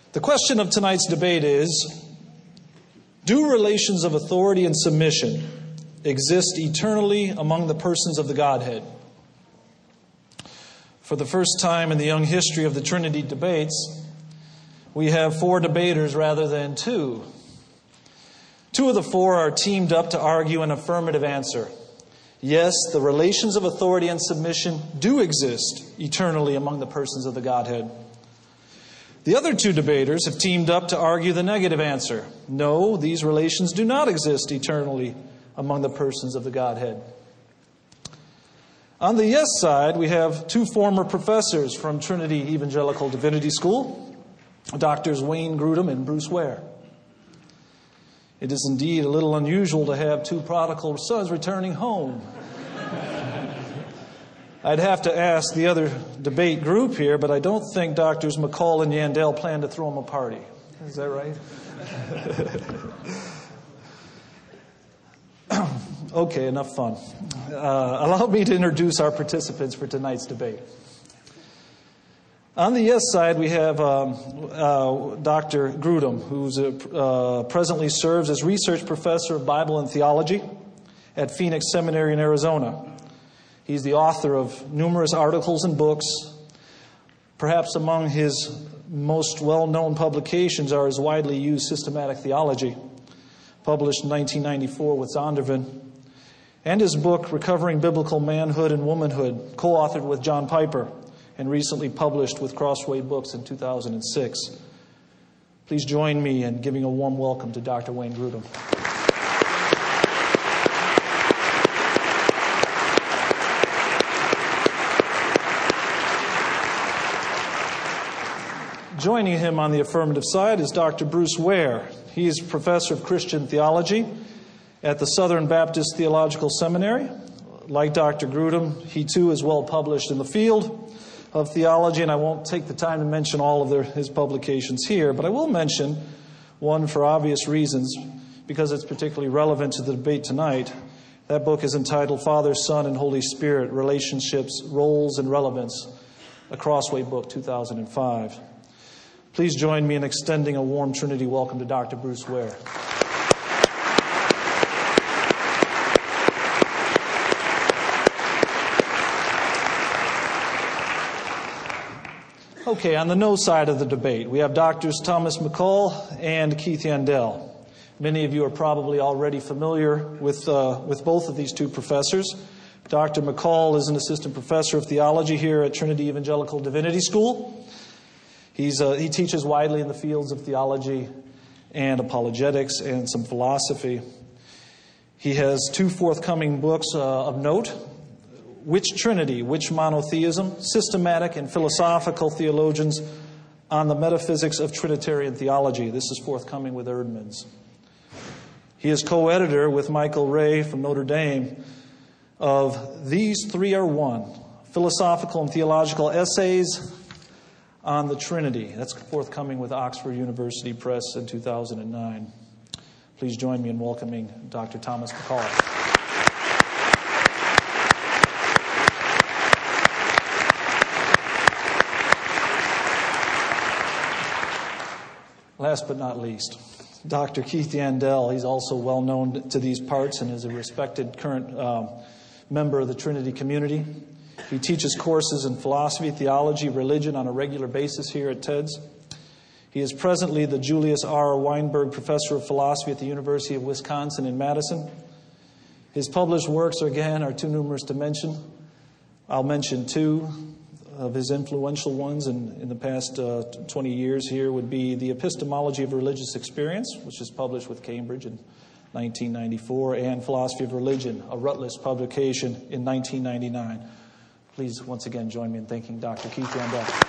The question of tonight's debate is, do relations of authority and submission exist eternally among the persons of the Godhead? For the first time in the young history of the Trinity debates, we have 4 debaters rather than 2. 2 of the 4 are teamed up to argue an affirmative answer. Yes, the relations of authority and submission do exist eternally among the persons of the Godhead. The other 2 debaters have teamed up to argue the negative answer. No, these relations do not exist eternally among the persons of the Godhead. On the yes side, we have 2 former professors from Trinity Evangelical Divinity School, Drs. Wayne Grudem and Bruce Ware. It is indeed a little unusual to have 2 prodigal sons returning home. I'd have to ask the other debate group here, but I don't think Drs. McCall and Yandell plan to throw them a party. Is that right? Okay, enough fun. Allow me to introduce our participants for tonight's debate. On the yes side, we have Dr. Grudem, who presently serves as research professor of Bible and theology at Phoenix Seminary in Arizona. He's the author of numerous articles and books. Perhaps among his most well-known publications are his widely used Systematic Theology, published in 1994 with Zondervan, and his book, Recovering Biblical Manhood and Womanhood, co-authored with John Piper, and recently published with Crossway Books in 2006. Please join me in giving a warm welcome to Dr. Wayne Grudem. Joining him on the affirmative side is Dr. Bruce Ware. He is professor of Christian theology at the Southern Baptist Theological Seminary. Like Dr. Grudem, he too is well published in the field of theology, and I won't take the time to mention all of his publications here, but I will mention one for obvious reasons, because it's particularly relevant to the debate tonight. That book is entitled Father, Son, and Holy Spirit, Relationships, Roles, and Relevance, a Crossway book, 2005. Please join me in extending a warm Trinity welcome to Dr. Bruce Ware. Okay, on the no side of the debate, we have Drs. Thomas McCall and Keith Yandell. Many of you are probably already familiar with both of these 2 professors. Dr. McCall is an assistant professor of theology here at Trinity Evangelical Divinity School. He teaches widely in the fields of theology and apologetics and some philosophy. He has 2 forthcoming books of note: Which Trinity, Which Monotheism? Systematic and Philosophical Theologians on the Metaphysics of Trinitarian Theology. This is forthcoming with Erdman's. He is co-editor with Michael Ray from Notre Dame of These Three Are One, Philosophical and Theological Essays on the Trinity. That's forthcoming with Oxford University Press in 2009. Please join me in welcoming Dr. Thomas McCall. Last but not least, Dr. Keith Yandell. He's also well known to these parts and is a respected current member of the Trinity community. He teaches courses in philosophy, theology, religion on a regular basis here at TEDS. He is presently the Julius R. Weinberg Professor of Philosophy at the University of Wisconsin in Madison. His published works, are too numerous to mention. I'll mention 2 of his influential ones in the past 20 years here would be The Epistemology of Religious Experience, which is published with Cambridge in 1994, and Philosophy of Religion, a Routledge publication in 1999. Please once again join me in thanking Dr. Keith Yandell.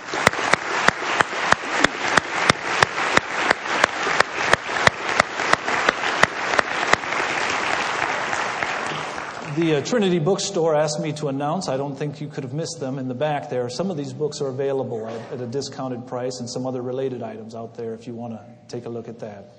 The Trinity Bookstore asked me to announce, I don't think you could have missed them in the back there. Some of these books are available at a discounted price and some other related items out there if you want to take a look at that.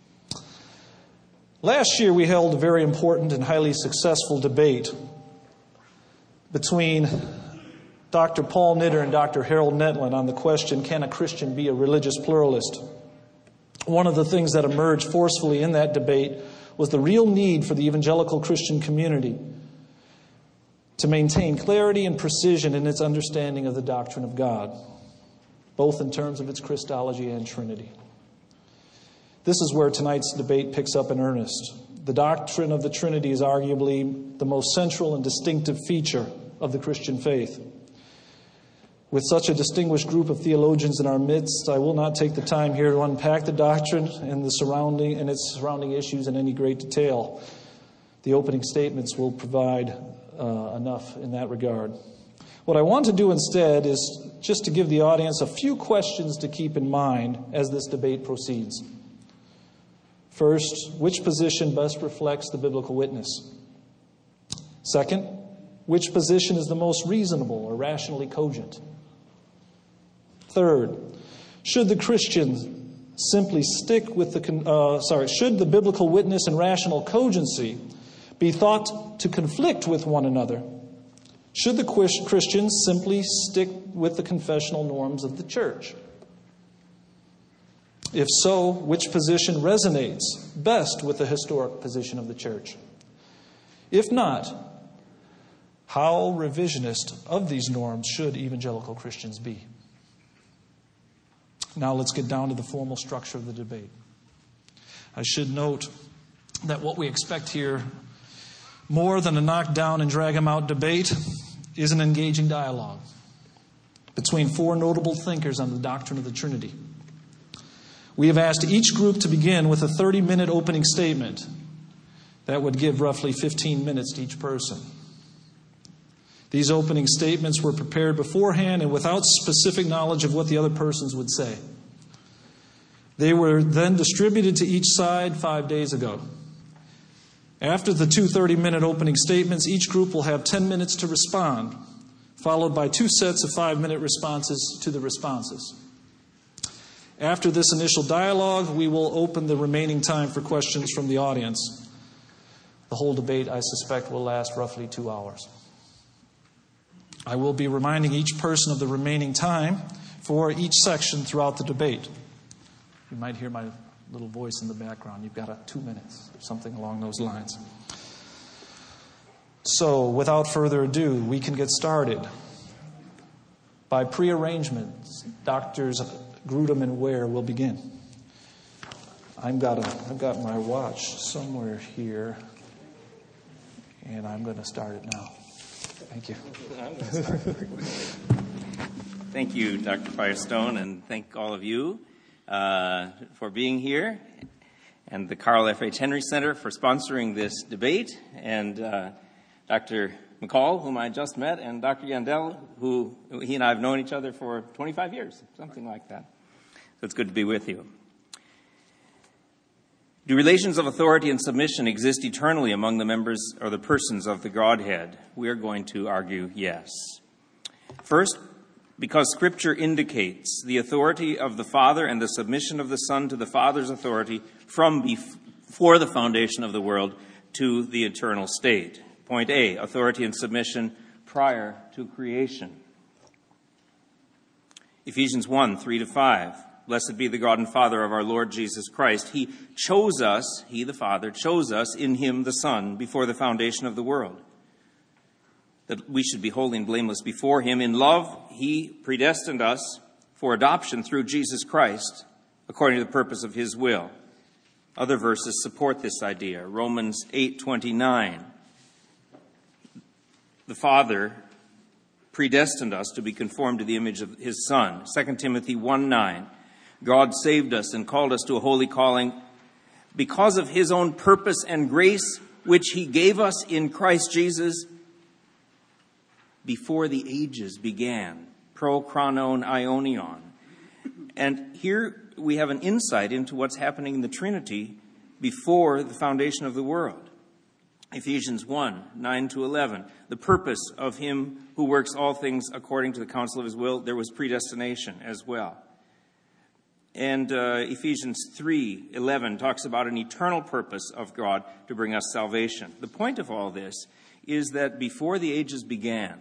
Last year we held a very important and highly successful debate between Dr. Paul Knitter and Dr. Harold Netlin on the question, can a Christian be a religious pluralist? One of the things that emerged forcefully in that debate was the real need for the evangelical Christian community to maintain clarity and precision in its understanding of the doctrine of God, both in terms of its Christology and Trinity. This is where tonight's debate picks up in earnest. The doctrine of the Trinity is arguably the most central and distinctive feature of the Christian faith. With such a distinguished group of theologians in our midst, I will not take the time here to unpack the doctrine and its surrounding issues in any great detail. The opening statements will provide enough in that regard. What I want to do instead is just to give the audience a few questions to keep in mind as this debate proceeds. First, which position best reflects the biblical witness? Second, which position is the most reasonable or rationally cogent? Third, should the Christian simply stick with should the biblical witness and rational cogency be thought to conflict with one another? Should the Christian simply stick with the confessional norms of the church? If so, which position resonates best with the historic position of the church? If not, how revisionist of these norms should evangelical Christians be? Now let's get down to the formal structure of the debate. I should note that what we expect here, more than a knock-down and drag-em-out debate, is an engaging dialogue between four notable thinkers on the doctrine of the Trinity. We have asked each group to begin with a 30-minute opening statement. That would give roughly 15 minutes to each person. These opening statements were prepared beforehand and without specific knowledge of what the other persons would say. They were then distributed to each side 5 days ago. After the two 30-minute opening statements, each group will have 10 minutes to respond, followed by two sets of 5-minute responses to the responses. After this initial dialogue, we will open the remaining time for questions from the audience. The whole debate, I suspect, will last roughly 2 hours. I will be reminding each person of the remaining time for each section throughout the debate. You might hear my little voice in the background. You've got 2 minutes, or something along those lines. So, without further ado, we can get started. By prearrangement, Doctors Grudem and Ware will begin. I've got my watch somewhere here, and I'm going to start it now. Thank you. Thank you, Dr. Firestone, and thank all of you for being here, and the Carl F. H. Henry Center for sponsoring this debate, and Dr. McCall, whom I just met, and Dr. Yandel, who he and I have known each other for 25 years, something like that. So it's good to be with you. Do relations of authority and submission exist eternally among the members or the persons of the Godhead? We are going to argue yes. First, because Scripture indicates the authority of the Father and the submission of the Son to the Father's authority from before the foundation of the world to the eternal state. Point A, authority and submission prior to creation. Ephesians 1, 3-5. Blessed be the God and Father of our Lord Jesus Christ. He chose us, He the Father, chose us in Him the Son before the foundation of the world, that we should be holy and blameless before Him. In love, He predestined us for adoption through Jesus Christ, according to the purpose of His will. Other verses support this idea. Romans 8:29. The Father predestined us to be conformed to the image of His Son. 2 Timothy 1:9. God saved us and called us to a holy calling because of His own purpose and grace, which He gave us in Christ Jesus before the ages began. Pro chronon ionion. And here we have an insight into what's happening in the Trinity before the foundation of the world. Ephesians 1, 9-11. The purpose of Him who works all things according to the counsel of His will, there was predestination as well. And Ephesians 3:11 talks about an eternal purpose of God to bring us salvation. The point of all this is that before the ages began,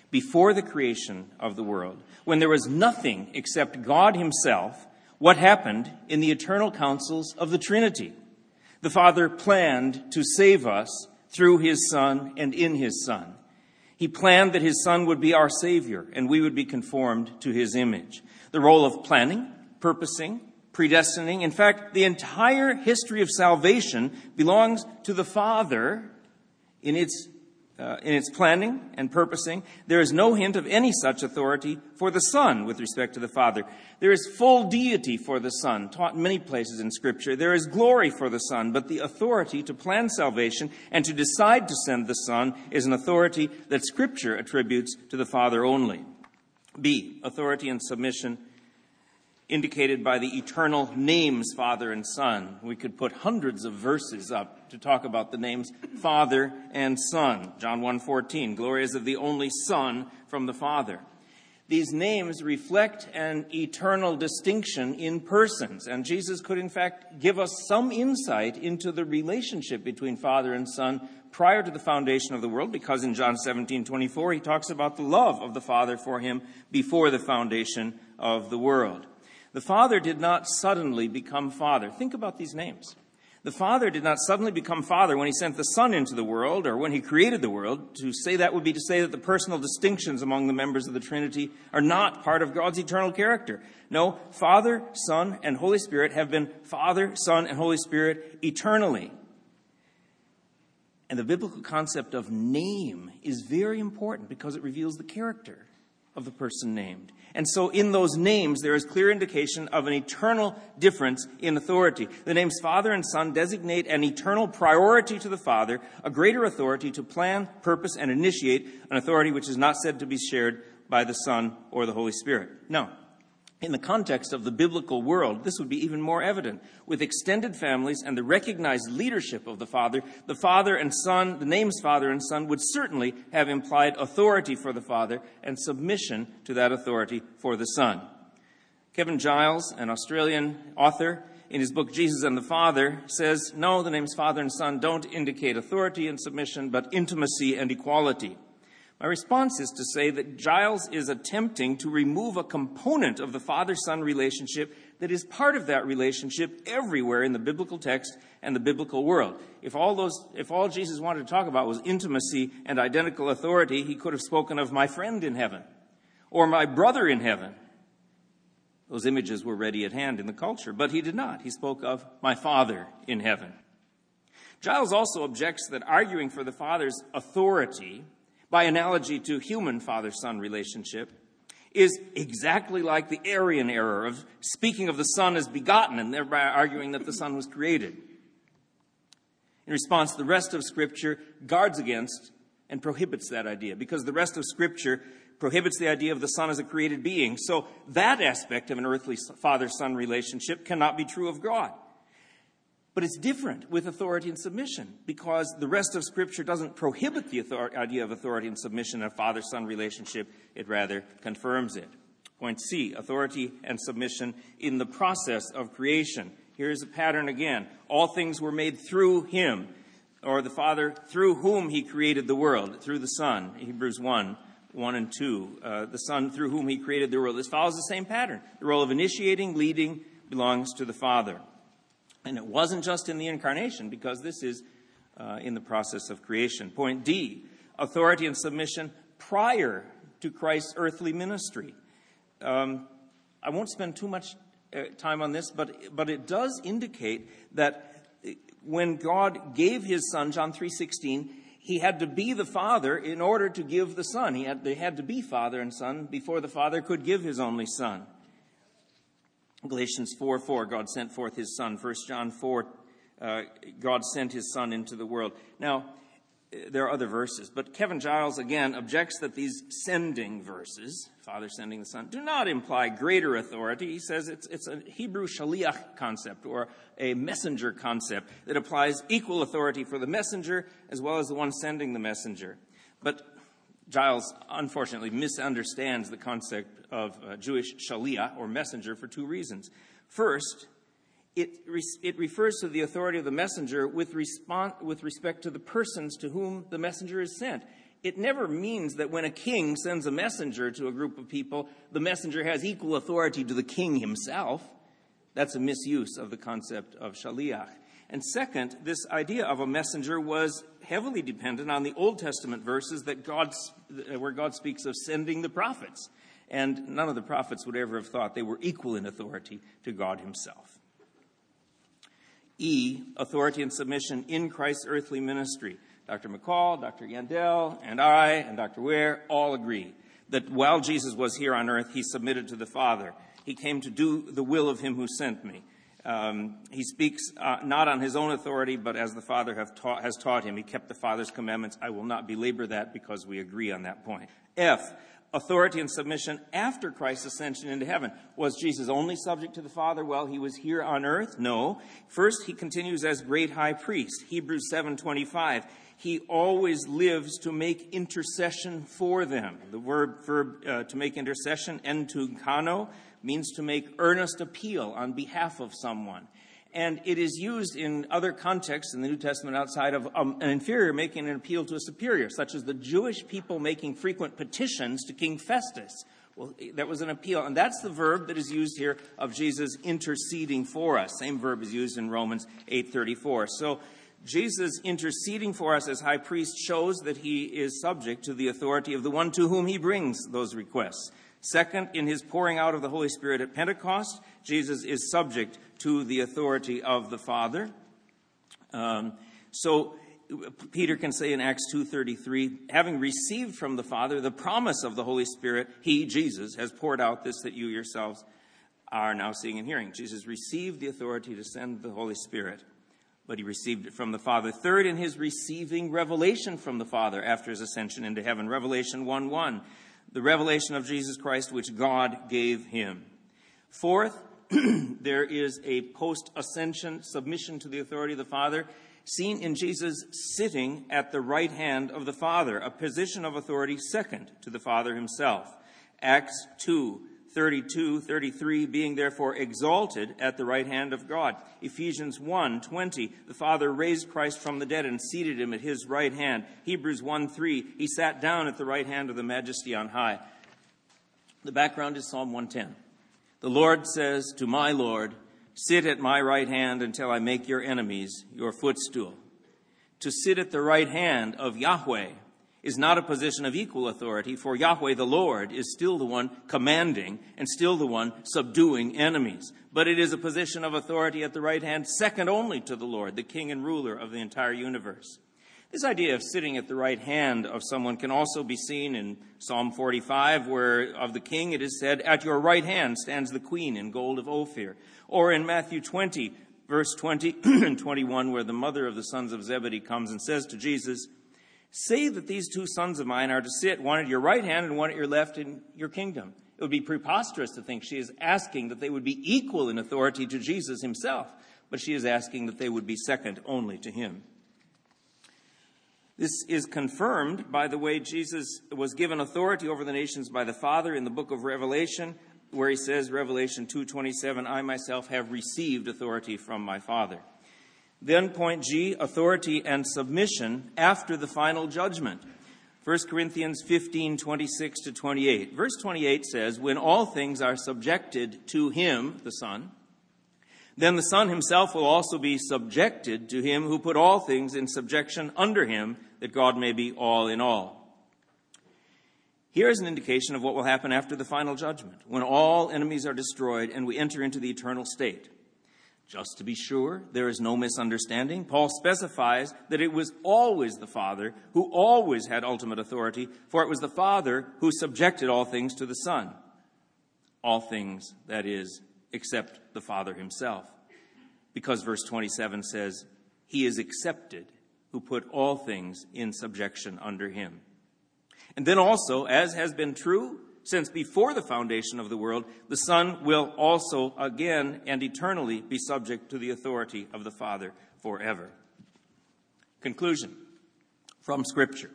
before the creation of the world, when there was nothing except God himself, what happened in the eternal counsels of the Trinity. The Father planned to save us through his Son and in his Son. He planned that his Son would be our Savior and we would be conformed to his image. The role of planning, purposing, predestining, in fact, the entire history of salvation belongs to the Father in its planning and purposing. There is no hint of any such authority for the Son with respect to the Father. There is full deity for the Son, taught in many places in Scripture. There is glory for the Son, but the authority to plan salvation and to decide to send the Son is an authority that Scripture attributes to the Father only. B, authority and submission indicated by the eternal names Father and Son. We could put hundreds of verses up to talk about the names Father and Son. John 1:14, glory is of the only Son from the Father. These names reflect an eternal distinction in persons, and Jesus could in fact give us some insight into the relationship between Father and Son prior to the foundation of the world, because in John 17:24 he talks about the love of the Father for him before the foundation of the world. The Father did not suddenly become Father. Think about these names. The Father did not suddenly become Father when he sent the Son into the world or when he created the world. To say that would be to say that the personal distinctions among the members of the Trinity are not part of God's eternal character. No, Father, Son, and Holy Spirit have been Father, Son, and Holy Spirit eternally. And the biblical concept of name is very important because it reveals the character of the person named. And so in those names, there is clear indication of an eternal difference in authority. The names Father and Son designate an eternal priority to the Father, a greater authority to plan, purpose, and initiate, an authority which is not said to be shared by the Son or the Holy Spirit. Now, in the context of the biblical world, this would be even more evident. With extended families and the recognized leadership of the Father and Son, the names Father and Son would certainly have implied authority for the Father and submission to that authority for the Son. Kevin Giles, an Australian author, in his book Jesus and the Father, says, no, the names Father and Son don't indicate authority and submission, but intimacy and equality. My response is to say that Giles is attempting to remove a component of the Father-Son relationship that is part of that relationship everywhere in the biblical text and the biblical world. If all Jesus wanted to talk about was intimacy and identical authority, he could have spoken of my friend in heaven or my brother in heaven. Those images were ready at hand in the culture, but he did not. He spoke of my Father in heaven. Giles also objects that arguing for the Father's authority by analogy to human father-son relationship, is exactly like the Arian error of speaking of the Son as begotten and thereby arguing that the Son was created. In response, the rest of Scripture guards against and prohibits that idea, because the rest of Scripture prohibits the idea of the Son as a created being. So that aspect of an earthly father-son relationship cannot be true of God. But it's different with authority and submission, because the rest of Scripture doesn't prohibit the idea of authority and submission in a father-son relationship. It rather confirms it. Point C, authority and submission in the process of creation. Here's a pattern again. All things were made through him, or the Father through whom he created the world, through the Son, Hebrews 1 and 2. The Son through whom he created the world. This follows the same pattern. The role of initiating, leading, belongs to the Father. And it wasn't just in the incarnation, because this is in the process of creation. Point D, authority and submission prior to Christ's earthly ministry. I won't spend too much time on this, but it does indicate that when God gave his Son, John 3:16, he had to be the Father in order to give the Son. They had to be Father and Son before the Father could give his only Son. Galatians 4:4, God sent forth his Son. 1 John 4, God sent his Son into the world. Now, there are other verses, but Kevin Giles, again, objects that these sending verses, Father sending the Son, do not imply greater authority. He says it's a Hebrew shaliach concept, or a messenger concept, that applies equal authority for the messenger as well as the one sending the messenger. But Giles, unfortunately, misunderstands the concept of Jewish shaliach, or messenger, for two reasons. First, it refers to the authority of the messenger with respect to the persons to whom the messenger is sent. It never means that when a king sends a messenger to a group of people, the messenger has equal authority to the king himself. That's a misuse of the concept of shaliach. And second, this idea of a messenger was heavily dependent on the Old Testament verses where God speaks of sending the prophets. And none of the prophets would ever have thought they were equal in authority to God himself. E, authority and submission in Christ's earthly ministry. Dr. McCall, Dr. Yandel, and I, and Dr. Ware all agree that while Jesus was here on earth, he submitted to the Father. He came to do the will of him who sent me. He speaks not on his own authority, but as the Father has taught him. He kept the Father's commandments. I will not belabor that because we agree on that point. F, authority and submission after Christ's ascension into heaven. Was Jesus only subject to the Father while he was here on earth? No. First, he continues as great high priest. Hebrews 7:25. He always lives to make intercession for them. The verb to make intercession, entunkano, means to make earnest appeal on behalf of someone. And it is used in other contexts in the New Testament outside of an inferior making an appeal to a superior, such as the Jewish people making frequent petitions to King Festus. Well, that was an appeal. And that's the verb that is used here of Jesus interceding for us. Same verb is used in Romans 8:34. So Jesus interceding for us as high priest shows that he is subject to the authority of the one to whom he brings those requests. Second, in his pouring out of the Holy Spirit at Pentecost, Jesus is subject to the authority of the Father. So Peter can say in Acts 2:33, having received from the Father the promise of the Holy Spirit, he, Jesus, has poured out this that you yourselves are now seeing and hearing. Jesus received the authority to send the Holy Spirit, but he received it from the Father. Third, in his receiving revelation from the Father after his ascension into heaven. Revelation 1:1, the revelation of Jesus Christ which God gave him. Fourth, there is a post-ascension submission to the authority of the Father, seen in Jesus sitting at the right hand of the Father, a position of authority second to the Father himself. Acts 2:32-33, being therefore exalted at the right hand of God. Ephesians 1:20, the Father raised Christ from the dead and seated him at his right hand. Hebrews 1:3, he sat down at the right hand of the Majesty on high. The background is Psalm 110. The Lord says to my Lord, sit at my right hand until I make your enemies your footstool. To sit at the right hand of Yahweh is not a position of equal authority, for Yahweh the Lord is still the one commanding and still the one subduing enemies. But it is a position of authority at the right hand, second only to the Lord, the King and ruler of the entire universe. This idea of sitting at the right hand of someone can also be seen in Psalm 45, where of the king it is said, at your right hand stands the queen in gold of Ophir. Or in Matthew 20, verse 20 and 21, where the mother of the sons of Zebedee comes and says to Jesus, say that these two sons of mine are to sit, one at your right hand and one at your left in your kingdom. It would be preposterous to think she is asking that they would be equal in authority to Jesus himself, but she is asking that they would be second only to him. This is confirmed by the way Jesus was given authority over the nations by the Father in the book of Revelation, where he says, Revelation 2:27, I myself have received authority from my Father. Then point G, authority and submission after the final judgment. 1 Corinthians 15:26-28. Verse 28 says, when all things are subjected to him, the Son, then the Son himself will also be subjected to him who put all things in subjection under him, that God may be all in all. Here is an indication of what will happen after the final judgment, when all enemies are destroyed and we enter into the eternal state. Just to be sure there is no misunderstanding, Paul specifies that it was always the Father who always had ultimate authority, for it was the Father who subjected all things to the Son. All things, that is, except the Father himself. Because verse 27 says, he is accepted who put all things in subjection under him. And then also, as has been true since before the foundation of the world, the Son will also again and eternally be subject to the authority of the Father forever. Conclusion from Scripture.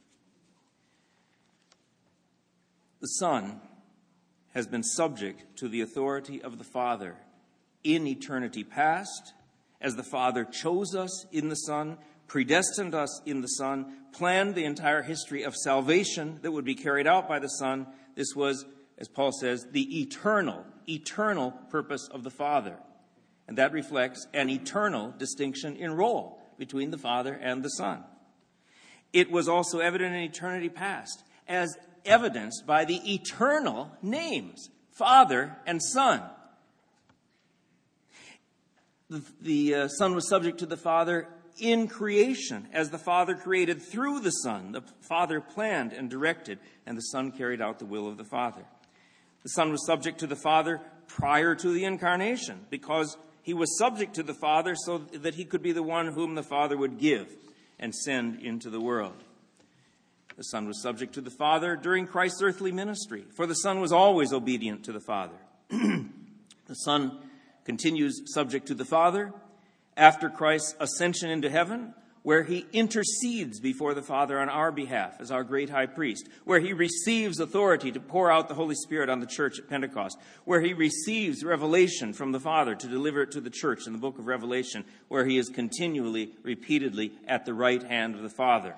The Son has been subject to the authority of the Father in eternity past, as the Father chose us in the Son predestined us in the Son, planned the entire history of salvation that would be carried out by the Son. This was, as Paul says, the eternal purpose of the Father. And that reflects an eternal distinction in role between the Father and the Son. It was also evident in eternity past, as evidenced by the eternal names, Father and Son. The Son was subject to the Father in creation, as the Father created through the Son. The Father planned and directed, and the Son carried out the will of the Father. The Son was subject to the Father prior to the incarnation, because he was subject to the Father so that he could be the one whom the Father would give and send into the world. The Son was subject to the Father during Christ's earthly ministry, for the Son was always obedient to the Father. The Son continues subject to the Father after Christ's ascension into heaven, where he intercedes before the Father on our behalf as our great high priest, where he receives authority to pour out the Holy Spirit on the church at Pentecost, where he receives revelation from the Father to deliver it to the church in the book of Revelation, where he is continually, repeatedly at the right hand of the Father.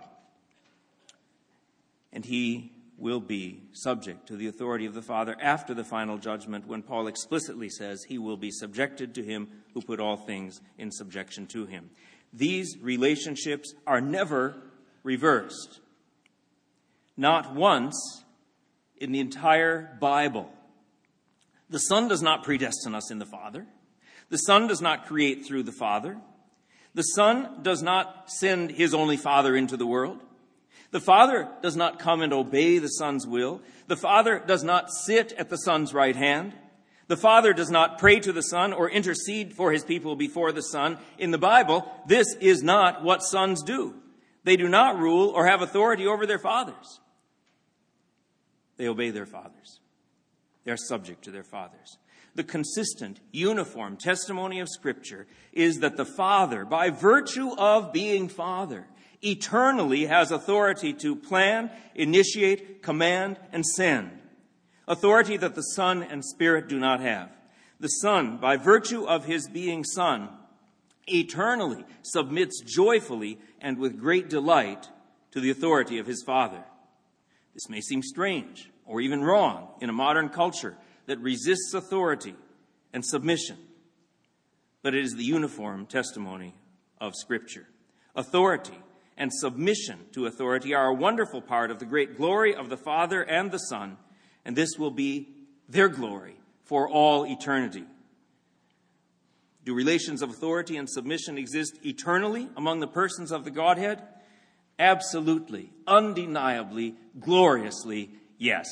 And he will be subject to the authority of the Father after the final judgment, when Paul explicitly says he will be subjected to him who put all things in subjection to him. These relationships are never reversed. Not once in the entire Bible. The Son does not predestine us in the Father. The Son does not create through the Father. The Son does not send his only Father into the world. The Father does not come and obey the Son's will. The Father does not sit at the Son's right hand. The Father does not pray to the Son or intercede for his people before the Son. In the Bible, this is not what sons do. They do not rule or have authority over their fathers. They obey their fathers. They are subject to their fathers. The consistent, uniform testimony of Scripture is that the Father, by virtue of being Father, eternally has authority to plan, initiate, command, and send. Authority that the Son and Spirit do not have. The Son, by virtue of his being Son, eternally submits joyfully and with great delight to the authority of his Father. This may seem strange or even wrong in a modern culture that resists authority and submission, but it is the uniform testimony of Scripture. Authority and submission to authority are a wonderful part of the great glory of the Father and the Son, and this will be their glory for all eternity. Do relations of authority and submission exist eternally among the persons of the Godhead? Absolutely, undeniably, gloriously, yes.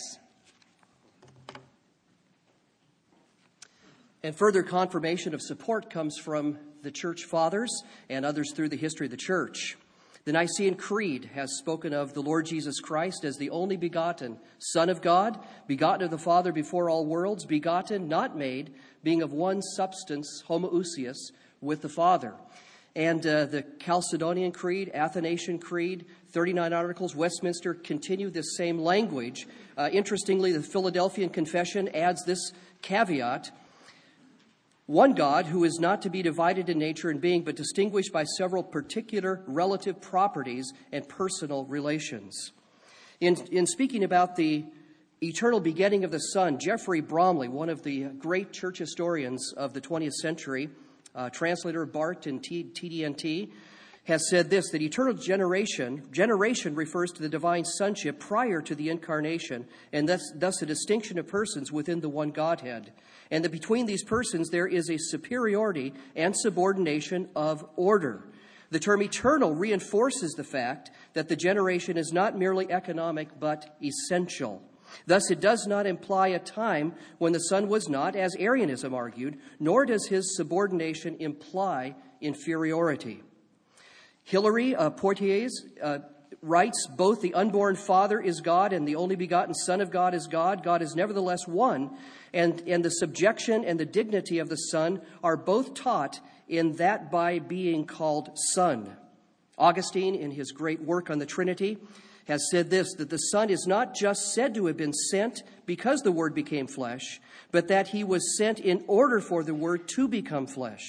And further confirmation of support comes from the church fathers and others through the history of the church. The Nicene Creed has spoken of the Lord Jesus Christ as the only begotten Son of God, begotten of the Father before all worlds, begotten, not made, being of one substance, homoousios, with the Father. And the Chalcedonian Creed, Athanasian Creed, 39 articles, Westminster continue this same language. Interestingly, the Philadelphian Confession adds this caveat: one God who is not to be divided in nature and being, but distinguished by several particular relative properties and personal relations. In speaking about the eternal begetting of the Son, Geoffrey Bromley, one of the great church historians of the 20th century, translator of Barth and TDNT, has said this, that eternal generation refers to the divine sonship prior to the incarnation, and thus a distinction of persons within the one Godhead. And that between these persons there is a superiority and subordination of order. The term eternal reinforces the fact that the generation is not merely economic but essential. Thus, it does not imply a time when the Son was not, as Arianism argued, nor does his subordination imply inferiority. Hilary Poitiers writes, both the unborn Father is God and the only begotten Son of God is God. God is nevertheless one, and the subjection and the dignity of the Son are both taught in that by being called Son. Augustine, in his great work on the Trinity, has said this, that the Son is not just said to have been sent because the Word became flesh, but that he was sent in order for the Word to become flesh.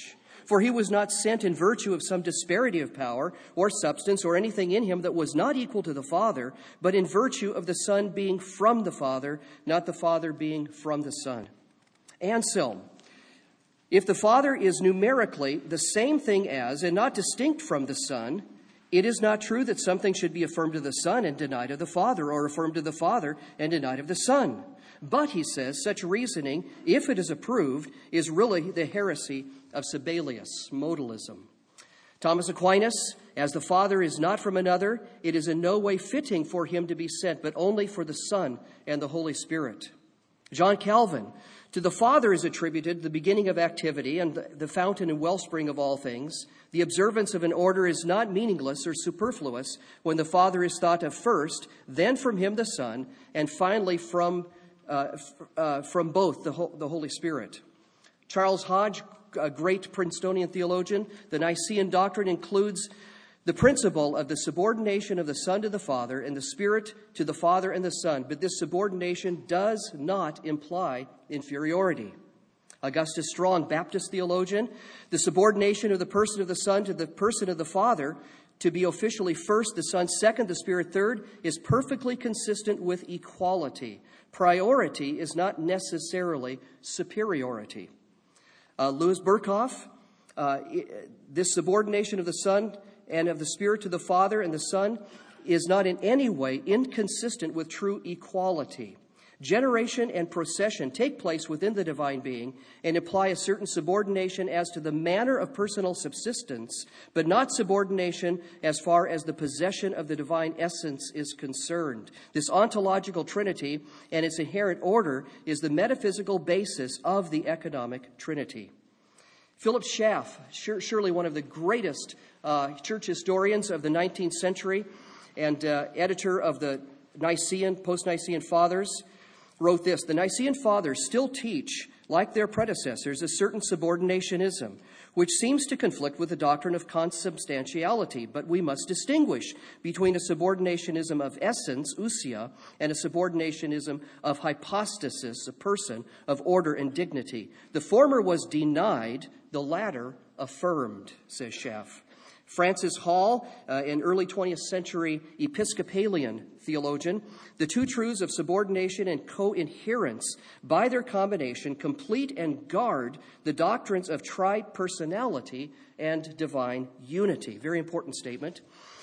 For he was not sent in virtue of some disparity of power or substance or anything in him that was not equal to the Father, but in virtue of the Son being from the Father, not the Father being from the Son. Anselm, if the Father is numerically the same thing as and not distinct from the Son, it is not true that something should be affirmed of the Son and denied of the Father, or affirmed of the Father and denied of the Son. But, he says, such reasoning, if it is approved, is really the heresy of Sabellius, modalism. Thomas Aquinas, as the Father is not from another, it is in no way fitting for him to be sent, but only for the Son and the Holy Spirit. John Calvin, to the Father is attributed the beginning of activity and the fountain and wellspring of all things. The observance of an order is not meaningless or superfluous when the Father is thought of first, then from him the Son, and finally from both the Holy Spirit. Charles Hodge, a great Princetonian theologian, the Nicene doctrine includes the principle of the subordination of the Son to the Father and the Spirit to the Father and the Son, but this subordination does not imply inferiority. Augustus Strong, Baptist theologian, the subordination of the person of the Son to the person of the Father to be officially first, the Son second, the Spirit third, is perfectly consistent with equality. Priority is not necessarily superiority. Louis Berkhoff, this subordination of the Son and of the Spirit to the Father and the Son is not in any way inconsistent with true equality. Generation and procession take place within the divine being and imply a certain subordination as to the manner of personal subsistence, but not subordination as far as the possession of the divine essence is concerned. This ontological trinity and its inherent order is the metaphysical basis of the economic trinity. Philip Schaff, surely one of the greatest church historians of the 19th century and editor of the post-Nicene Fathers, wrote this: the Nicene Fathers still teach, like their predecessors, a certain subordinationism, which seems to conflict with the doctrine of consubstantiality, but we must distinguish between a subordinationism of essence, ousia, and a subordinationism of hypostasis, a person, of order and dignity. The former was denied, the latter affirmed, says Schaff. Francis Hall, an early 20th century Episcopalian theologian, the two truths of subordination and co-inherence, by their combination, complete and guard the doctrines of tri-personality and divine unity. Very important statement.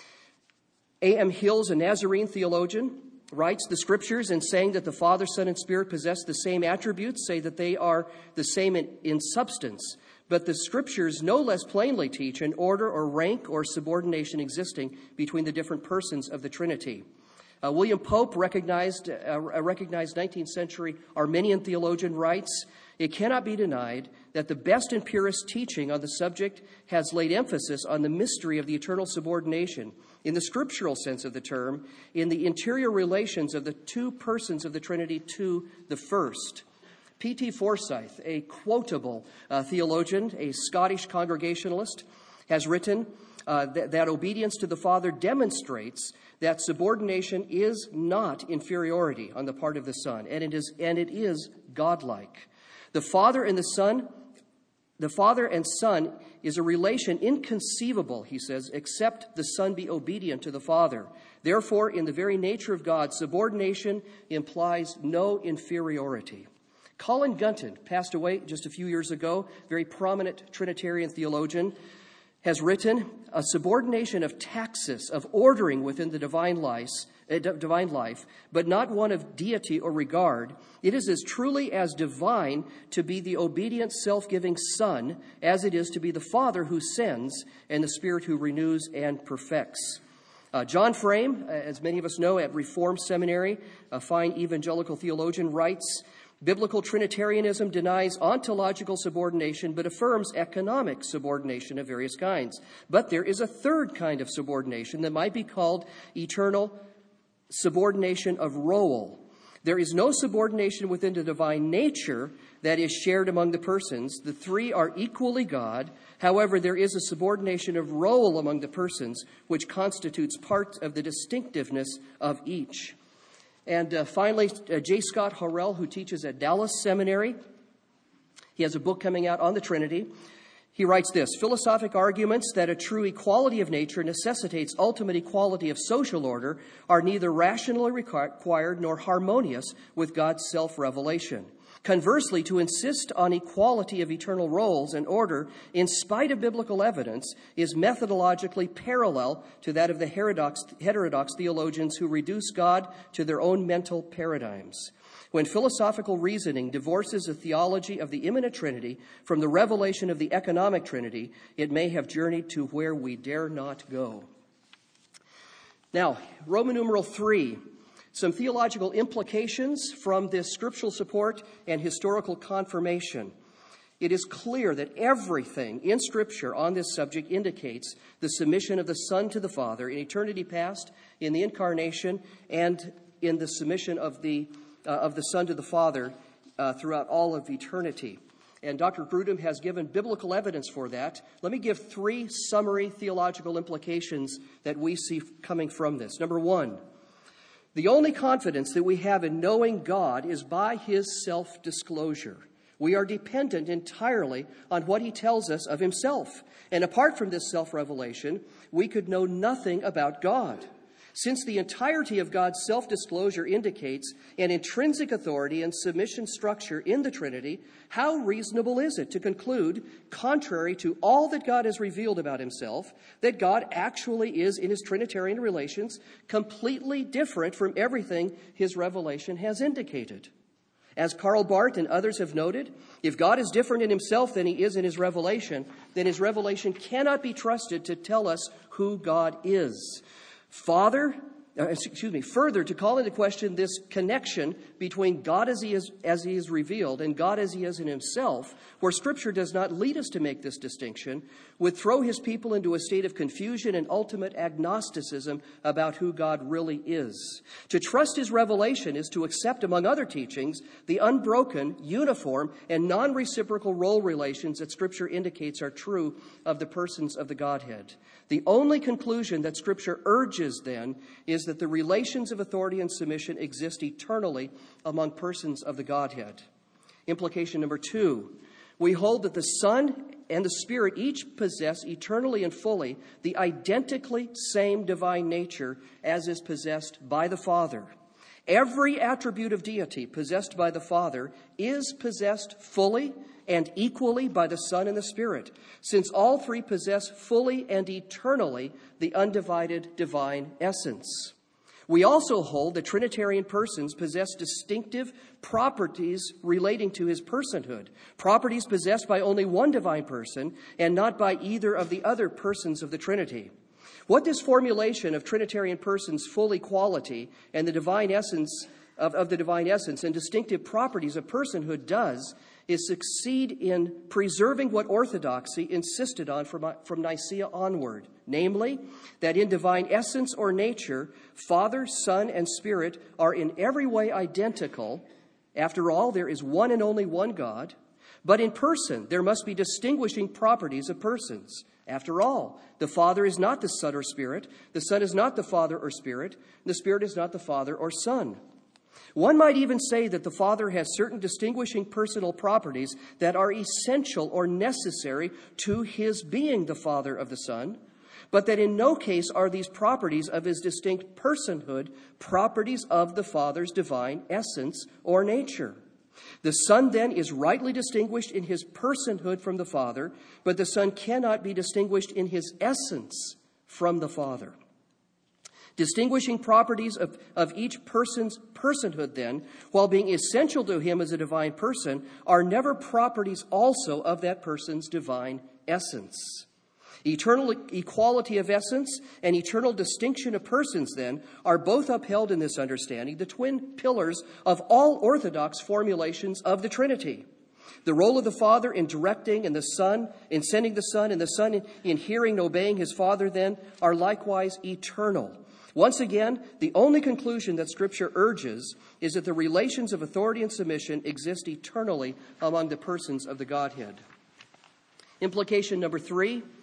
A.M. Hills, a Nazarene theologian, writes, the Scriptures, in saying that the Father, Son, and Spirit possess the same attributes, say that they are the same in substance. But the Scriptures no less plainly teach an order or rank or subordination existing between the different persons of the Trinity. William Pope, a recognized 19th century Arminian theologian, writes, it cannot be denied that the best and purest teaching on the subject has laid emphasis on the mystery of the eternal subordination, in the scriptural sense of the term, in the interior relations of the two persons of the Trinity to the first. P.T. Forsyth, a quotable theologian, a Scottish Congregationalist, has written that obedience to the Father demonstrates that subordination is not inferiority on the part of the Son, and it is godlike. The Father and Son is a relation inconceivable, he says, except the Son be obedient to the Father. Therefore, in the very nature of God, subordination implies no inferiority. Colin Gunton, passed away just a few years ago, very prominent Trinitarian theologian, has written, a subordination of taxis, of ordering within the divine life, but not one of deity or regard. It is as truly as divine to be the obedient, self-giving Son as it is to be the Father who sends and the Spirit who renews and perfects. John Frame, as many of us know, at Reformed Seminary, a fine evangelical theologian, writes, biblical Trinitarianism denies ontological subordination but affirms economic subordination of various kinds. But there is a third kind of subordination that might be called eternal subordination of role. There is no subordination within the divine nature that is shared among the persons. The three are equally God. However, there is a subordination of role among the persons, which constitutes part of the distinctiveness of each. And finally, J. Scott Horrell, who teaches at Dallas Seminary, he has a book coming out on the Trinity. He writes this: philosophic arguments that a true equality of nature necessitates ultimate equality of social order are neither rationally required nor harmonious with God's self-revelation. Conversely, to insist on equality of eternal roles and order in spite of biblical evidence is methodologically parallel to that of the heterodox theologians who reduce God to their own mental paradigms. When philosophical reasoning divorces a theology of the immanent Trinity from the revelation of the economic Trinity, it may have journeyed to where we dare not go. Now, Roman numeral 3, some theological implications from this scriptural support and historical confirmation. It is clear that everything in Scripture on this subject indicates the submission of the Son to the Father in eternity past, in the incarnation, and in the submission of the Son to the Father throughout all of eternity. And Dr. Grudem has given biblical evidence for that. Let me give 3 summary theological implications that we see coming from this. Number 1, the only confidence that we have in knowing God is by His self-disclosure. We are dependent entirely on what He tells us of Himself. And apart from this self-revelation, we could know nothing about God. Since the entirety of God's self-disclosure indicates an intrinsic authority and submission structure in the Trinity, how reasonable is it to conclude, contrary to all that God has revealed about Himself, that God actually is, in His Trinitarian relations, completely different from everything His revelation has indicated? As Karl Barth and others have noted, if God is different in Himself than He is in His revelation, then His revelation cannot be trusted to tell us who God is. Further, to call into question this connection between God as he is revealed and God as He is in Himself, where Scripture does not lead us to make this distinction, would throw His people into a state of confusion and ultimate agnosticism about who God really is. To trust His revelation is to accept, among other teachings, the unbroken, uniform, and non-reciprocal role relations that Scripture indicates are true of the persons of the Godhead. The only conclusion that Scripture urges, then, is that the relations of authority and submission exist eternally among persons of the Godhead. Implication number 2, we hold that the Son and the Spirit each possess eternally and fully the identically same divine nature as is possessed by the Father. Every attribute of deity possessed by the Father is possessed fully and equally by the Son and the Spirit, since all 3 possess fully and eternally the undivided divine essence. We also hold that Trinitarian persons possess distinctive properties relating to His personhood, properties possessed by only one divine person and not by either of the other persons of the Trinity. What this formulation of Trinitarian persons' full equality and the divine essence of the divine essence and distinctive properties of personhood does is succeed in preserving what orthodoxy insisted on from Nicaea onward, namely, that in divine essence or nature, Father, Son, and Spirit are in every way identical. After all, there is one and only one God. But in person, there must be distinguishing properties of persons. After all, the Father is not the Son or Spirit, the Son is not the Father or Spirit, the Spirit is not the Father or Son. One might even say that the Father has certain distinguishing personal properties that are essential or necessary to His being the Father of the Son, but that in no case are these properties of His distinct personhood properties of the Father's divine essence or nature. The Son then is rightly distinguished in His personhood from the Father, but the Son cannot be distinguished in His essence from the Father. Distinguishing properties of each person's personhood, then, while being essential to Him as a divine person, are never properties also of that person's divine essence. Eternal equality of essence and eternal distinction of persons, then, are both upheld in this understanding, the twin pillars of all orthodox formulations of the Trinity. The role of the Father in directing and the Son in sending the Son and the Son in hearing and obeying His Father, then, are likewise eternal. Once again, the only conclusion that Scripture urges is that the relations of authority and submission exist eternally among the persons of the Godhead. Implication number 3,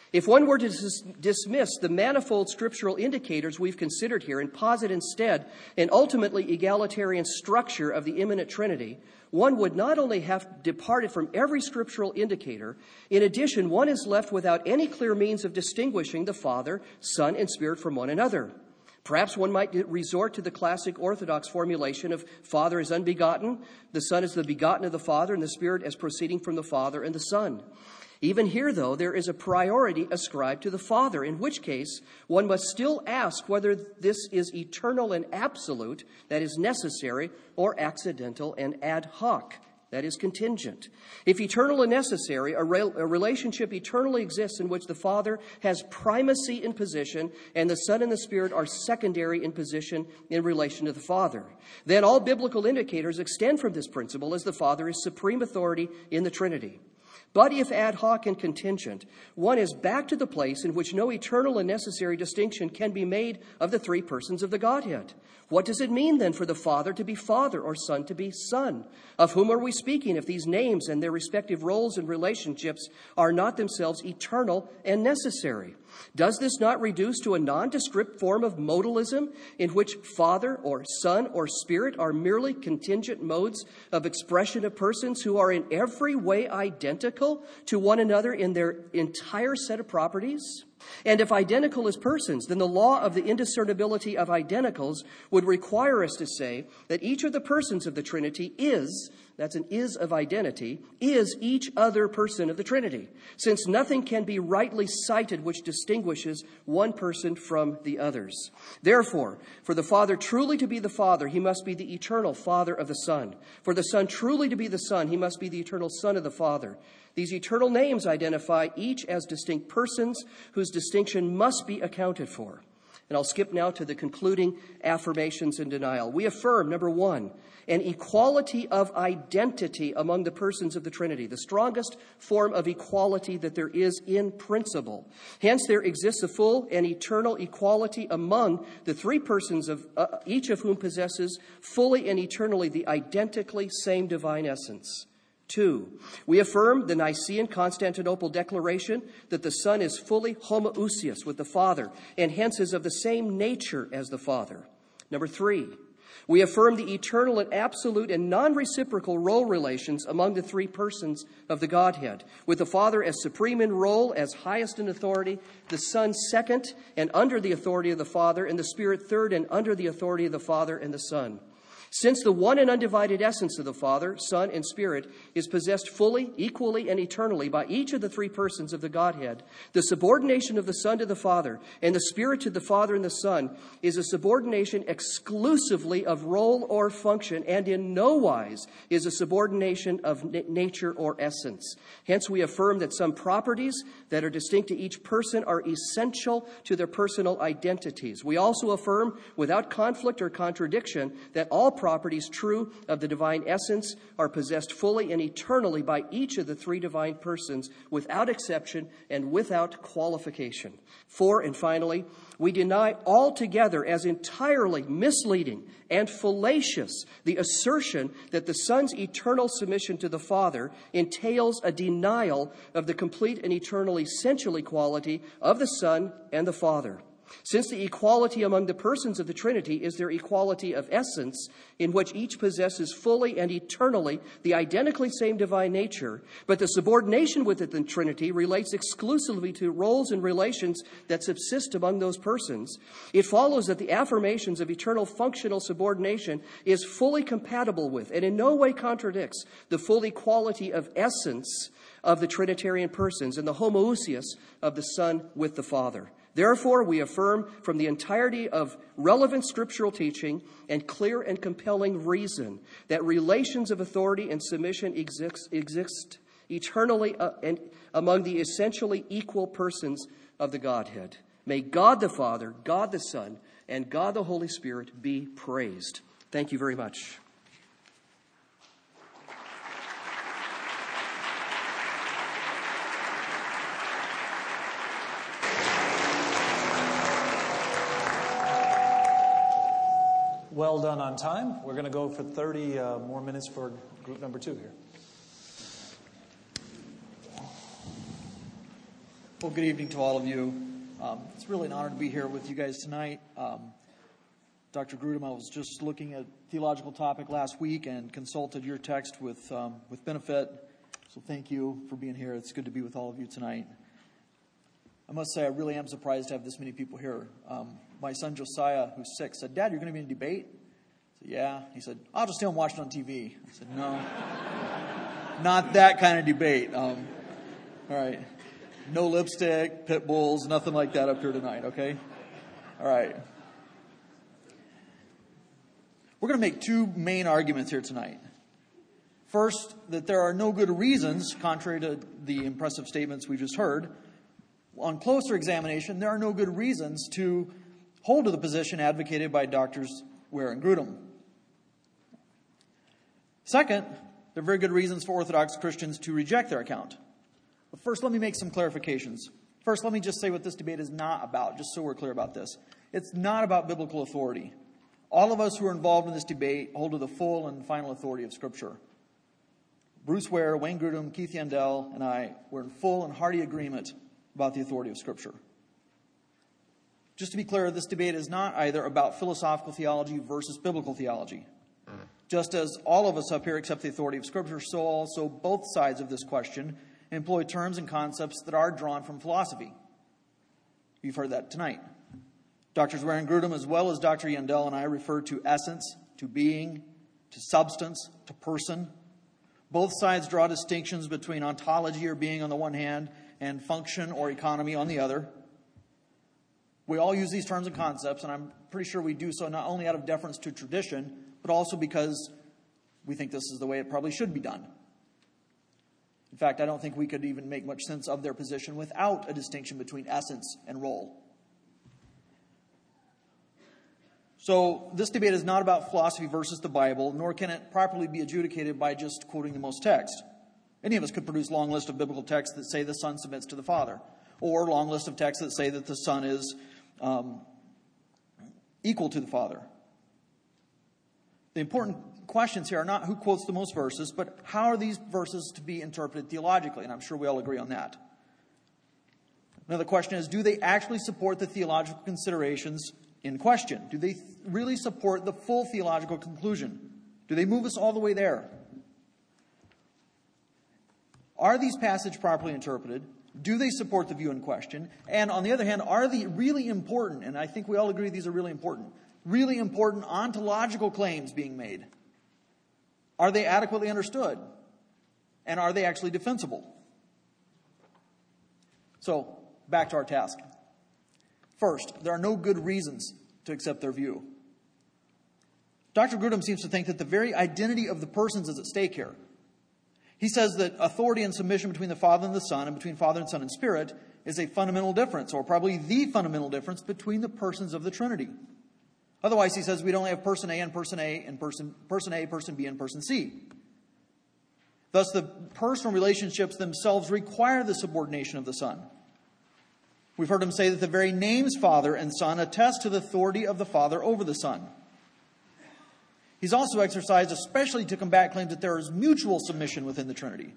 If one were to dismiss the manifold scriptural indicators we've considered here and posit instead an ultimately egalitarian structure of the immanent Trinity, one would not only have departed from every scriptural indicator, in addition, one is left without any clear means of distinguishing the Father, Son, and Spirit from one another. Perhaps one might resort to the classic Orthodox formulation of Father as unbegotten, the Son as the begotten of the Father, and the Spirit as proceeding from the Father and the Son. Even here, though, there is a priority ascribed to the Father, in which case one must still ask whether this is eternal and absolute, that is necessary, or accidental and ad hoc, that is contingent. If eternal and necessary, a relationship eternally exists in which the Father has primacy in position and the Son and the Spirit are secondary in position in relation to the Father. Then all biblical indicators extend from this principle as the Father is supreme authority in the Trinity. But if ad hoc and contingent, one is back to the place in which no eternal and necessary distinction can be made of the three persons of the Godhead. What does it mean then for the Father to be Father or Son to be Son? Of whom are we speaking if these names and their respective roles and relationships are not themselves eternal and necessary? Does this not reduce to a nondescript form of modalism in which Father or Son or Spirit are merely contingent modes of expression of persons who are in every way identical to one another in their entire set of properties? And if identical as persons, then the law of the indiscernibility of identicals would require us to say that each of the persons of the Trinity is, that's an is of identity, is each other person of the Trinity, since nothing can be rightly cited which distinguishes one person from the others. Therefore, for the Father truly to be the Father, he must be the eternal Father of the Son. For the Son truly to be the Son, he must be the eternal Son of the Father. These eternal names identify each as distinct persons whose distinction must be accounted for. And I'll skip now to the concluding affirmations and denial. We affirm, number one, an equality of identity among the persons of the Trinity, the strongest form of equality that there is in principle. Hence, there exists a full and eternal equality among the three persons, of each of whom possesses fully and eternally the identically same divine essence. 2, we affirm the Nicene-Constantinople Declaration that the Son is fully homoousios with the Father and hence is of the same nature as the Father. Number 3, we affirm the eternal and absolute and non-reciprocal role relations among the three persons of the Godhead, with the Father as supreme in role, as highest in authority, the Son second and under the authority of the Father, and the Spirit third and under the authority of the Father and the Son. Since the one and undivided essence of the Father, Son, and Spirit is possessed fully, equally, and eternally by each of the three persons of the Godhead, the subordination of the Son to the Father and the Spirit to the Father and the Son is a subordination exclusively of role or function and in no wise is a subordination of nature or essence. Hence, we affirm that some properties that are distinct to each person are essential to their personal identities. We also affirm, without conflict or contradiction, that all properties true of the divine essence are possessed fully and eternally by each of the three divine persons without exception and without qualification. 4, and finally, we deny altogether as entirely misleading and fallacious the assertion that the Son's eternal submission to the Father entails a denial of the complete and eternal essential equality of the Son and the Father. Since the equality among the persons of the Trinity is their equality of essence, in which each possesses fully and eternally the identically same divine nature, but the subordination within the Trinity relates exclusively to roles and relations that subsist among those persons, it follows that the affirmations of eternal functional subordination is fully compatible with and in no way contradicts the full equality of essence of the Trinitarian persons and the homoousios of the Son with the Father. Therefore, we affirm from the entirety of relevant scriptural teaching and clear and compelling reason that relations of authority and submission exist eternally and among the essentially equal persons of the Godhead. May God the Father, God the Son, and God the Holy Spirit be praised. Thank you very much. Well done on time. We're going to go for 30 more minutes for group number 2 here. Well, good evening to all of you. It's really an honor to be here with you guys tonight. Dr. Grudem, I was just looking at a theological topic last week and consulted your text with benefit. So thank you for being here. It's good to be with all of you tonight. I must say I really am surprised to have this many people here. My son Josiah, who's 6, said, "Dad, you're going to be in a debate?" I said, "Yeah." He said, "I'll just stay and watch it on TV." I said, "No, not that kind of debate." All right. No lipstick, pit bulls, nothing like that up here tonight, okay? All right. We're going to make two main arguments here tonight. First, that there are no good reasons, contrary to the impressive statements we just heard. On closer examination, there are no good reasons to hold to the position advocated by Drs. Ware and Grudem. Second, there are very good reasons for Orthodox Christians to reject their account. But first, let me make some clarifications. First, let me just say what this debate is not about, just so we're clear about this. It's not about biblical authority. All of us who are involved in this debate hold to the full and final authority of Scripture. Bruce Ware, Wayne Grudem, Keith Yandel, and I were in full and hearty agreement about the authority of Scripture. Just to be clear, this debate is not either about philosophical theology versus biblical theology. Just as all of us up here accept the authority of Scripture, so also both sides of this question employ terms and concepts that are drawn from philosophy. You've heard that tonight. Drs. Ware and Grudem, as well as Dr. Yandel and I, refer to essence, to being, to substance, to person. Both sides draw distinctions between ontology or being on the one hand and function or economy on the other. We all use these terms and concepts, and I'm pretty sure we do so not only out of deference to tradition, but also because we think this is the way it probably should be done. In fact, I don't think we could even make much sense of their position without a distinction between essence and role. So this debate is not about philosophy versus the Bible, nor can it properly be adjudicated by just quoting the most text. Any of us could produce a long list of biblical texts that say the Son submits to the Father, or a long list of texts that say that the Son is equal to the Father. The important questions here are not who quotes the most verses, but how are these verses to be interpreted theologically? And I'm sure we all agree on that. Another question is, do they actually support the theological considerations in question? Do they really support the full theological conclusion? Do they move us all the way there? Are these passages properly interpreted? Do they support the view in question? And on the other hand, are they really important, and I think we all agree these are really important ontological claims being made? Are they adequately understood? And are they actually defensible? So, back to our task. First, there are no good reasons to accept their view. Dr. Grudem seems to think that the very identity of the persons is at stake here. He says that authority and submission between the Father and the Son, and between Father and Son and Spirit, is a fundamental difference, or probably the fundamental difference between the persons of the Trinity. Otherwise, he says we'd only have person A and person A and person A, person B, and person C. Thus, the personal relationships themselves require the subordination of the Son. We've heard him say that the very names Father and Son attest to the authority of the Father over the Son. He's also exercised, especially to combat claims that there is mutual submission within the Trinity.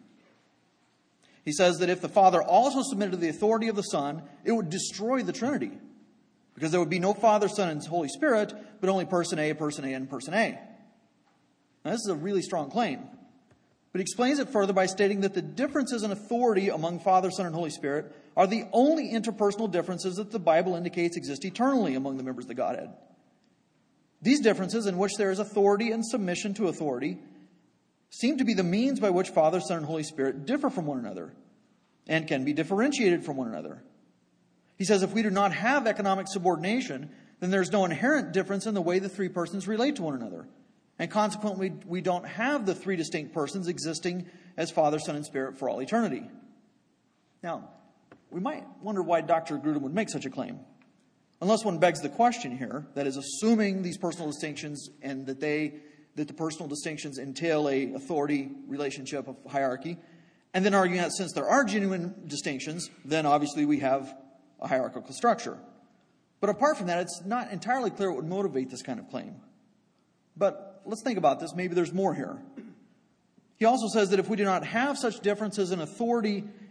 He says that if the Father also submitted to the authority of the Son, it would destroy the Trinity, because there would be no Father, Son, and Holy Spirit, but only person A, and person A. Now, this is a really strong claim. But he explains it further by stating that the differences in authority among Father, Son, and Holy Spirit are the only interpersonal differences that the Bible indicates exist eternally among the members of the Godhead. These differences, in which there is authority and submission to authority, seem to be the means by which Father, Son, and Holy Spirit differ from one another and can be differentiated from one another. He says if we do not have economic subordination, then there's no inherent difference in the way the three persons relate to one another. And consequently, we don't have the three distinct persons existing as Father, Son, and Spirit for all eternity. Now, we might wonder why Dr. Grudem would make such a claim. Unless one begs the question here, that is, assuming these personal distinctions and that the personal distinctions entail a authority relationship of hierarchy, and then arguing that since there are genuine distinctions, then obviously we have a hierarchical structure. But apart from that, it's not entirely clear what would motivate this kind of claim. But let's think about this. Maybe there's more here. He also says that if we do not have such differences in authority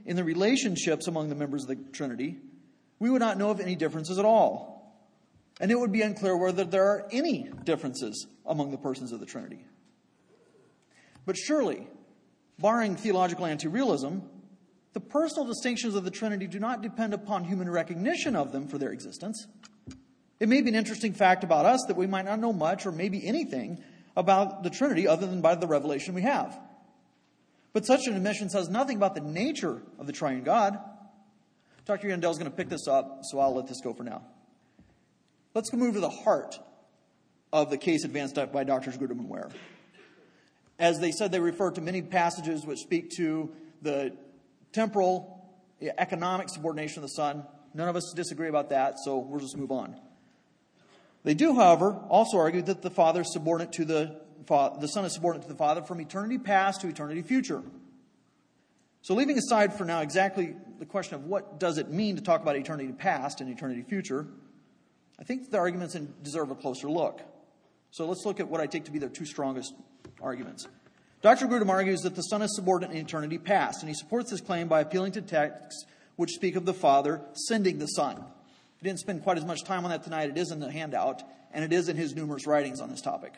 in the relationships among the members of the Trinity, we would not know of any differences at all. And it would be unclear whether there are any differences among the persons of the Trinity. But surely, barring theological anti-realism, the personal distinctions of the Trinity do not depend upon human recognition of them for their existence. It may be an interesting fact about us that we might not know much or maybe anything about the Trinity other than by the revelation we have. But such an admission says nothing about the nature of the triune God. Dr. Yandel is going to pick this up, so I'll let this go for now. Let's move to the heart of the case advanced by Drs. Grudem and Ware. As they said, they refer to many passages which speak to the temporal, economic subordination of the Son. None of us disagree about that, so we'll just move on. They do, however, also argue that the Son is subordinate to the Father from eternity past to eternity future. So leaving aside for now exactly the question of what does it mean to talk about eternity past and eternity future, I think the arguments deserve a closer look. So let's look at what I take to be their two strongest arguments. Dr. Grudem argues that the Son is subordinate in eternity past, and he supports this claim by appealing to texts which speak of the Father sending the Son. I didn't spend quite as much time on that tonight. It is in the handout, and it is in his numerous writings on this topic.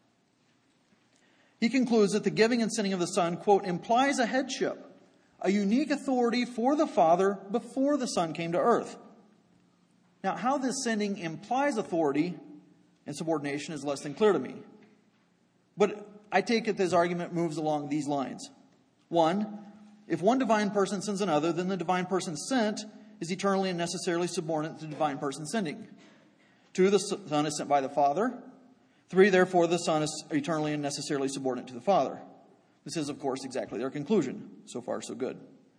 He concludes that the giving and sending of the Son, quote, implies a headship, a unique authority for the Father before the Son came to earth. Now, how this sending implies authority and subordination is less than clear to me. But I take it this argument moves along these lines. 1, if one divine person sends another, then the divine person sent is eternally and necessarily subordinate to the divine person sending. 2, the Son is sent by the Father. 3, therefore, the Son is eternally and necessarily subordinate to the Father. This is, of course, exactly their conclusion. So far, so good.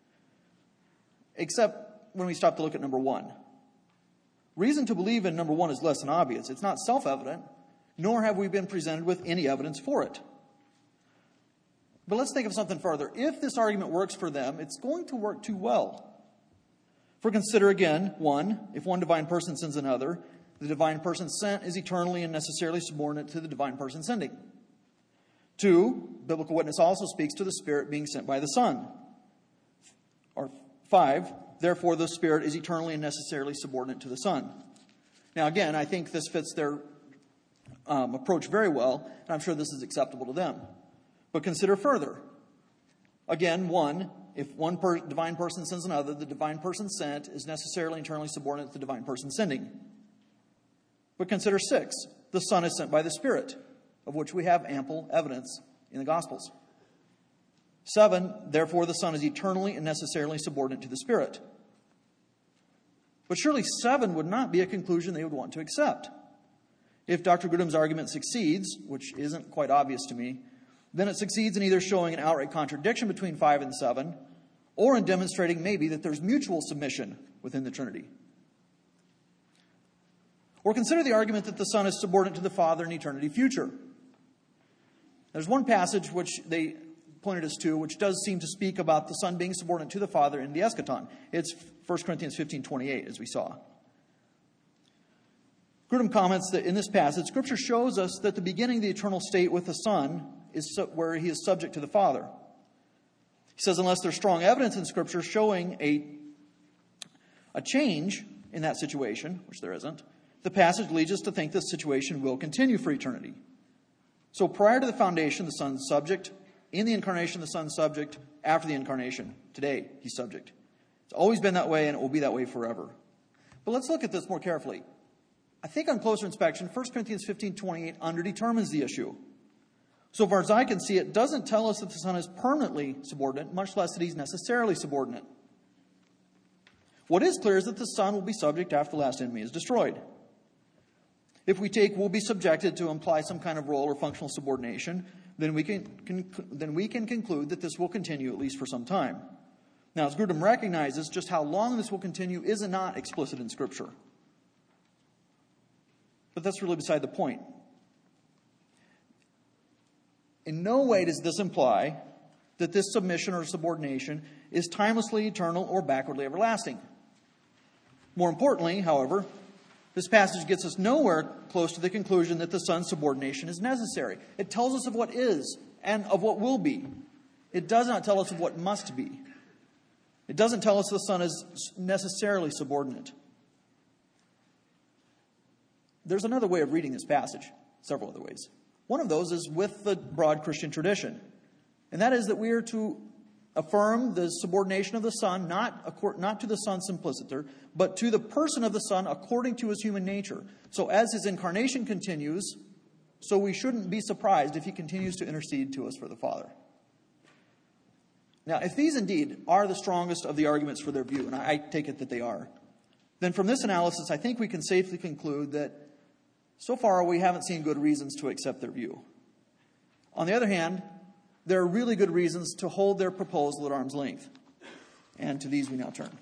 Except when we stop to look at number 1. Reason to believe in number 1 is less than obvious. It's not self-evident, nor have we been presented with any evidence for it. But let's think of something further. If this argument works for them, it's going to work too well. For consider again, 1, if one divine person sends another, the divine person sent is eternally and necessarily subordinate to the divine person sending. 2, biblical witness also speaks to the Spirit being sent by the Son. Or 5, therefore the Spirit is eternally and necessarily subordinate to the Son. Now again, I think this fits their approach very well, and I'm sure this is acceptable to them. But consider further. Again, 1, if one divine person sends another, the divine person sent is necessarily eternally subordinate to the divine person sending. But consider 6, the Son is sent by the Spirit, of which we have ample evidence in the Gospels. 7, therefore the Son is eternally and necessarily subordinate to the Spirit. But surely 7 would not be a conclusion they would want to accept. If Dr. Grudem's argument succeeds, which isn't quite obvious to me, then it succeeds in either showing an outright contradiction between 5 and 7, or in demonstrating maybe that there's mutual submission within the Trinity. Or consider the argument that the Son is subordinate to the Father in eternity future. There's one passage which they pointed us to, which does seem to speak about the Son being subordinate to the Father in the eschaton. It's 1 Corinthians 15:28, as we saw. Grudem comments that in this passage, Scripture shows us that the beginning of the eternal state with the Son is where he is subject to the Father. He says, unless there's strong evidence in Scripture showing a change in that situation, which there isn't, the passage leads us to think this situation will continue for eternity. So prior to the foundation, the Son's subject. In the incarnation, the Son's subject. After the incarnation, today, he's subject. It's always been that way, and it will be that way forever. But let's look at this more carefully. I think on closer inspection, 1 Corinthians 15:28 underdetermines the issue. So far as I can see, it doesn't tell us that the Son is permanently subordinate, much less that he's necessarily subordinate. What is clear is that the Son will be subject after the last enemy is destroyed. If we take will be subjected to imply some kind of role or functional subordination, then we can conclude that this will continue at least for some time. Now, as Grudem recognizes, just how long this will continue is not explicit in Scripture. But that's really beside the point. In no way does this imply that this submission or subordination is timelessly eternal or backwardly everlasting. More importantly, however, this passage gets us nowhere close to the conclusion that the Son's subordination is necessary. It tells us of what is and of what will be. It does not tell us of what must be. It doesn't tell us the Son is necessarily subordinate. There's another way of reading this passage, several other ways. One of those is with the broad Christian tradition, and that is that we are to affirm the subordination of the Son, not to the Son simpliciter, but to the person of the Son according to his human nature. So as his incarnation continues, so we shouldn't be surprised if he continues to intercede to us for the Father. Now, if these indeed are the strongest of the arguments for their view, and I take it that they are, then from this analysis, I think we can safely conclude that so far we haven't seen good reasons to accept their view. On the other hand, there are really good reasons to hold their proposal at arm's length. And to these we now turn.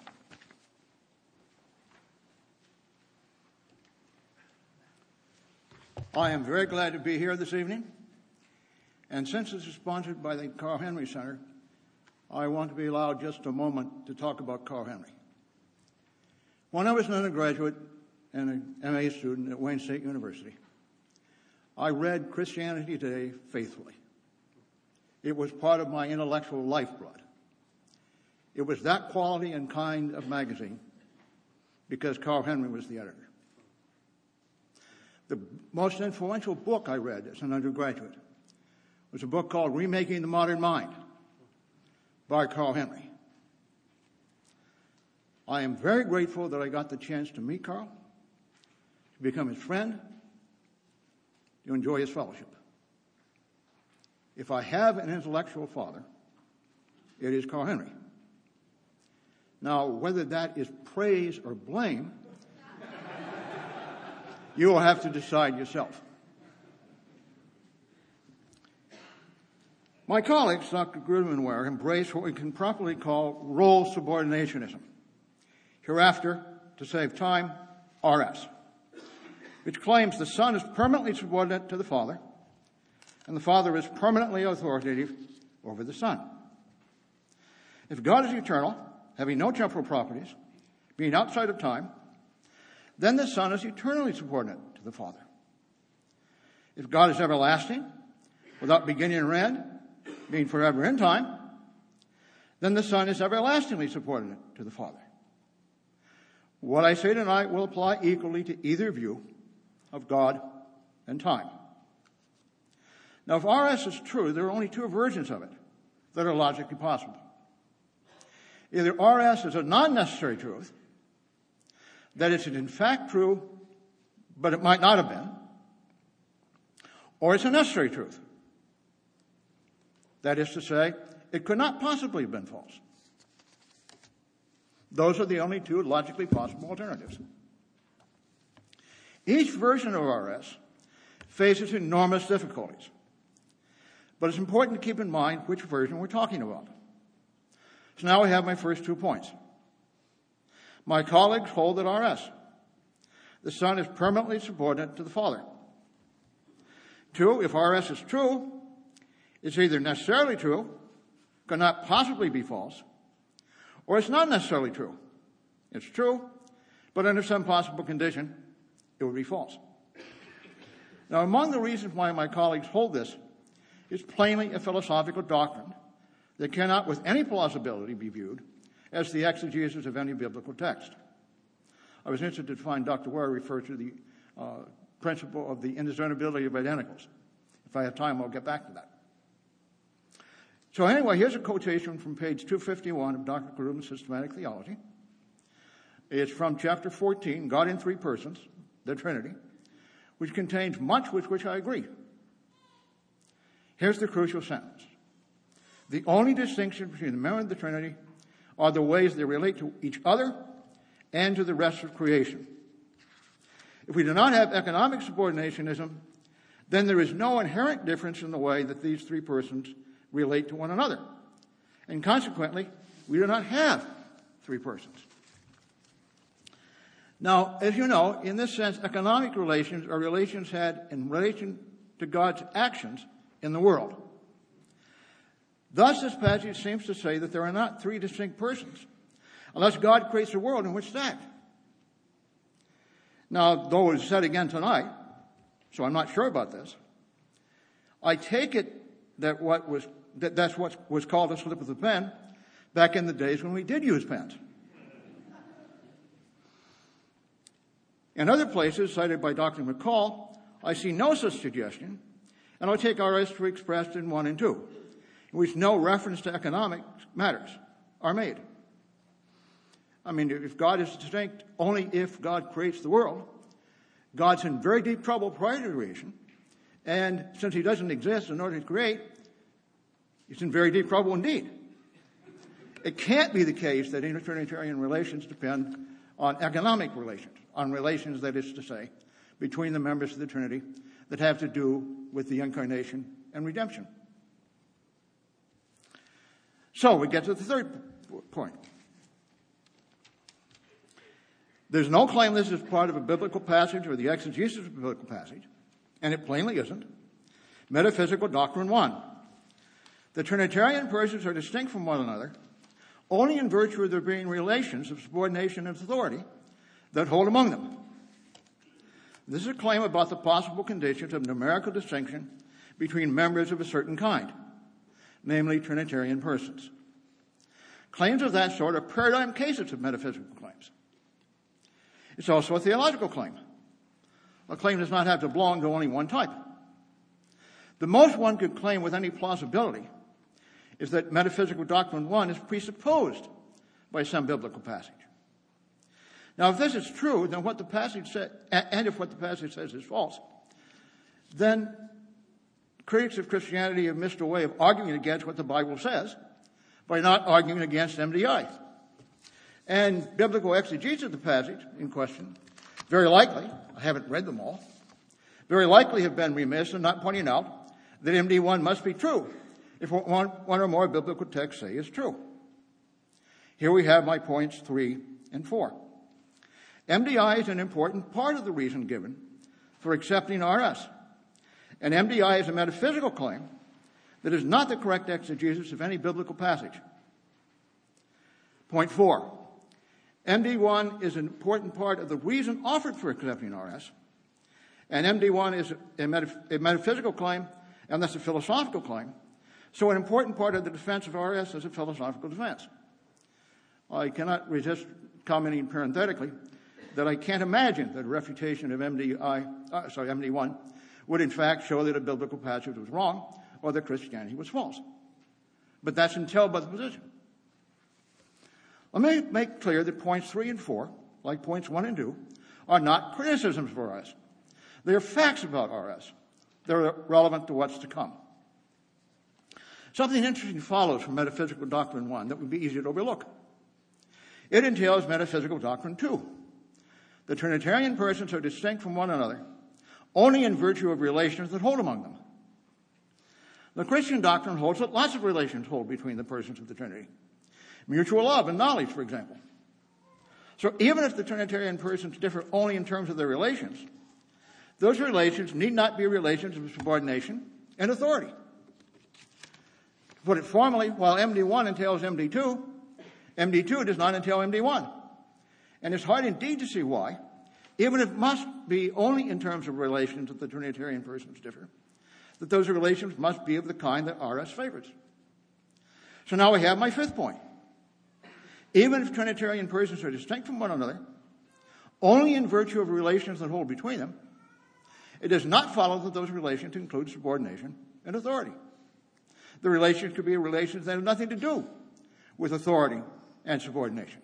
I am very glad to be here this evening. And since this is sponsored by the Carl Henry Center, I want to be allowed just a moment to talk about Carl Henry. When I was an undergraduate and an MA student at Wayne State University, I read Christianity Today faithfully. It was part of my intellectual lifeblood. It was that quality and kind of magazine because Carl Henry was the editor. The most influential book I read as an undergraduate was a book called Remaking the Modern Mind by Carl Henry. I am very grateful that I got the chance to meet Carl, to become his friend, to enjoy his fellowship. If I have an intellectual father, it is Carl Henry. Now, whether that is praise or blame, you will have to decide yourself. My colleagues, Dr. Grudem and Ware, embrace what we can properly call role subordinationism. Hereafter, to save time, RS, which claims the Son is permanently subordinate to the Father, and the Father is permanently authoritative over the Son. If God is eternal, having no temporal properties, being outside of time, then the Son is eternally subordinate to the Father. If God is everlasting, without beginning or end, being forever in time, then the Son is everlastingly subordinate to the Father. What I say tonight will apply equally to either view of God and time. Now, if RS is true, there are only two versions of it that are logically possible. Either RS is a non-necessary truth, that it's in fact true, but it might not have been, or it's a necessary truth. That is to say, it could not possibly have been false. Those are the only two logically possible alternatives. Each version of RS faces enormous difficulties. But it's important to keep in mind which version we're talking about. So now I have my first 2 points. My colleagues hold that RS, the Son is permanently subordinate to the Father. 2, if RS is true, it's either necessarily true, cannot possibly be false, or it's not necessarily true. It's true, but under some possible condition, it would be false. Now, among the reasons why my colleagues hold this is plainly a philosophical doctrine that cannot with any plausibility be viewed as the exegesis of any biblical text. I was interested to find Dr. Ware refer to the principle of the indiscernibility of identicals. If I have time, I'll get back to that. So anyway, here's a quotation from page 251 of Dr. Grudem's Systematic Theology. It's from chapter 14, God in Three Persons, the Trinity, which contains much with which I agree. Here's the crucial sentence. The only distinction between the members of the Trinity are the ways they relate to each other and to the rest of creation. If we do not have economic subordinationism, then there is no inherent difference in the way that these three persons relate to one another. And consequently, we do not have three persons. Now, as you know, in this sense, economic relations are relations had in relation to God's actions in the world. Thus, this passage seems to say that there are not three distinct persons, unless God creates a world in which to act. Now, though it was said again tonight, so I'm not sure about this, I take it that that's what was called a slip of the pen back in the days when we did use pens. In other places cited by Dr. McCall, I see no such suggestion, and I'll take RS to be expressed in 1 and 2, in which no reference to economic matters are made. I mean, if God is distinct only if God creates the world, God's in very deep trouble prior to creation, and since he doesn't exist in order to create, he's in very deep trouble indeed. It can't be the case that intertrinitarian relations depend on economic relations, on relations, that is to say, between the members of the Trinity that have to do with the incarnation and redemption. So we get to the third point. There's no claim this is part of a biblical passage or the exegesis of a biblical passage, and it plainly isn't. Metaphysical Doctrine 1. The Trinitarian persons are distinct from one another only in virtue of there being relations of subordination and authority that hold among them. This is a claim about the possible conditions of numerical distinction between members of a certain kind, namely Trinitarian persons. Claims of that sort are paradigm cases of metaphysical claims. It's also a theological claim. A claim does not have to belong to only one type. The most one could claim with any plausibility is that Metaphysical Doctrine 1 is presupposed by some biblical passage. Now, if this is true, then what the passage says, and if what the passage says is false, then critics of Christianity have missed a way of arguing against what the Bible says by not arguing against MDI. And biblical exegesis of the passage in question, very likely, I haven't read them all, very likely have been remiss in not pointing out that MD1 must be true if one or more biblical texts say is true. Here we have my points 3 and 4. MDI is an important part of the reason given for accepting RS. And MDI is a metaphysical claim that is not the correct exegesis of any biblical passage. Point 4. MD1 is an important part of the reason offered for accepting RS. And MD1 is a metaphysical claim, and that's a philosophical claim. So an important part of the defense of RS is a philosophical defense. I cannot resist commenting parenthetically that I can't imagine that a refutation of MD1 would in fact show that a biblical passage was wrong or that Christianity was false. But that's entailed by the position. Let me make clear that points 3 and 4, like points 1 and 2, are not criticisms of RS. They are facts about RS. They're relevant to what's to come. Something interesting follows from Metaphysical Doctrine 1 that would be easy to overlook. It entails Metaphysical Doctrine 2. The Trinitarian persons are distinct from one another only in virtue of relations that hold among them. The Christian doctrine holds that lots of relations hold between the persons of the Trinity. Mutual love and knowledge, for example. So even if the Trinitarian persons differ only in terms of their relations, those relations need not be relations of subordination and authority. To put it formally, while MD1 entails MD2, MD2 does not entail MD1. And it's hard indeed to see why, even if it must be only in terms of relations that the Trinitarian persons differ, that those relations must be of the kind that RS favors. So now we have my fifth point. Even if Trinitarian persons are distinct from one another, only in virtue of relations that hold between them, it does not follow that those relations include subordination and authority. The relations could be relations that have nothing to do with authority and subordination.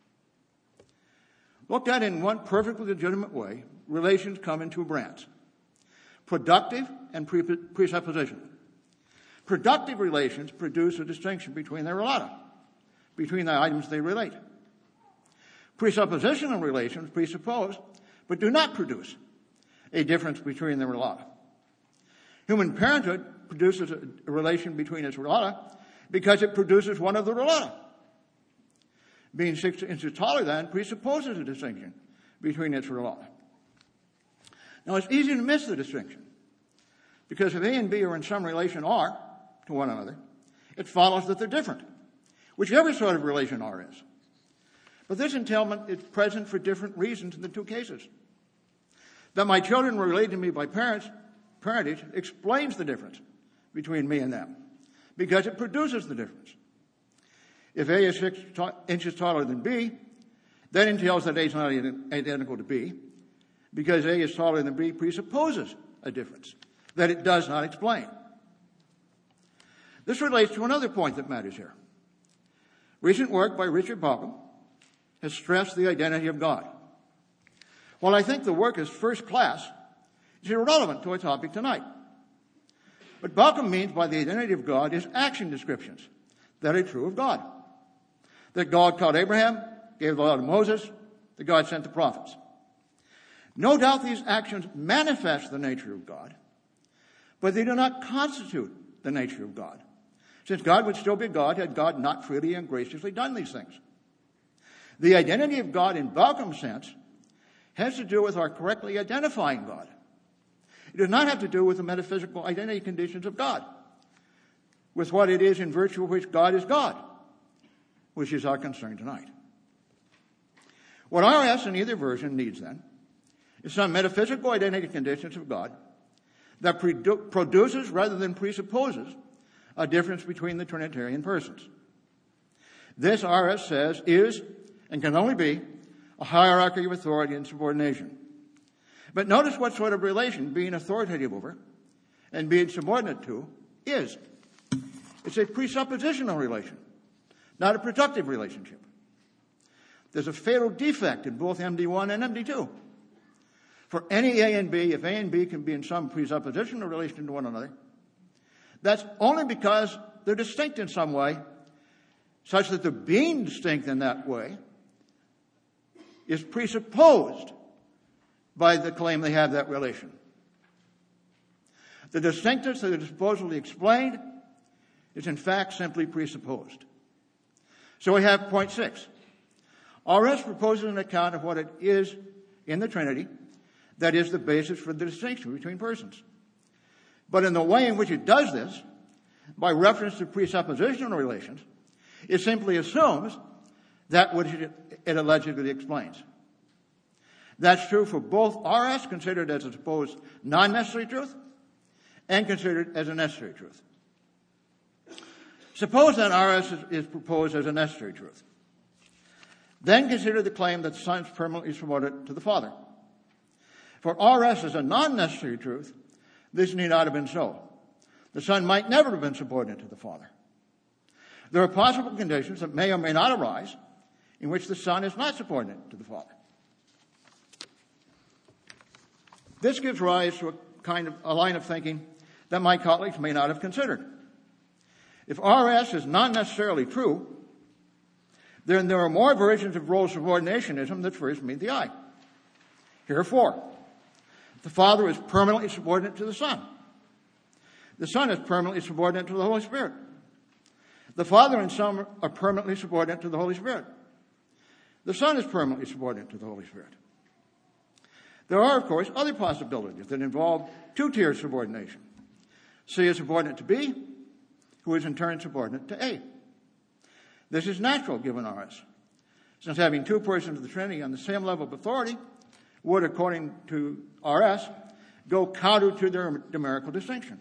Looked at in one perfectly legitimate way, relations come in two brands: productive and presupposition. Productive relations produce a distinction between their relata, between the items they relate. Presuppositional relations presuppose, but do not produce, a difference between the relata. Human parenthood produces a relation between its relata because it produces one of the relata. Being 6 inches taller than presupposes a distinction between its relata. Now, it's easy to miss the distinction, because if A and B are in some relation R to one another, it follows that they're different, whichever sort of relation R is. But this entailment is present for different reasons in the two cases. That my children were related to me by parentage explains the difference between me and them, because it produces the difference. If A is 6 inches taller than B, that entails that A is not identical to B, because A is taller than B presupposes a difference that it does not explain. This relates to another point that matters here. Recent work by Richard Bauckham has stressed the identity of God. While I think the work is first class, it's irrelevant to our topic tonight. What Bauckham means by the identity of God is action descriptions that are true of God. That God called Abraham, gave the law to Moses, that God sent the prophets. No doubt these actions manifest the nature of God, but they do not constitute the nature of God, since God would still be God had God not freely and graciously done these things. The identity of God in Bauckham's sense has to do with our correctly identifying God. It does not have to do with the metaphysical identity conditions of God, with what it is in virtue of which God is God, which is our concern tonight. What RS in either version needs then is some metaphysical identity conditions of God that produces rather than presupposes a difference between the Trinitarian persons. This, RS says, is and can only be a hierarchy of authority and subordination. But notice what sort of relation being authoritative over and being subordinate to is. It's a presuppositional relation, not a productive relationship. There's a fatal defect in both MD1 and MD2. For any A and B, if A and B can be in some presuppositional relation to one another, that's only because they're distinct in some way, such that the being distinct in that way is presupposed by the claim they have that relation. The distinctness that is supposedly explained is in fact simply presupposed. So we have point 6. RS proposes an account of what it is in the Trinity that is the basis for the distinction between persons. But in the way in which it does this, by reference to presuppositional relations, it simply assumes that which it allegedly explains. That's true for both RS, considered as a supposed non-necessary truth, and considered as a necessary truth. Suppose that RS is proposed as a necessary truth. Then consider the claim that the Son is permanently subordinate to the Father. For RS as a non-necessary truth, this need not have been so. The Son might never have been subordinate to the Father. There are possible conditions that may or may not arise in which the Son is not subordinate to the Father. This gives rise to a line of thinking that my colleagues may not have considered. If RS is not necessarily true, then there are more versions of role subordinationism that first meet the eye. Here are 4. The Father is permanently subordinate to the Son. The Son is permanently subordinate to the Holy Spirit. The Father and Son are permanently subordinate to the Holy Spirit. The Son is permanently subordinate to the Holy Spirit. There are, of course, other possibilities that involve two-tier subordination. C is subordinate to B, who is in turn subordinate to A. This is natural given RS, since having two persons of the Trinity on the same level of authority would, according to RS, go counter to their numerical distinction.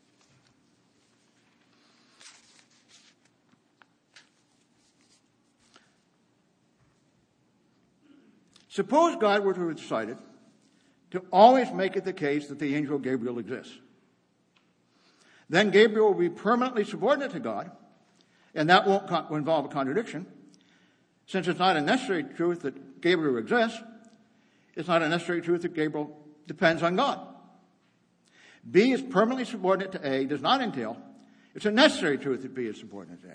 Suppose God were to have decided to always make it the case that the angel Gabriel exists. Then Gabriel will be permanently subordinate to God, and that won't involve a contradiction. Since it's not a necessary truth that Gabriel exists, it's not a necessary truth that Gabriel depends on God. B is permanently subordinate to A does not entail it's a necessary truth that B is subordinate to A.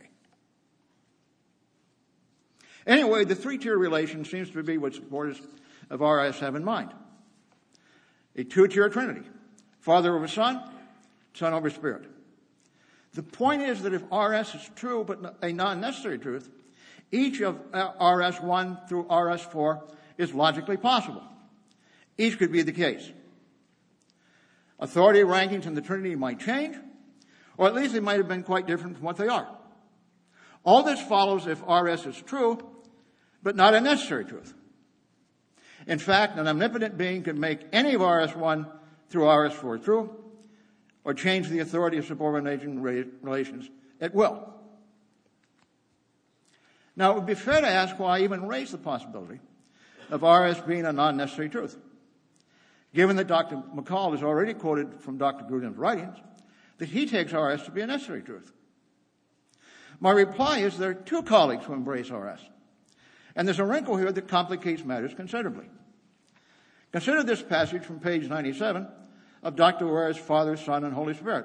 Anyway, the three-tier relation seems to be what supporters of RS have in mind. A two-tier Trinity. Father over Son, Son over Spirit. The point is that if RS is true but a non-necessary truth, each of RS1 through RS4 is logically possible. Each could be the case. Authority rankings in the Trinity might change, or at least they might have been quite different from what they are. All this follows if RS is true, but not a necessary truth. In fact, an omnipotent being could make any of RS1 through RS4 true, or change the authority of subordination relations at will. Now, it would be fair to ask why I even raise the possibility of RS being a non-necessary truth, given that Dr. McCall has already quoted from Dr. Grudem's writings that he takes RS to be a necessary truth. My reply is there are two colleagues who embrace RS, and there's a wrinkle here that complicates matters considerably. Consider this passage from page 97 of Dr. Ware's Father, Son, and Holy Spirit.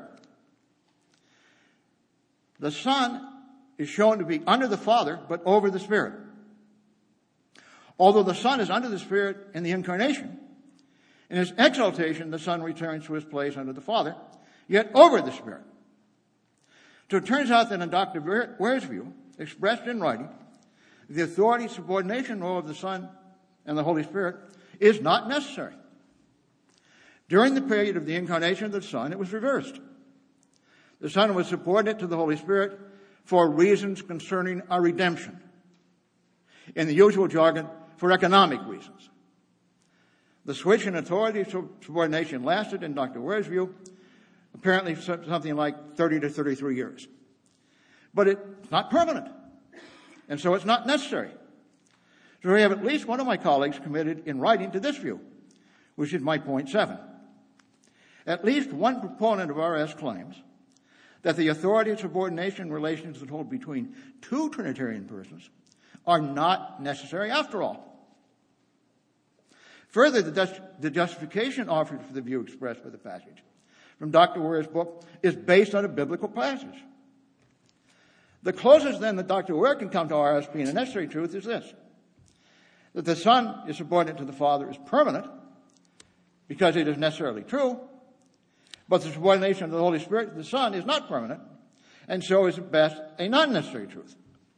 The Son is shown to be under the Father, but over the Spirit. Although the Son is under the Spirit in the incarnation, in his exaltation, the Son returns to his place under the Father, yet over the Spirit. So it turns out that in Dr. Ware's view, expressed in writing, the authority subordination role of the Son and the Holy Spirit is not necessary. During the period of the incarnation of the Son, it was reversed. The Son was subordinate to the Holy Spirit for reasons concerning our redemption. In the usual jargon, for economic reasons. The switch in authority subordination lasted, in Dr. Ware's view, apparently something like 30 to 33 years. But it's not permanent. And so it's not necessary. So we have at least one of my colleagues committed in writing to this view, which is my point 7. At least one proponent of RS claims that the authority and subordination relations that hold between two Trinitarian persons are not necessary after all. Further, the justification offered for the view expressed by the passage from Dr. Ware's book is based on a biblical passage. The closest then that Dr. Ware can come to RS being a necessary truth is this: that the Son is subordinate to the Father is permanent because it is necessarily true, but the subordination of the Holy Spirit to the Son is not permanent, and so is at best a non-necessary truth.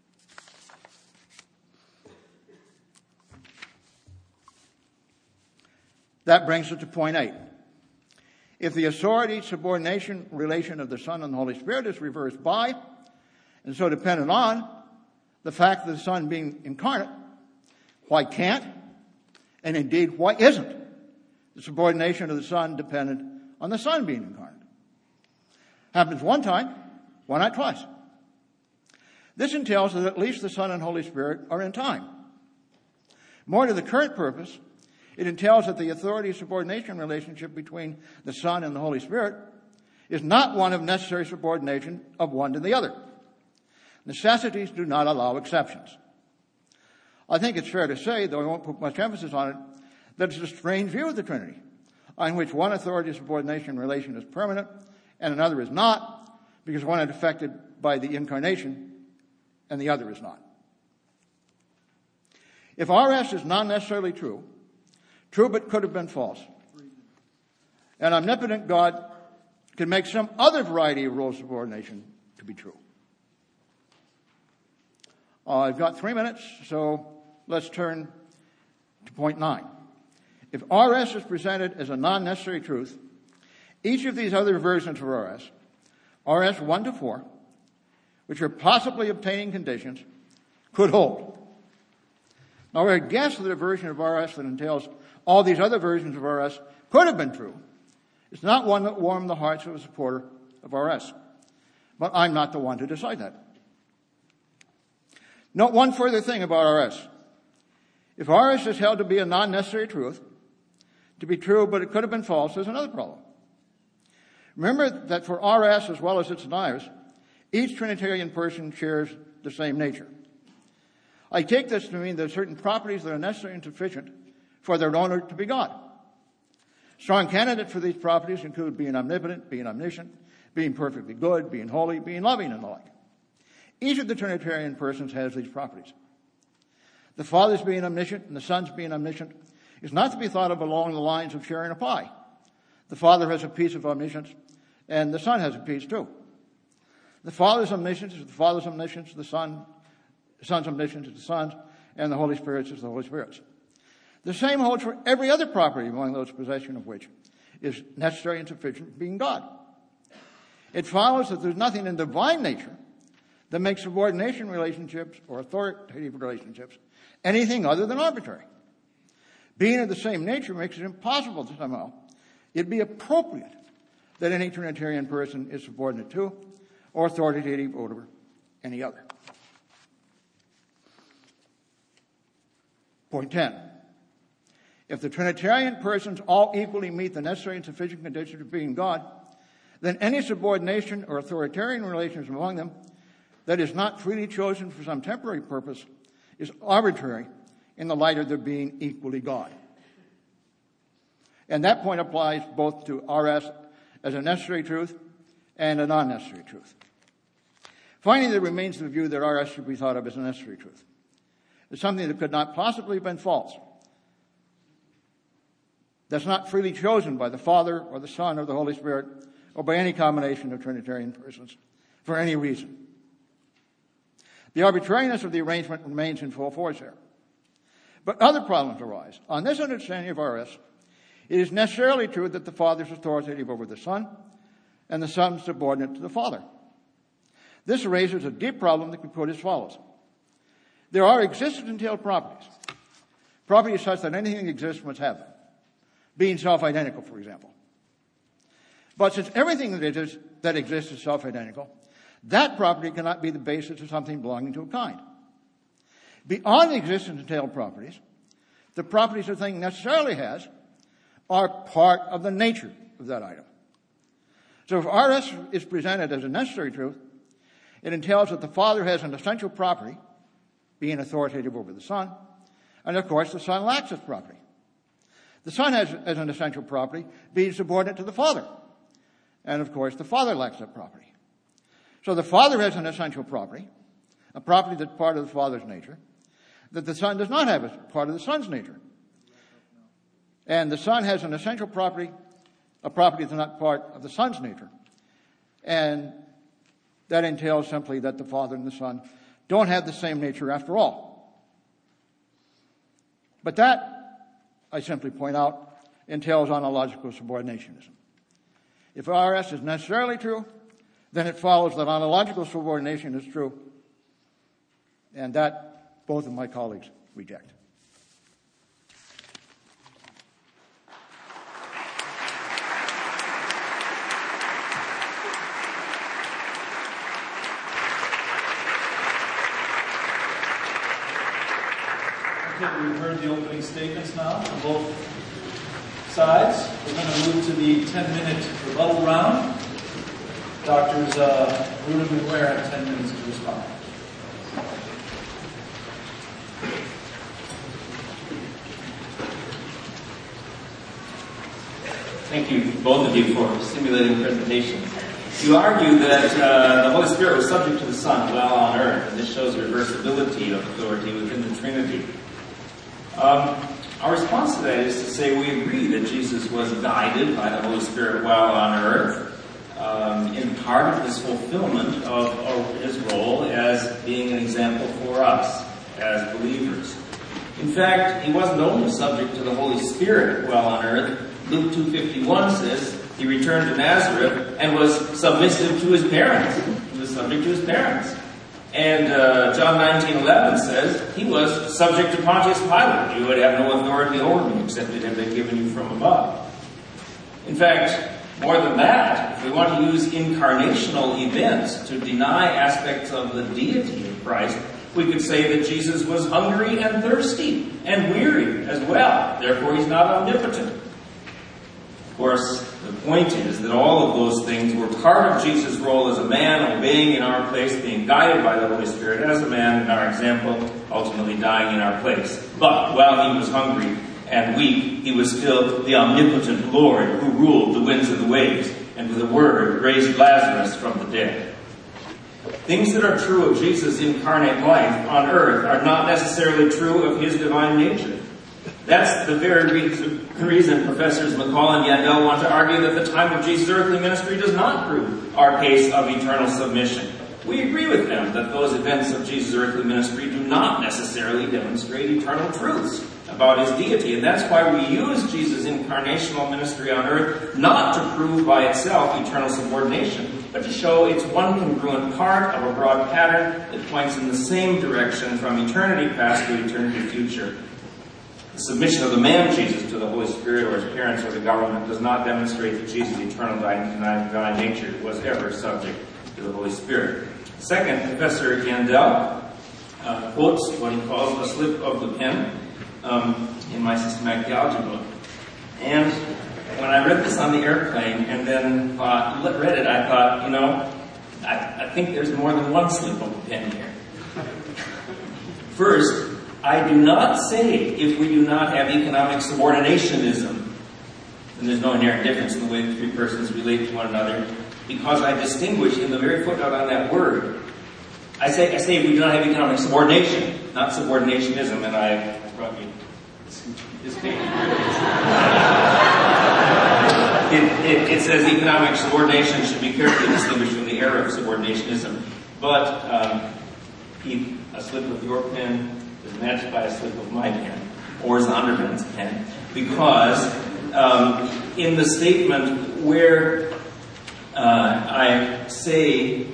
That brings us to point 8. If the authority subordination relation of the Son and the Holy Spirit is reversed by, and so dependent on, the fact of the Son being incarnate, why can't, and indeed why isn't, the subordination of the Son dependent on the Son being incarnate? Happens one time, why not twice? This entails that at least the Son and Holy Spirit are in time. More to the current purpose, it entails that the authority-subordination relationship between the Son and the Holy Spirit is not one of necessary subordination of one to the other. Necessities do not allow exceptions. I think it's fair to say, though I won't put much emphasis on it, that it's a strange view of the Trinity, on which one authority-subordination relation is permanent and another is not, because one is affected by the incarnation and the other is not. If RS is not necessarily true but could have been false, an omnipotent God can make some other variety of role subordination to be true. I've got 3 minutes, so let's turn to point 9. If RS is presented as a non-necessary truth, each of these other versions of RS 1 to 4, which are possibly obtaining conditions, could hold. Now, we're guess that a version of RS that entails all these other versions of RS could have been true. It's not one that warmed the hearts of a supporter of RS. But I'm not the one to decide that. Note one further thing about RS. If RS is held to be a non-necessary truth, to be true but it could have been false, there's another problem. Remember that for RS as well as its deniers, each Trinitarian person shares the same nature. I take this to mean there are certain properties that are necessary and sufficient for their owner to be God. Strong candidates for these properties include being omnipotent, being omniscient, being perfectly good, being holy, being loving, and the like. Each of the Trinitarian persons has these properties. The Father's being omniscient and the Son's being omniscient is not to be thought of along the lines of sharing a pie. The Father has a piece of omniscience, and the Son has a piece too. The Father's omniscience is the Father's omniscience, the Son's omniscience is the Son's, and the Holy Spirit's is the Holy Spirit's. The same holds for every other property among those possession of which is necessary and sufficient for being God. It follows that there's nothing in divine nature that makes subordination relationships or authoritative relationships anything other than arbitrary. Being of the same nature makes it impossible to somehow it'd be appropriate that any Trinitarian person is subordinate to or authoritative over any other. Point 10. If the Trinitarian persons all equally meet the necessary and sufficient conditions of being God, then any subordination or authoritarian relations among them that is not freely chosen for some temporary purpose is arbitrary in the light of their being equally God. And that point applies both to RS as a necessary truth and a non-necessary truth. Finally, there remains the view that RS should be thought of as a necessary truth. It's something that could not possibly have been false. That's not freely chosen by the Father or the Son or the Holy Spirit or by any combination of Trinitarian persons for any reason. The arbitrariness of the arrangement remains in full force here. But other problems arise. On this understanding of RS, it is necessarily true that the Father is authoritative over the Son and the Son is subordinate to the Father. This raises a deep problem that can be put as follows. There are existence-entailed properties. Properties such that anything that exists must have them. Being self-identical, for example. But since everything that exists is self-identical, that property cannot be the basis of something belonging to a kind. Beyond the existence-entailed properties, the properties a thing necessarily has are part of the nature of that item. So if RS is presented as a necessary truth, it entails that the Father has an essential property, being authoritative over the Son, and of course the Son lacks this property. The Son has as an essential property, being subordinate to the Father, and of course the Father lacks that property. So the Father has an essential property, a property that's part of the Father's nature, that the Son does not have as part of the Son's nature. And the Son has an essential property, a property that's not part of the Son's nature. And that entails simply that the Father and the Son don't have the same nature after all. But that, I simply point out, entails ontological subordinationism. If RS is necessarily true, then it follows that ontological subordination is true, and that both of my colleagues reject. Okay, we've heard the opening statements now from both sides. We're going to move to the 10-minute rebuttal round. Doctors Grudem and Ware have 10 minutes to respond. Thank you, both of you, for stimulating presentations. You argue that the Holy Spirit was subject to the Son while on earth, and this shows reversibility of authority within the Trinity. Our response to that is to say we agree that Jesus was guided by the Holy Spirit while on earth, in part of his fulfillment of his role as being an example for us as believers. In fact, he wasn't only subject to the Holy Spirit while on earth. Luke 2:51 says he returned to Nazareth and was submissive to his parents. He was subject to his parents. And John 19:11 says he was subject to Pontius Pilate. You would have no authority over me except it had been given you from above. In fact, more than that, if we want to use incarnational events to deny aspects of the deity of Christ, we could say that Jesus was hungry and thirsty and weary as well. Therefore, he's not omnipotent. Of course, the point is that all of those things were part of Jesus' role as a man, obeying in our place, being guided by the Holy Spirit as a man in our example, ultimately dying in our place. But while he was hungry and weak, he was still the omnipotent Lord who ruled the winds and the waves, and with a word raised Lazarus from the dead. Things that are true of Jesus' incarnate life on earth are not necessarily true of his divine nature. That's the very reason Professors McCall and Yandell want to argue that the time of Jesus' earthly ministry does not prove our case of eternal submission. We agree with them that those events of Jesus' earthly ministry do not necessarily demonstrate eternal truths about his deity, and that's why we use Jesus' incarnational ministry on earth not to prove by itself eternal subordination, but to show it's one congruent part of a broad pattern that points in the same direction from eternity past to eternity future. The submission of the man Jesus to the Holy Spirit or his parents or the government does not demonstrate that Jesus' eternal divine nature was ever subject to the Holy Spirit. Second, Professor Yandell quotes what he calls a slip of the pen in my systematic theology book. And when I read this on the airplane and then read it, I thought, I think there's more than one slip of the pen here. First, I do not say if we do not have economic subordinationism, then there's no inherent difference in the way the three persons relate to one another, because I distinguish in the very footnote on that word. I say if we do not have economic subordination, not subordinationism, and I brought you this page. It says economic subordination should be carefully distinguished from the error of subordinationism. But Keith, a slip of your pen is matched by a slip of my pen, or Zondervan's pen, because in the statement where I say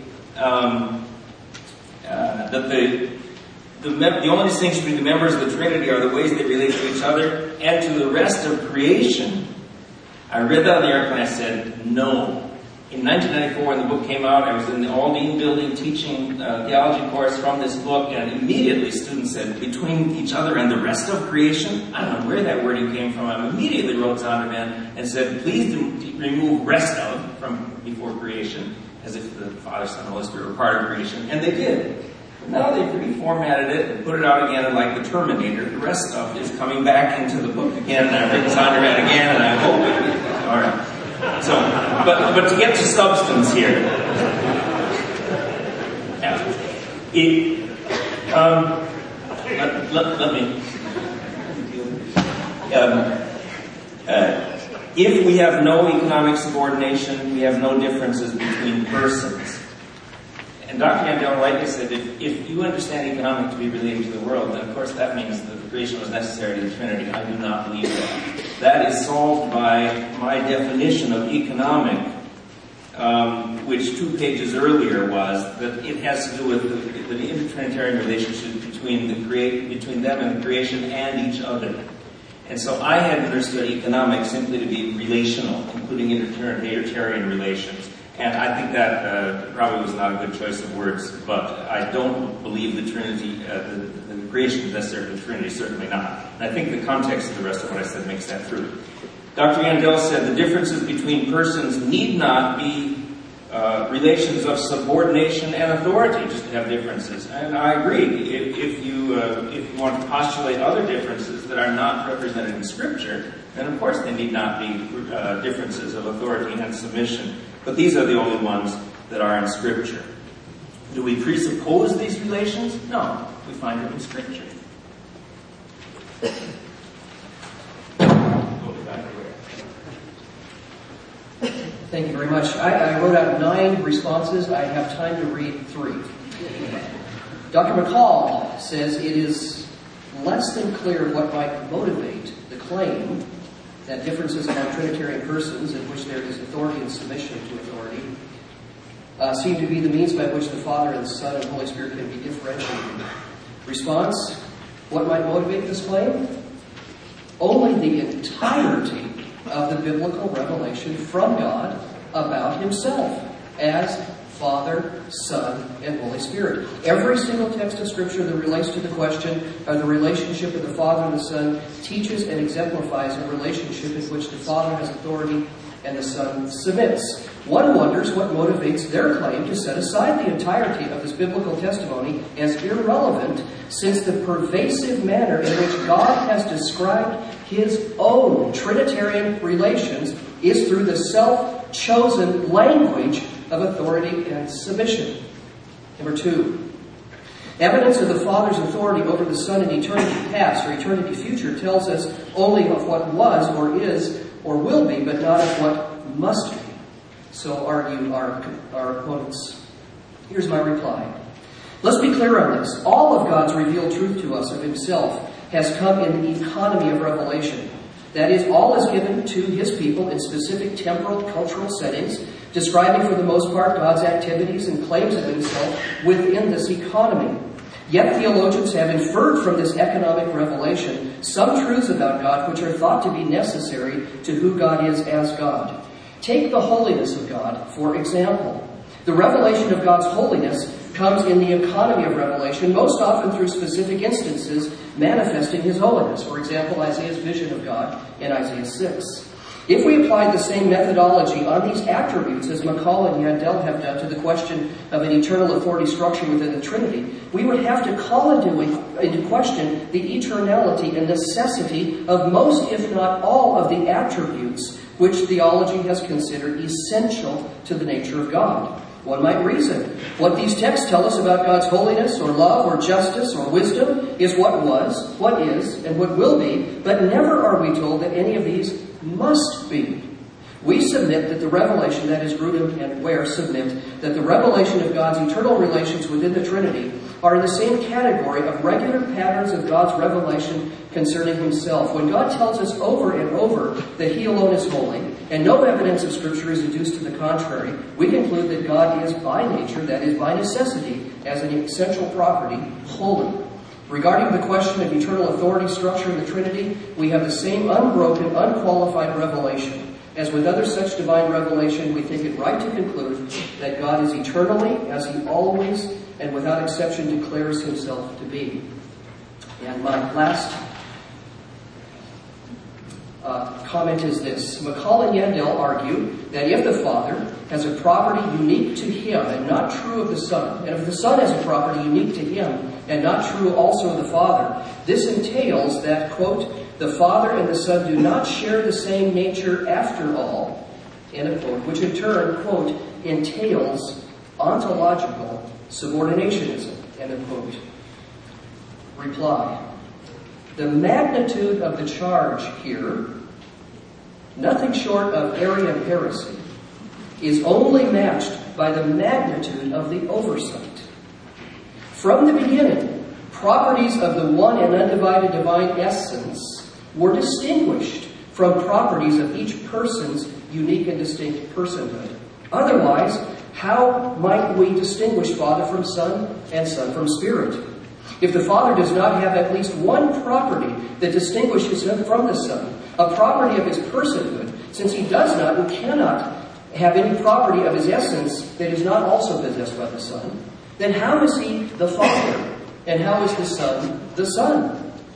that the only distinction between the members of the Trinity are the ways they relate to each other and to the rest of creation, I read that on the airplane and I said, no. In 1994, when the book came out, I was in the Aldine building teaching theology course from this book, and immediately students said, between each other and the rest of creation? I don't know where that wording came from. I immediately wrote Zondervan and said, please do remove rest of from before creation, as if the Father, Son, and Holy Spirit were part of creation, and they did. But now they've reformatted it and put it out again, and like the Terminator, the rest of is coming back into the book again, and I've written Zondervan again, and I hope it. All right. So, but to get to substance here, let me. If we have no economic subordination, we have no differences between persons. And Dr. Yandell rightly said, if you understand economic to be related to the world, then of course that means that the creation was necessary to the Trinity. I do not believe that. That is solved by my definition of economic, which 2 pages earlier was that it has to do with the intertrinitarian relationship between them and the creation and each other. And so I had understood economics simply to be relational, including intertrinitarian relations. And I think that probably was not a good choice of words, but I don't believe the Trinity, the creation is necessary for the Trinity, certainly not. And I think the context of the rest of what I said makes that true. Dr. Yandell said the differences between persons need not be relations of subordination and authority, just to have differences. And I agree. If you want to postulate other differences that are not represented in Scripture, then of course they need not be differences of authority and submission. But these are the only ones that are in Scripture. Do we presuppose these relations? No. We find them in Scripture. Thank you very much. I wrote out 9 responses. I have time to read 3. Dr. McCall says it is less than clear what might motivate the claim that differences among Trinitarian persons in which there is authority and submission to authority seem to be the means by which the Father and the Son and Holy Spirit can be differentiated. Response, what might motivate this claim? Only the entirety of the biblical revelation from God about Himself as Father, Son, and Holy Spirit. Every single text of Scripture that relates to the question of the relationship of the Father and the Son teaches and exemplifies a relationship in which the Father has authority and the Son submits. One wonders what motivates their claim to set aside the entirety of this biblical testimony as irrelevant, since the pervasive manner in which God has described His own Trinitarian relations is through the self-chosen language of authority and submission. Number 2, evidence of the Father's authority over the Son in eternity past or eternity future tells us only of what was or is or will be, but not of what must be. So argue our opponents. Here's my reply. Let's be clear on this. All of God's revealed truth to us of Himself has come in the economy of revelation. That is, all is given to His people in specific temporal, cultural settings, describing for the most part God's activities and claims of Himself within this economy. Yet theologians have inferred from this economic revelation some truths about God which are thought to be necessary to who God is as God. Take the holiness of God, for example. The revelation of God's holiness comes in the economy of revelation, most often through specific instances manifesting his holiness. For example, Isaiah's vision of God in Isaiah 6. If we applied the same methodology on these attributes as McCall and Yandel have done to the question of an eternal authority structure within the Trinity, we would have to call into question the eternality and necessity of most, if not all, of the attributes which theology has considered essential to the nature of God. One might reason, what these texts tell us about God's holiness or love or justice or wisdom is what was, what is, and what will be, but never are we told that any of these must be. We submit that the revelation, that is, Grudem and Ware submit, that the revelation of God's eternal relations within the Trinity are in the same category of regular patterns of God's revelation concerning himself. When God tells us over and over that he alone is holy, and no evidence of Scripture is adduced to the contrary, we conclude that God is by nature, that is, by necessity, as an essential property, holy. Regarding the question of eternal authority structure in the Trinity, we have the same unbroken, unqualified revelation. As with other such divine revelation, we think it right to conclude that God is eternally, as he always and without exception declares himself to be. And my last comment is this. McCall and Yandel argue that if the Father has a property unique to him and not true of the Son, and if the Son has a property unique to him and not true also of the Father, this entails that, quote, the Father and the Son do not share the same nature after all, end of quote, which in turn, quote, entails ontological subordinationism, end of quote. Reply. The magnitude of the charge here, nothing short of Arian heresy, is only matched by the magnitude of the oversight. From the beginning, properties of the one and undivided divine essence were distinguished from properties of each person's unique and distinct personhood. Otherwise, how might we distinguish Father from Son and Son from Spirit? If the Father does not have at least one property that distinguishes him from the Son, a property of his personhood, since he does not and cannot have any property of his essence that is not also possessed by the Son, then how is he the Father? And how is the Son the Son?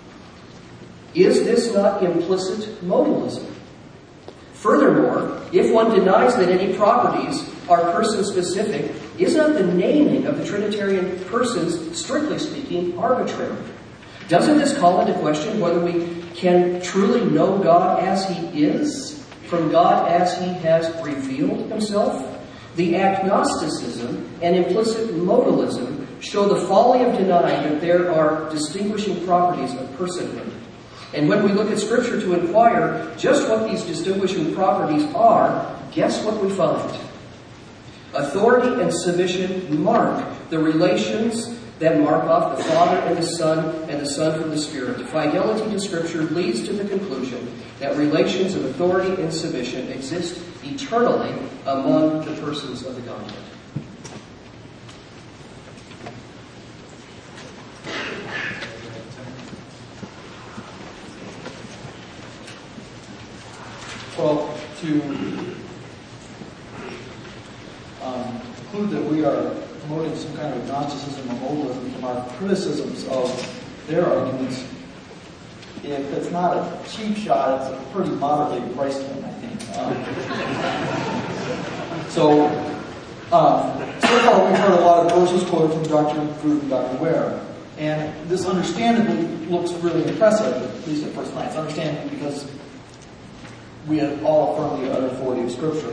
Is this not implicit modalism? Furthermore, if one denies that any properties are person-specific, is not the naming of the Trinitarian persons, strictly speaking, arbitrary? Doesn't this call into question whether we can truly know God as he is, from God as he has revealed himself? The agnosticism and implicit modalism show the folly of denying that there are distinguishing properties of personhood. And when we look at Scripture to inquire just what these distinguishing properties are, guess what we find? Authority and submission mark the relations that mark off the Father and the Son from the Spirit. Fidelity to Scripture leads to the conclusion that relations of authority and submission exist eternally among the persons of the Godhead. Well, to conclude that we are promoting some kind of agnosticism or modalism from our criticisms of their arguments, if it's not a cheap shot, it's a pretty moderately priced one, I think. So far we've heard a lot of verses quoted from Dr. Grudem and Dr. Ware. And this understandably looks really impressive, at least at first glance. Understandably because we all affirm the utter authority of Scripture.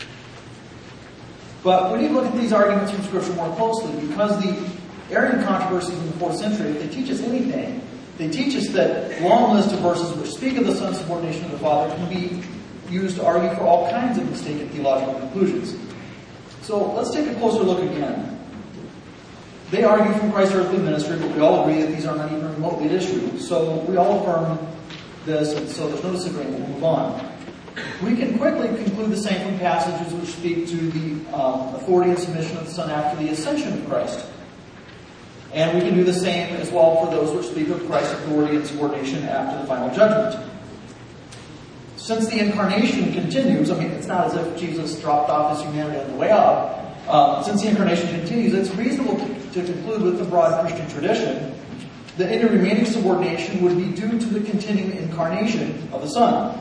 But we need to look at these arguments from Scripture more closely, because the Arian controversies in the 4th century, if they teach us anything, they teach us that long list of verses which speak of the Son's subordination to the Father can be used to argue for all kinds of mistaken theological conclusions. So let's take a closer look again. They argue from Christ's earthly ministry, but we all agree that these are not even remotely at issue. So we all affirm this, and so there's no disagreement. We'll move on. We can quickly conclude the same from passages which speak to the authority and submission of the Son after the ascension of Christ. And we can do the same as well for those which speak of Christ's authority and subordination after the final judgment. Since the incarnation continues, I mean, it's not as if Jesus dropped off his humanity on the way up. Since the incarnation continues, it's reasonable to conclude with the broad Christian tradition that any remaining subordination would be due to the continuing incarnation of the Son.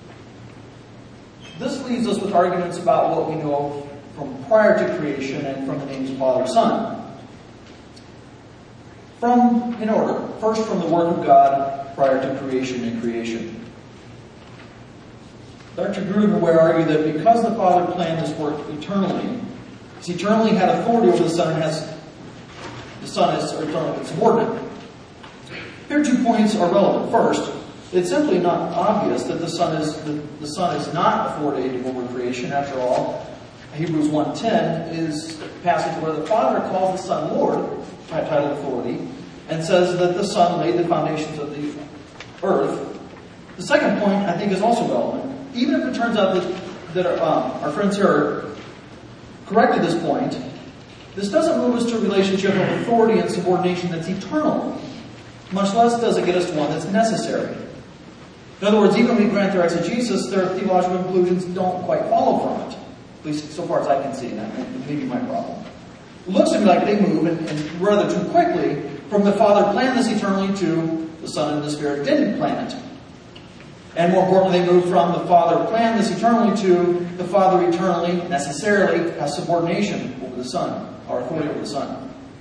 This leaves us with arguments about what we know from prior to creation and from the names Father, Son. In order. First, from the work of God prior to creation and creation. Dr. Grudem would argue that because the Father planned this work eternally, He eternally had authority over the Son, and the Son is eternally subordinate. Here 2 points are relevant. First, it's simply not obvious that the Son is not authoritative over creation. After all, Hebrews 1:10 is a passage where the Father calls the Son Lord, by title authority, and says that the Son laid the foundations of the earth. The second point, I think, is also relevant. Even if it turns out that our friends here are correct at this point, this doesn't move us to a relationship of authority and subordination that's eternal, much less does it get us to one that's necessary. In other words, even when we grant their exegesis, their theological conclusions don't quite follow from it. At least so far as I can see, and that may be my problem. It looks to me like they move, and rather too quickly, from the Father planned this eternally to the Son and the Spirit didn't plan it. And more importantly, they move from the Father planned this eternally to the Father eternally, necessarily, has subordination over the Son, or authority over the Son.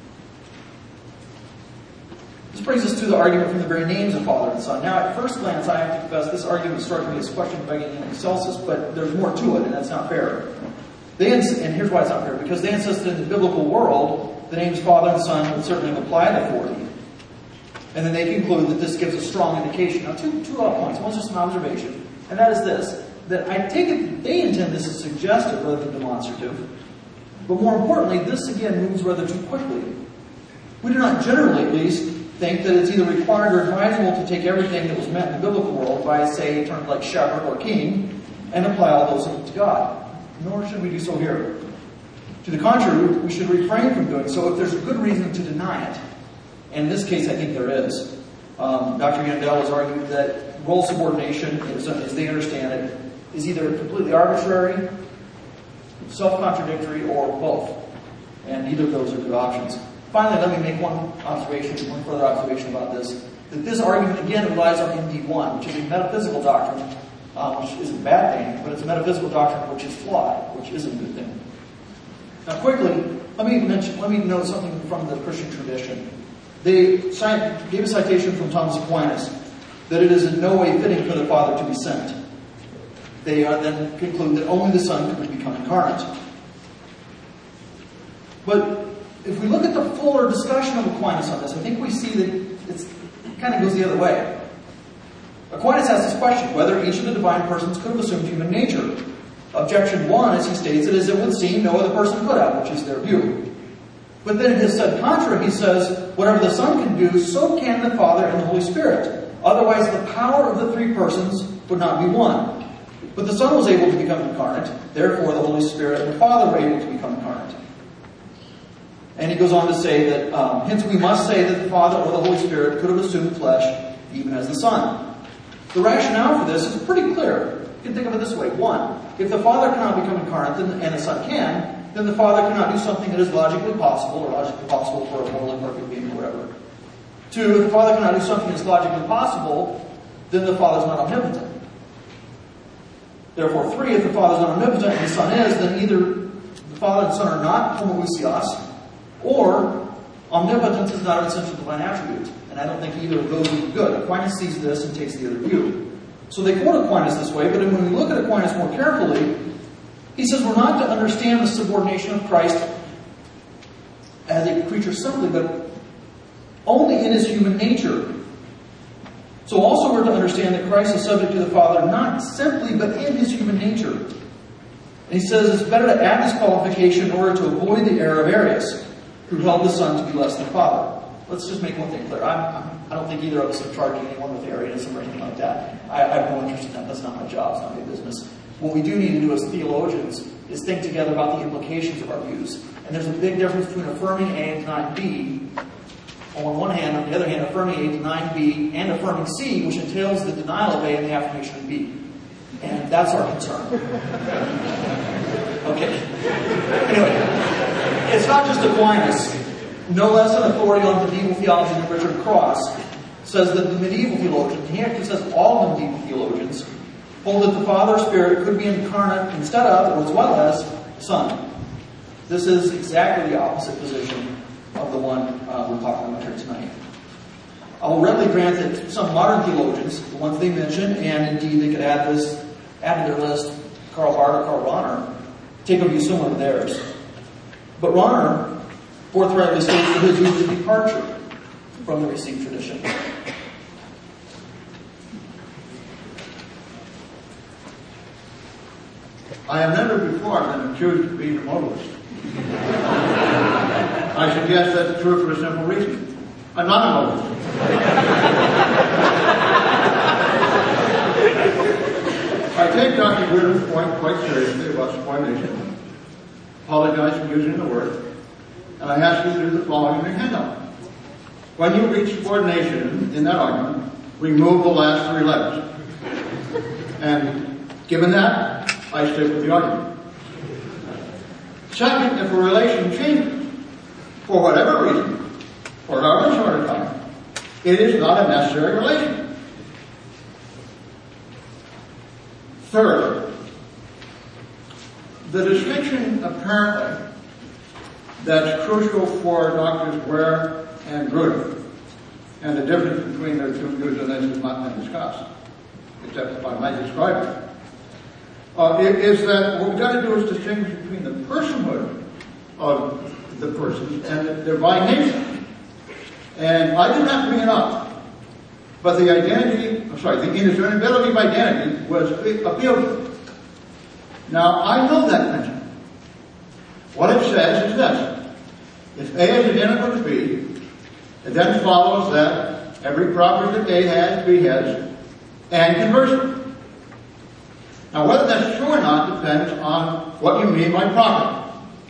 This brings us to the argument from the very names of Father and Son. Now, at first glance, I have to confess, this argument struck me as question begging in excelsis, but there's more to it, and that's not fair. And here's why it's not fair. Because they insist that in the biblical world, the names Father and Son would certainly have applied authority. And then they conclude that this gives a strong indication. Now, two points. One's just an observation, and that is this. That I take it they intend this as suggestive rather than demonstrative. But more importantly, this again moves rather too quickly. We do not generally, at least, think that it's either required or advisable to take everything that was meant in the biblical world by, say, terms like shepherd or king, and apply all those to God. Nor should we do so here. To the contrary, we should refrain from doing so if there's a good reason to deny it. And in this case, I think there is. Dr. Yandel has argued that role subordination, as they understand it, is either completely arbitrary, self-contradictory, or both. And neither of those are good options. Finally, let me make one further observation about this. That this argument, again, relies on MD1, which is a metaphysical doctrine, which isn't a bad thing, but it's a metaphysical doctrine which is flawed, which isn't a good thing. Now, quickly, let me note something from the Christian tradition. They gave a citation from Thomas Aquinas that it is in no way fitting for the Father to be sent. They then conclude that only the Son could become incarnate. But if we look at the fuller discussion of Aquinas on this, I think we see that it kind of goes the other way. Aquinas asks this question, whether each of the divine persons could have assumed human nature. Objection 1, as he states it, is it would seem no other person could have, which is their view. But then in his sed contra, he says, whatever the Son can do, so can the Father and the Holy Spirit. Otherwise, the power of the three persons would not be one. But the Son was able to become incarnate. Therefore, the Holy Spirit and the Father were able to become incarnate. And he goes on to say that, hence we must say that the Father or the Holy Spirit could have assumed flesh, even as the Son. The rationale for this is pretty clear. You can think of it this way. 1, if the Father cannot become incarnate and the Son can, then the Father cannot do something that is logically possible, or logically possible for a morally perfect being, or whatever. 2, if the Father cannot do something that is logically possible, then the Father is not omnipotent. Therefore, 3, if the Father is not omnipotent and the Son is, then either the Father and Son are not homoousios, or omnipotence is not an essential divine attribute. And I don't think either of those would be good. Aquinas sees this and takes the other view. So they quote Aquinas this way, but when we look at Aquinas more carefully, he says we're not to understand the subordination of Christ as a creature simply, but only in his human nature. So also we're to understand that Christ is subject to the Father not simply, but in his human nature. And he says it's better to add this qualification in order to avoid the error of Arius, who held the Son to be less than the Father. Let's just make one thing clear. I don't think either of us are charging anyone with Arianism or anything like that. I have no interest in that. That's not my job. It's not my business. What we do need to do as theologians is think together about the implications of our views. And there's a big difference between affirming A and denying B on one hand, on the other hand, affirming A, denying B, and affirming C, which entails the denial of A and the affirmation of B. And that's our concern. Okay. Anyway, it's not just Aquinas. No less an authority on medieval theology than Richard Cross says that the medieval theologians, he actually says all the medieval theologians, hold that the Father Spirit could be incarnate instead of, or as well as, the Son. This is exactly the opposite position of the one we're talking about here tonight. I will readily grant that some modern theologians, the ones they mention, and indeed they could add to their list Karl Barth or Karl Rahner, take a view similar to theirs. But Rahner forthrightly states that his view is a departure from the received tradition. I have never before been accused of being a modalist. I suggest that's true for a simple reason. I'm not a modalist. I take Dr. Grudem's point quite seriously about subordination. Apologize for using the word. And I ask you to do the following in your handout. When you reach subordination in that argument, remove the last three letters. And given that, I stick with the argument. Second, if a relation changes, for whatever reason, for however short a time, it is not a necessary relation. Third, the distinction apparently that's crucial for Drs. Ware and Grudem, and the difference between their two views on this has not been discussed, except if I might describe it. Is that what we've got to do is distinguish between the personhood of the persons and the divine nature. And I did not bring it up, but the indiscernibility of identity was appealed to. Now, I know that principle. What it says is this: if A is identical to B, it then follows that every property that A has, B has, and conversely. Now, whether that's true or not depends on what you mean by property.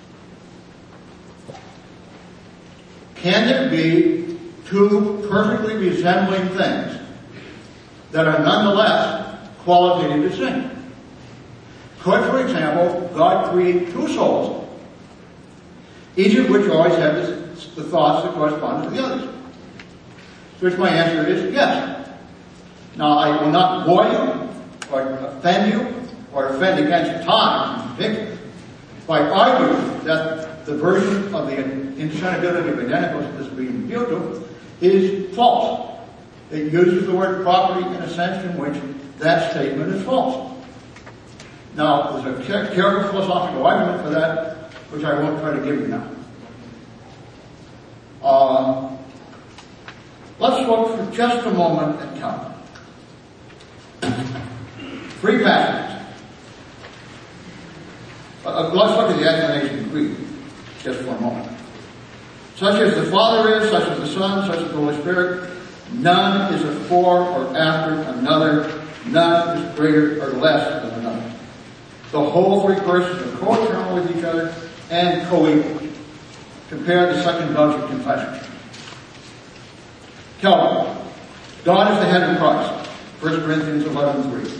Can there be two perfectly resembling things that are nonetheless qualitatively distinct? Could, for example, God create two souls, each of which always have the thoughts that correspond to the others? To which my answer is yes. Now, I will not bore you or offend you or offend against time in particular by arguing that the version of the indiscernibility of identicals that's being appealed to is false. It uses the word property in a sense in which that statement is false. Now, there's a careful philosophical argument for that, which I won't try to give you now. Let's look for just a moment at Calvin. 3 passages. Let's look at the Athanasian Creed just for a moment. Such as the Father is, such as the Son, such as the Holy Spirit, none is before or after another, none is greater or less than another. The whole three persons are co-eternal with each other and co-equal. Compare the Second Belgian Confession. Calvin, God is the head of Christ. 1 Corinthians 11:3.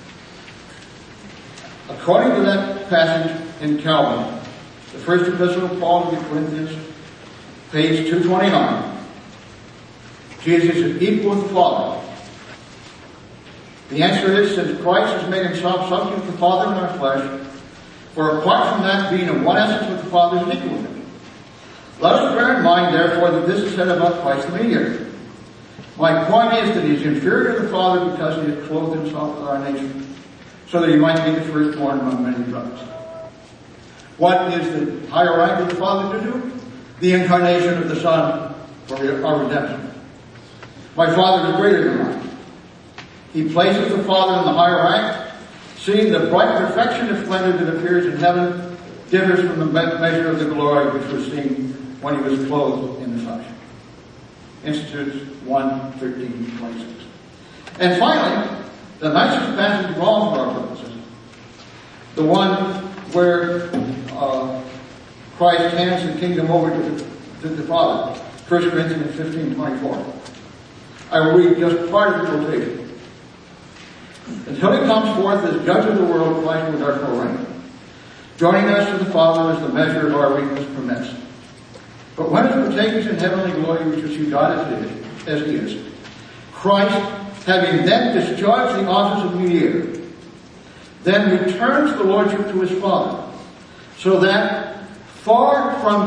According to that passage in Calvin, the first epistle of Paul to the Corinthians, page 229, Jesus is equal with the Father. The answer is, since Christ has made himself subject to the Father in our flesh, for apart from that being of one essence with the Father is equal with him. Let us bear in mind, therefore, that this is said about Christ the mediator. My point is that he is inferior to the Father because he has clothed himself with our nature, so that he might be the firstborn among many brothers. What is the higher rank of the Father to do? The incarnation of the Son for our redemption. My Father is greater than mine. He places the Father in the higher rank, seeing the bright perfection of splendor that appears in heaven differs from the measure of the glory which was seen when he was clothed in the flesh. Institutes 1:13-26. And finally, the nicest passage of all for our purposes, the one where Christ hands the kingdom over to the Father, 1 Corinthians 15:24. I will read just part of the quotation. Until he comes forth as judge of the world, Christ will therefore reign, joining us to the Father as the measure of our weakness permits. But when it partakes in heavenly glory, which is who God as he is, Christ, having then discharged the office of mediator, then returns the lordship to his Father, so that far from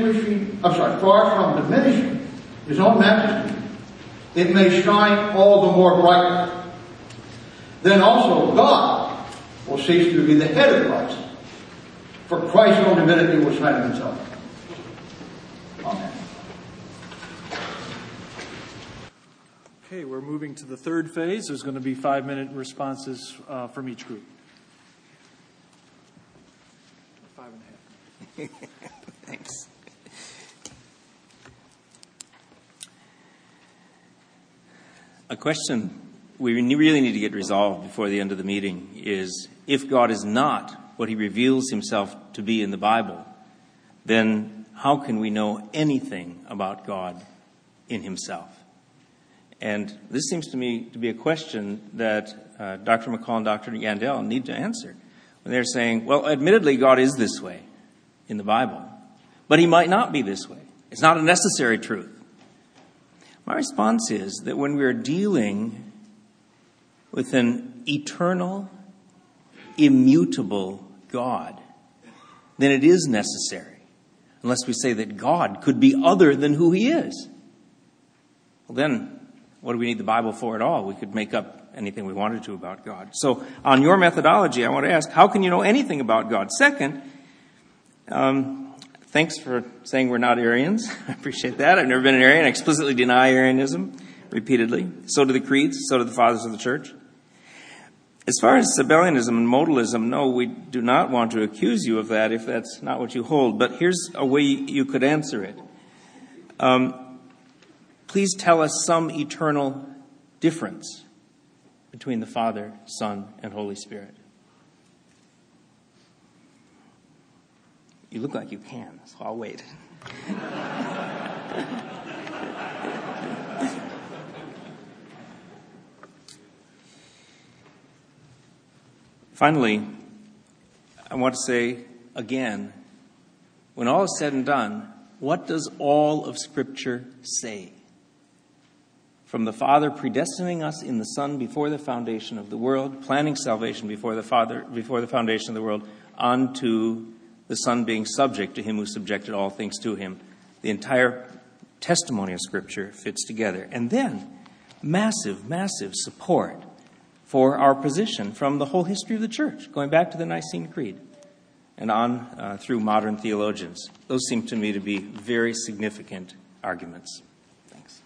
diminishing his own majesty, it may shine all the more brightly. Then also God will cease to be the head of Christ, for Christ's own divinity will shine in himself. Amen. Okay, we're moving to the third phase. There's going to be 5-minute responses from each group. 5.5. Thanks. A question we really need to get resolved before the end of the meeting is, if God is not what he reveals himself to be in the Bible, then how can we know anything about God in himself? And this seems to me to be a question that Dr. McCall and Dr. Yandell need to answer. When they're saying, well, admittedly, God is this way in the Bible, but he might not be this way. It's not a necessary truth. My response is that when we're dealing with an eternal, immutable God, then it is necessary, unless we say that God could be other than who he is. Well, then, what do we need the Bible for at all? We could make up anything we wanted to about God. So, on your methodology, I want to ask, how can you know anything about God? Second, thanks for saying we're not Arians. I appreciate that. I've never been an Arian. I explicitly deny Arianism repeatedly. So do the creeds. So do the fathers of the church. As far as Sabellianism and modalism, no, we do not want to accuse you of that if that's not what you hold. But here's a way you could answer it. Please tell us some eternal difference between the Father, Son, and Holy Spirit. You look like you can, so I'll wait. Finally, I want to say again, when all is said and done, what does all of Scripture say? From the Father predestining us in the Son before the foundation of the world, planning salvation before the foundation of the world, on to the Son being subject to him who subjected all things to him. The entire testimony of Scripture fits together. And then, massive, massive support for our position from the whole history of the church, going back to the Nicene Creed and on through modern theologians. Those seem to me to be very significant arguments. Thanks.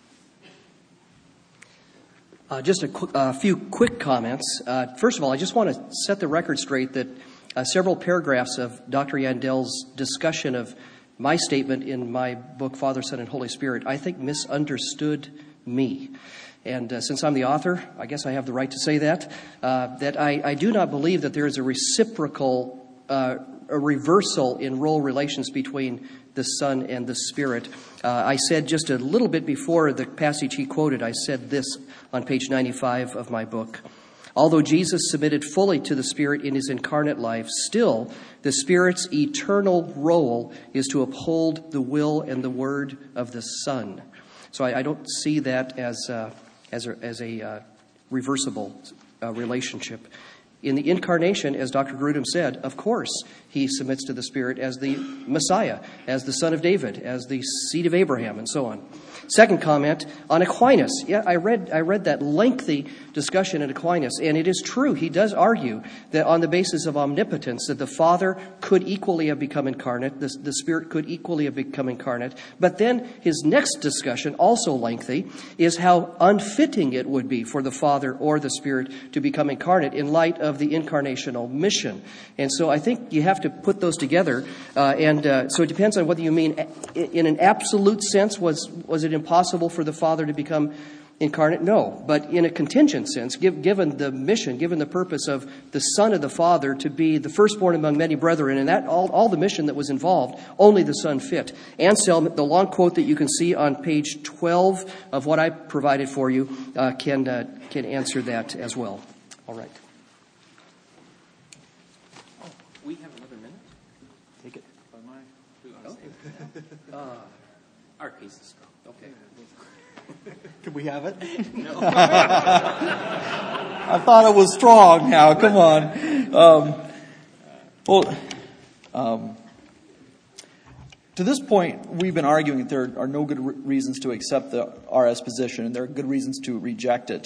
Just a few quick comments. First of all, I just want to set the record straight that several paragraphs of Dr. Yandell's discussion of my statement in my book, Father, Son, and Holy Spirit, I think misunderstood me. And since I'm the author, I guess I have the right to say that I do not believe that there is a reciprocal, a reversal in role relations between the Son and the Spirit. I said just a little bit before the passage he quoted, I said this on page 95 of my book. Although Jesus submitted fully to the Spirit in his incarnate life, still the Spirit's eternal role is to uphold the will and the word of the Son. So I don't see that as a reversible relationship. In the incarnation, as Dr. Grudem said, of course, he submits to the Spirit as the Messiah, as the Son of David, as the seed of Abraham, and so on. Second comment on Aquinas. Yeah, I read that lengthy discussion in Aquinas, and it is true. He does argue that on the basis of omnipotence, that the Father could equally have become incarnate, the Spirit could equally have become incarnate. But then his next discussion, also lengthy, is how unfitting it would be for the Father or the Spirit to become incarnate in light of the incarnational mission. And so I think you have to put those together. So it depends on whether you mean in an absolute sense, was it impossible for the Father to become incarnate? No. But in a contingent sense, given the mission, given the purpose of the Son of the Father to be the firstborn among many brethren, and that all the mission that was involved, only the Son fit. Anselm, the long quote that you can see on page 12 of what I provided for you, can answer that as well. All right. We have another minute? Take it. Our case is strong. Okay. Can we have it? No. I thought it was strong now. Come on. To this point, we've been arguing that there are no good reasons to accept the RS position, and there are good reasons to reject it.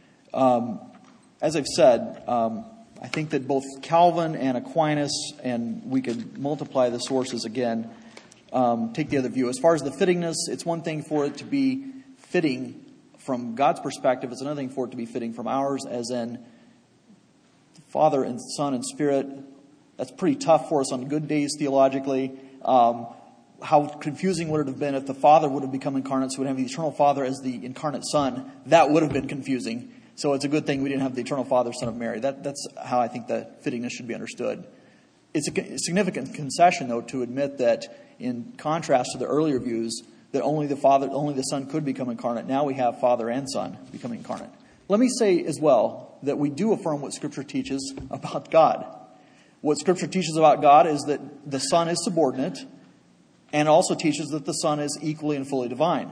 As I've said, I think that both Calvin and Aquinas, and we could multiply the sources again, take the other view. As far as the fittingness, it's one thing for it to be fitting from God's perspective. It's another thing for it to be fitting from ours, as in Father and Son and Spirit. That's pretty tough for us on good days theologically. How confusing would it have been if the Father would have become incarnate, so we would have the eternal Father as the incarnate Son? That would have been confusing. So it's a good thing we didn't have the eternal Father, Son of Mary. That's how I think the fittingness should be understood. It's a significant concession, though, to admit that in contrast to the earlier views, that only the Son could become incarnate. Now we have Father and Son becoming incarnate. Let me say as well that we do affirm what Scripture teaches about God. What Scripture teaches about God is that the Son is subordinate, and also teaches that the Son is equally and fully divine.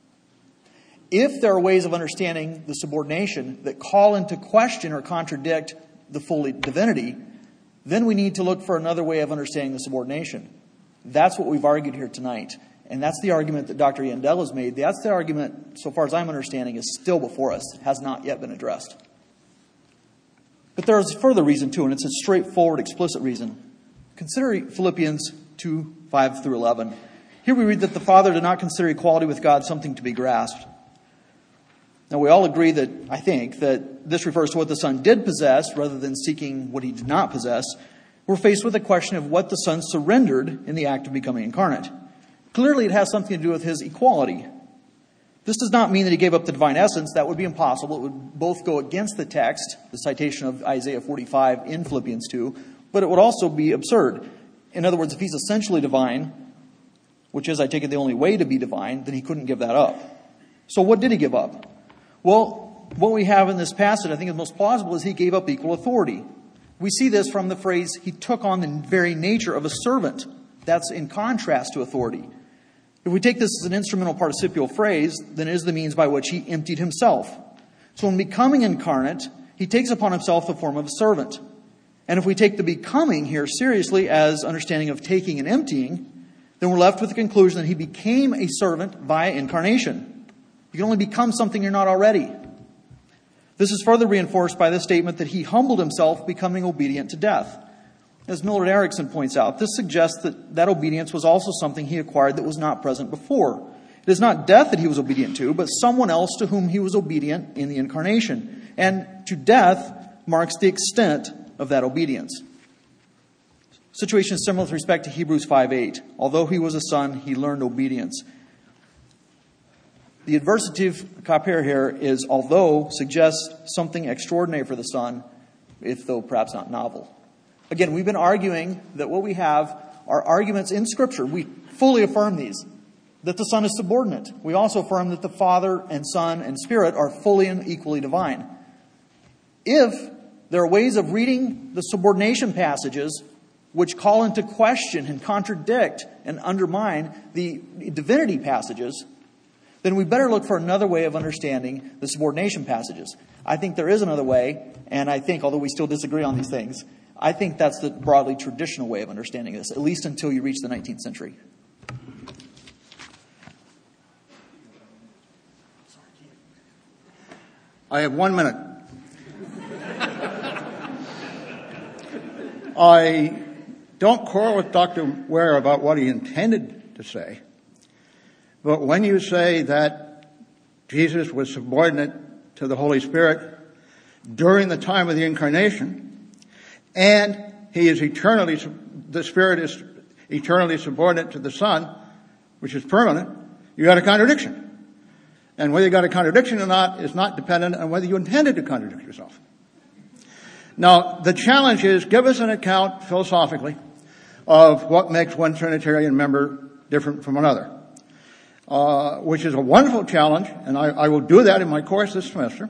If there are ways of understanding the subordination that call into question or contradict the full divinity, then we need to look for another way of understanding the subordination. That's what we've argued here tonight. And that's the argument that Dr. Yandel has made. That's the argument, so far as I'm understanding, is still before us, has not yet been addressed. But there is a further reason too, and it's a straightforward, explicit reason. Consider Philippians 2:5-11. Here we read that the Father did not consider equality with God something to be grasped. Now we all agree that, I think, that this refers to what the Son did possess rather than seeking what he did not possess. We're faced with the question of what the Son surrendered in the act of becoming incarnate. Clearly it has something to do with his equality. This does not mean that he gave up the divine essence. That would be impossible. It would both go against the text, the citation of Isaiah 45 in Philippians 2, but it would also be absurd. In other words, if he's essentially divine, which is, I take it, the only way to be divine, then he couldn't give that up. So what did he give up? Well, what we have in this passage, I think is most plausible, is he gave up equal authority. We see this from the phrase, he took on the very nature of a servant. That's in contrast to authority. If we take this as an instrumental participial phrase, then it is the means by which he emptied himself. So in becoming incarnate, he takes upon himself the form of a servant. And if we take the becoming here seriously as understanding of taking and emptying, then we're left with the conclusion that he became a servant via incarnation. You can only become something you're not already. This is further reinforced by the statement that he humbled himself, becoming obedient to death. As Millard Erickson points out, this suggests that obedience was also something he acquired that was not present before. It is not death that he was obedient to, but someone else to whom he was obedient in the incarnation. And to death marks the extent of that obedience. Situation is similar with respect to Hebrews 5:8. Although he was a son, he learned obedience. The adversative kapir here is although suggests something extraordinary for the Son, if though perhaps not novel. Again, we've been arguing that what we have are arguments in Scripture. We fully affirm these. That the Son is subordinate. We also affirm that the Father and Son and Spirit are fully and equally divine. If there are ways of reading the subordination passages which call into question and contradict and undermine the divinity passages, then we better look for another way of understanding the subordination passages. I think there is another way, and I think, although we still disagree on these things, I think that's the broadly traditional way of understanding this, at least until you reach the 19th century. I have 1 minute. I don't quarrel with Dr. Ware about what he intended to say, but when you say that Jesus was subordinate to the Holy Spirit during the time of the incarnation, and the Spirit is eternally subordinate to the Son, which is permanent, you got a contradiction. And whether you got a contradiction or not is not dependent on whether you intended to contradict yourself. Now, the challenge is, give us an account philosophically of what makes one Trinitarian member different from another, which is a wonderful challenge, and I will do that in my course this semester.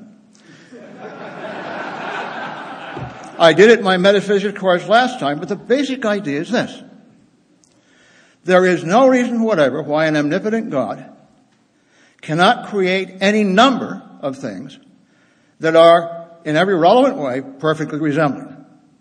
I did it in my metaphysics course last time, but the basic idea is this. There is no reason whatever why an omnipotent God cannot create any number of things that are, in every relevant way, perfectly resembling.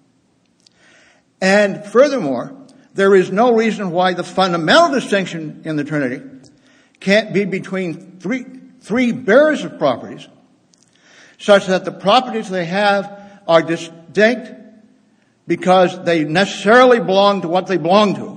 And furthermore, there is no reason why the fundamental distinction in the Trinity can't be between three bearers of properties, such that the properties they have are distinct because they necessarily belong to what they belong to.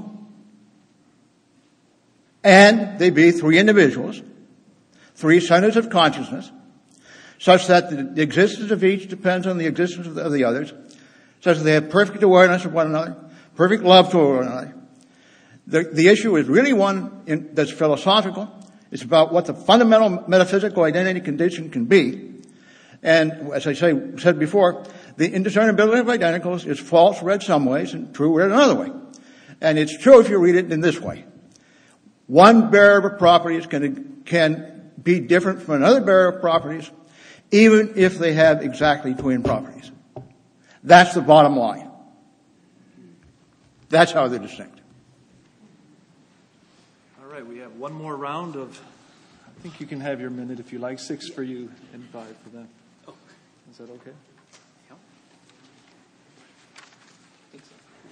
And they be three individuals, three centers of consciousness, such that the existence of each depends on the existence of the others, such that they have perfect awareness of one another, perfect love for one another. The issue is really one that's philosophical. It's about what the fundamental metaphysical identity condition can be. And as I said before, the indiscernibility of identicals is false read some ways and true read another way. And it's true if you read it in this way. One bearer of properties can be different from another bearer of properties, even if they have exactly twin properties. That's the bottom line. That's how they're distinct. All right, we have one more round of, I think you can have your minute if you like, 6 for you and 5 for them. Oh, is that okay? Yeah. I think so.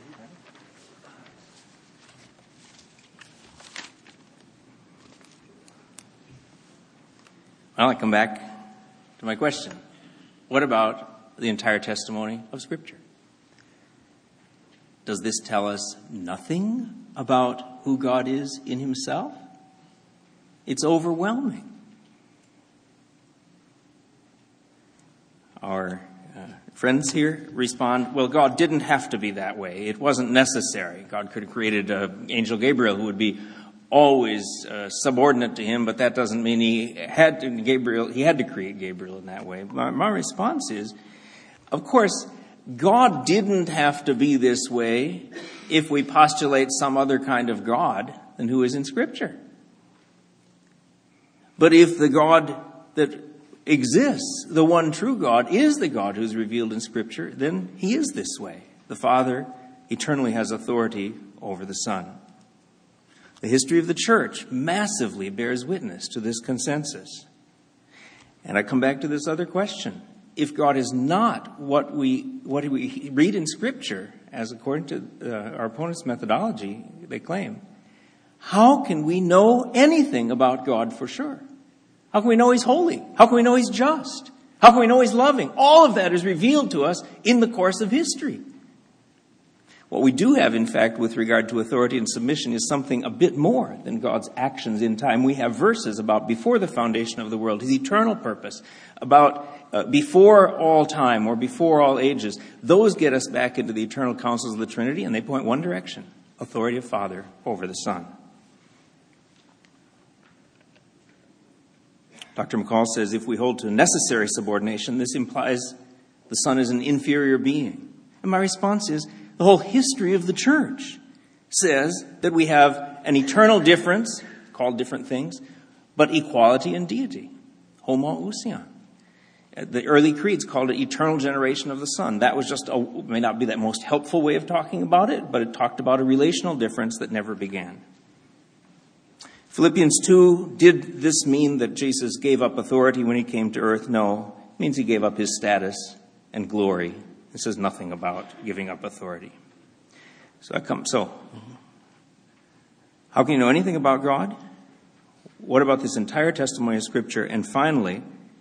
Well, I come back to my question. What about the entire testimony of Scripture? Does this tell us nothing about who God is in himself? It's overwhelming. Our friends here respond, well, God didn't have to be that way. It wasn't necessary. God could have created Angel Gabriel who would be always subordinate to him, but that doesn't mean he had to create Gabriel in that way. My response is, of course, God didn't have to be this way if we postulate some other kind of God than who is in Scripture. But if the God that exists, the one true God, is the God who's revealed in Scripture, then he is this way. The Father eternally has authority over the Son. The history of the church massively bears witness to this consensus. And I come back to this other question. If God is not what we read in Scripture, as according to our opponent's methodology, they claim, how can we know anything about God for sure? How can we know he's holy? How can we know he's just? How can we know he's loving? All of that is revealed to us in the course of history. What we do have, in fact, with regard to authority and submission is something a bit more than God's actions in time. We have verses about before the foundation of the world, his eternal purpose, about before all time or before all ages. Those get us back into the eternal counsels of the Trinity, and they point one direction: authority of Father over the Son. Dr. McCall says if we hold to necessary subordination, this implies the Son is an inferior being. And my response is, the whole history of the church says that we have an eternal difference, called different things, but equality in deity. Homoousion. The early creeds called it eternal generation of the Son. That was just, may not be that most helpful way of talking about it, but it talked about a relational difference that never began. Philippians 2, did this mean that Jesus gave up authority when he came to earth? No. It means he gave up his status and glory. It says nothing about giving up authority. So how can you know anything about God? What about this entire testimony of Scripture? And finally,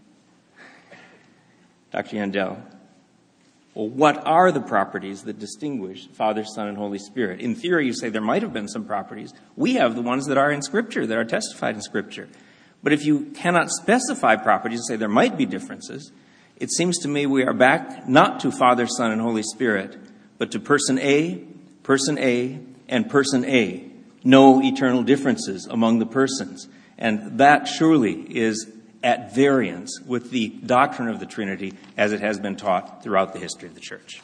Dr. Yandel, well, what are the properties that distinguish Father, Son, and Holy Spirit? In theory, you say there might have been some properties. We have the ones that are in Scripture, that are testified in Scripture. But if you cannot specify properties and say there might be differences, it seems to me we are back not to Father, Son, and Holy Spirit, but to person A, and person A. No eternal differences among the persons. And that surely is at variance with the doctrine of the Trinity as it has been taught throughout the history of the church.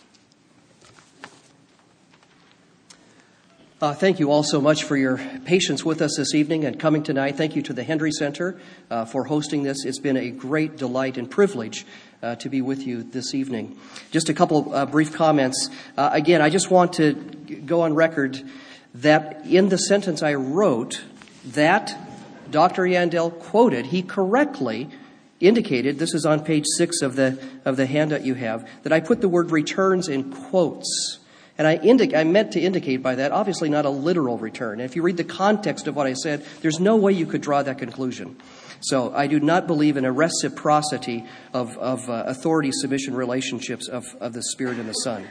Thank you all so much for your patience with us this evening and coming tonight. Thank you to the Hendry Center for hosting this. It's been a great delight and privilege to be with you this evening. Just a couple brief comments. Again, I just want to go on record that in the sentence I wrote that Dr. Yandell quoted, he correctly indicated, this is on page 6 of the handout you have, that I put the word returns in quotes. And I meant to indicate by that, obviously not a literal return. And if you read the context of what I said, there's no way you could draw that conclusion. So I do not believe in a reciprocity of authority-submission relationships of the Spirit and the Son.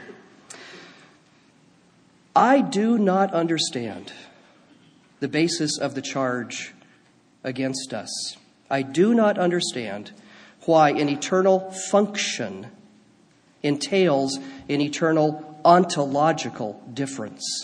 I do not understand the basis of the charge against us. I do not understand why an eternal function entails an eternal ontological difference.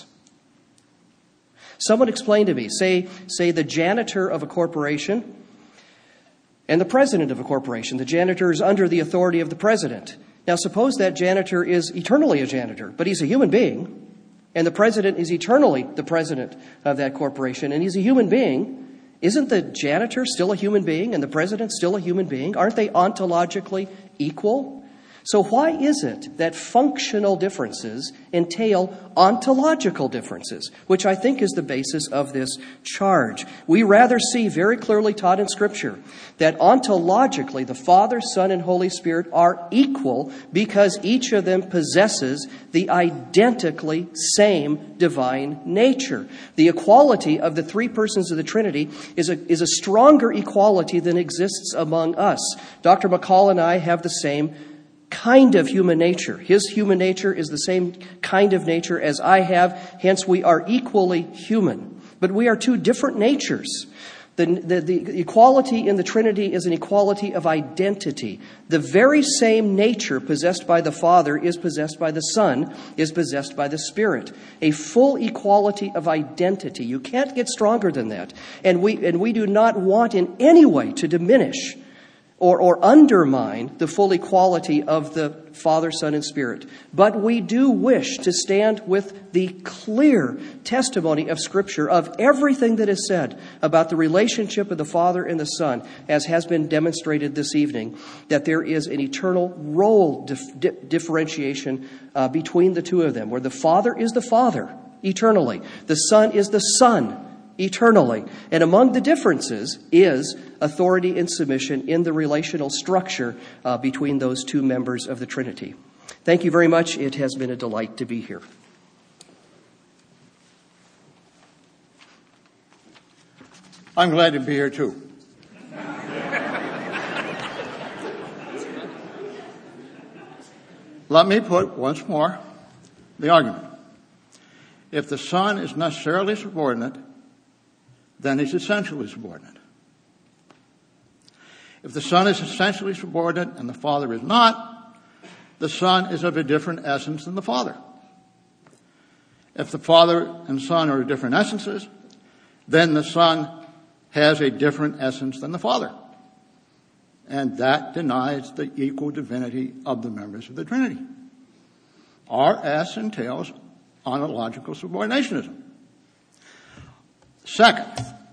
Someone explain to me, say the janitor of a corporation and the president of a corporation. The janitor is under the authority of the president. Now suppose that janitor is eternally a janitor, but he's a human being, and the president is eternally the president of that corporation, and he's a human being. Isn't the janitor still a human being and the president still a human being? Aren't they ontologically equal? So why is it that functional differences entail ontological differences, which I think is the basis of this charge? We rather see very clearly taught in Scripture that ontologically the Father, Son, and Holy Spirit are equal because each of them possesses the identically same divine nature. The equality of the three persons of the Trinity is a stronger equality than exists among us. Dr. McCall and I have the same kind of human nature. His human nature is the same kind of nature as I have, hence we are equally human. But we are two different natures. The equality in the Trinity is an equality of identity. The very same nature possessed by the Father is possessed by the Son, is possessed by the Spirit. A full equality of identity. You can't get stronger than that. And we do not want in any way to diminish or undermine the full equality of the Father, Son, and Spirit. But we do wish to stand with the clear testimony of Scripture of everything that is said about the relationship of the Father and the Son, as has been demonstrated this evening, that there is an eternal role differentiation between the two of them, where the Father is the Father eternally, the Son is the Son eternally. And among the differences is authority and submission in the relational structure between those two members of the Trinity. Thank you very much. It has been a delight to be here. I'm glad to be here too. Let me put once more the argument. If the Son is necessarily subordinate, then he's essentially subordinate. If the Son is essentially subordinate and the Father is not, the Son is of a different essence than the Father. If the Father and Son are different essences, then the Son has a different essence than the Father. And that denies the equal divinity of the members of the Trinity. RS entails ontological subordinationism. Second,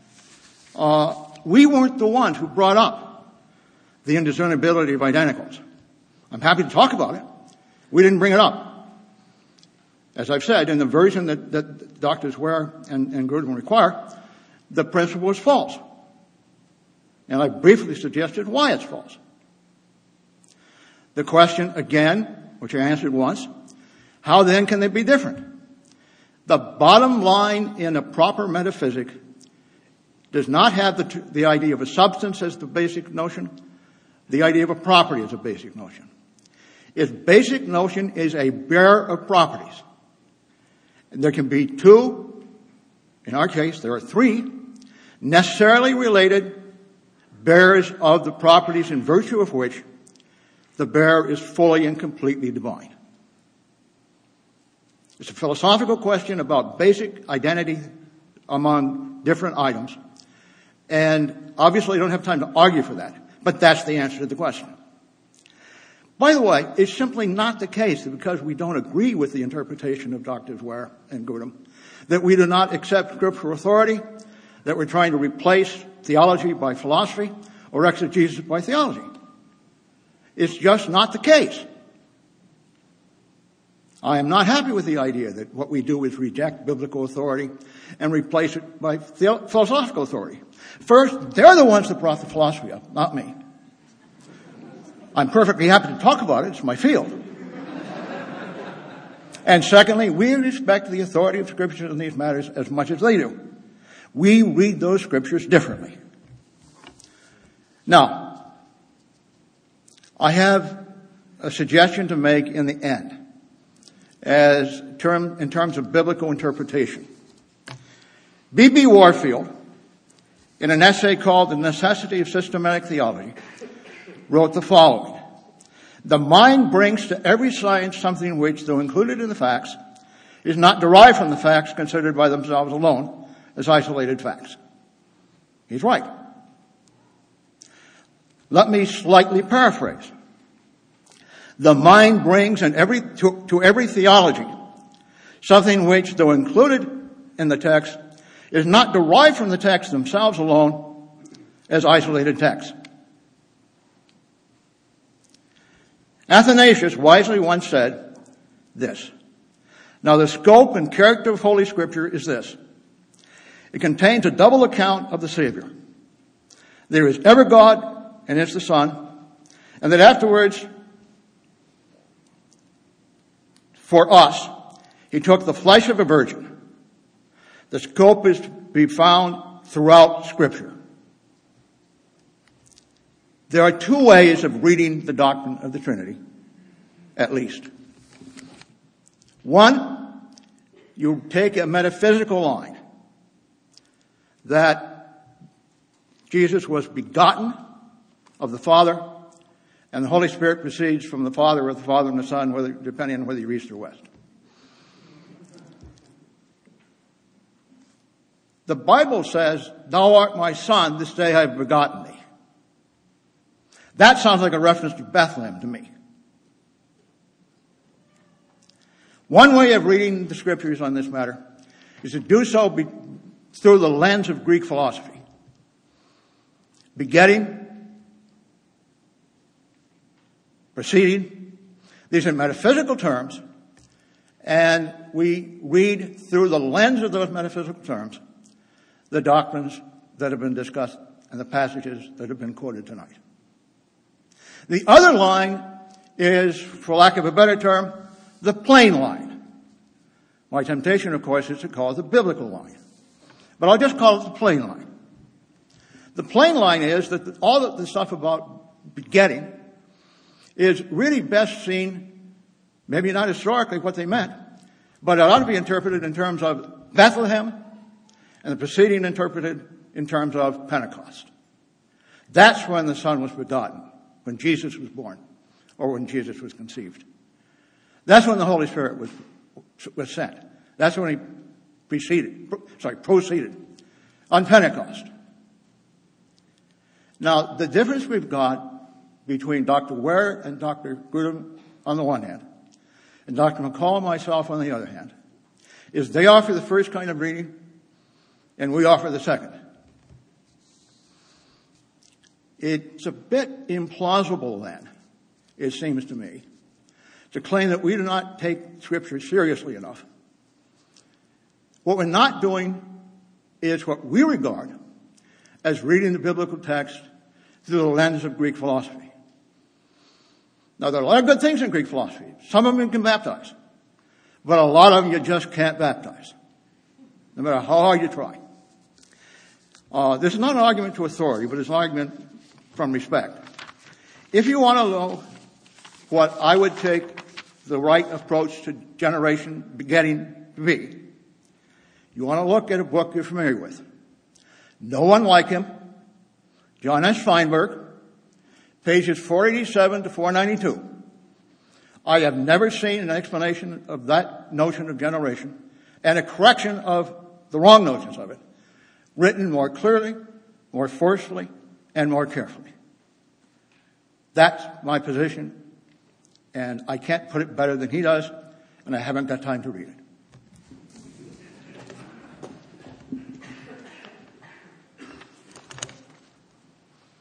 we weren't the ones who brought up the indiscernibility of identicals. I'm happy to talk about it. We didn't bring it up. As I've said, in the version that Drs. Ware and Grudem require, the principle is false. And I briefly suggested why it's false. The question, again, which I answered once, how then can they be different? The bottom line in a proper metaphysic does not have the idea of a substance as the basic notion. The idea of a property as a basic notion. Its basic notion is a bearer of properties. And there can be two, in our case there are three, necessarily related bearers of the properties in virtue of which the bearer is fully and completely divine. It's a philosophical question about basic identity among different items. And obviously I don't have time to argue for that. But that's the answer to the question. By the way, it's simply not the case that because we don't agree with the interpretation of Drs. Ware and Grudem, that we do not accept scriptural authority, that we're trying to replace theology by philosophy or exegesis by theology. It's just not the case. I am not happy with the idea that what we do is reject biblical authority and replace it by philosophical authority. First, they're the ones that brought the philosophy up, not me. I'm perfectly happy to talk about it. It's my field. And secondly, we respect the authority of Scripture in these matters as much as they do. We read those Scriptures differently. Now, I have a suggestion to make in the end in terms of biblical interpretation. B.B. Warfield, in an essay called The Necessity of Systematic Theology, wrote the following: "The mind brings to every science something which, though included in the facts, is not derived from the facts considered by themselves alone as isolated facts." He's right. Let me slightly paraphrase. The mind brings to every theology something which, though included in the text, is not derived from the texts themselves alone as isolated texts. Athanasius wisely once said this: "Now the scope and character of Holy Scripture is this. It contains a double account of the Savior. There is ever God, and it's the Son, and that afterwards, for us, He took the flesh of a virgin. The scope is to be found throughout Scripture." There are two ways of reading the doctrine of the Trinity, at least. One, you take a metaphysical line that Jesus was begotten of the Father, and the Holy Spirit proceeds from the Father or the Father and the Son, depending on whether you're east or west. The Bible says, "Thou art my Son, this day I have begotten thee." That sounds like a reference to Bethlehem to me. One way of reading the Scriptures on this matter is to do so through the lens of Greek philosophy. Begetting, proceeding, these are metaphysical terms, and we read through the lens of those metaphysical terms the doctrines that have been discussed and the passages that have been quoted tonight. The other line is, for lack of a better term, the plain line. My temptation, of course, is to call it the biblical line. But I'll just call it the plain line. The plain line is that all of the stuff about begetting is really best seen, maybe not historically what they meant, but it ought to be interpreted in terms of Bethlehem, and the preceding interpreted in terms of Pentecost. That's when the Son was begotten, when Jesus was born, or when Jesus was conceived. That's when the Holy Spirit was sent. That's when he proceeded on Pentecost. Now, the difference we've got between Dr. Ware and Dr. Grudem on the one hand, and Dr. McCall and myself on the other hand, is they offer the first kind of reading, and we offer the second. It's a bit implausible then, it seems to me, to claim that we do not take Scripture seriously enough. What we're not doing is what we regard as reading the biblical text through the lens of Greek philosophy. Now, there are a lot of good things in Greek philosophy. Some of them you can baptize. But a lot of them you just can't baptize, no matter how hard you try. This is not an argument to authority, but it's an argument from respect. If you want to know what I would take the right approach to generation begetting to be, you want to look at a book you're familiar with. No one like him, John S. Feinberg, pages 487 to 492. I have never seen an explanation of that notion of generation and a correction of the wrong notions of it, written more clearly, more forcefully, and more carefully. That's my position, and I can't put it better than he does, and I haven't got time to read it.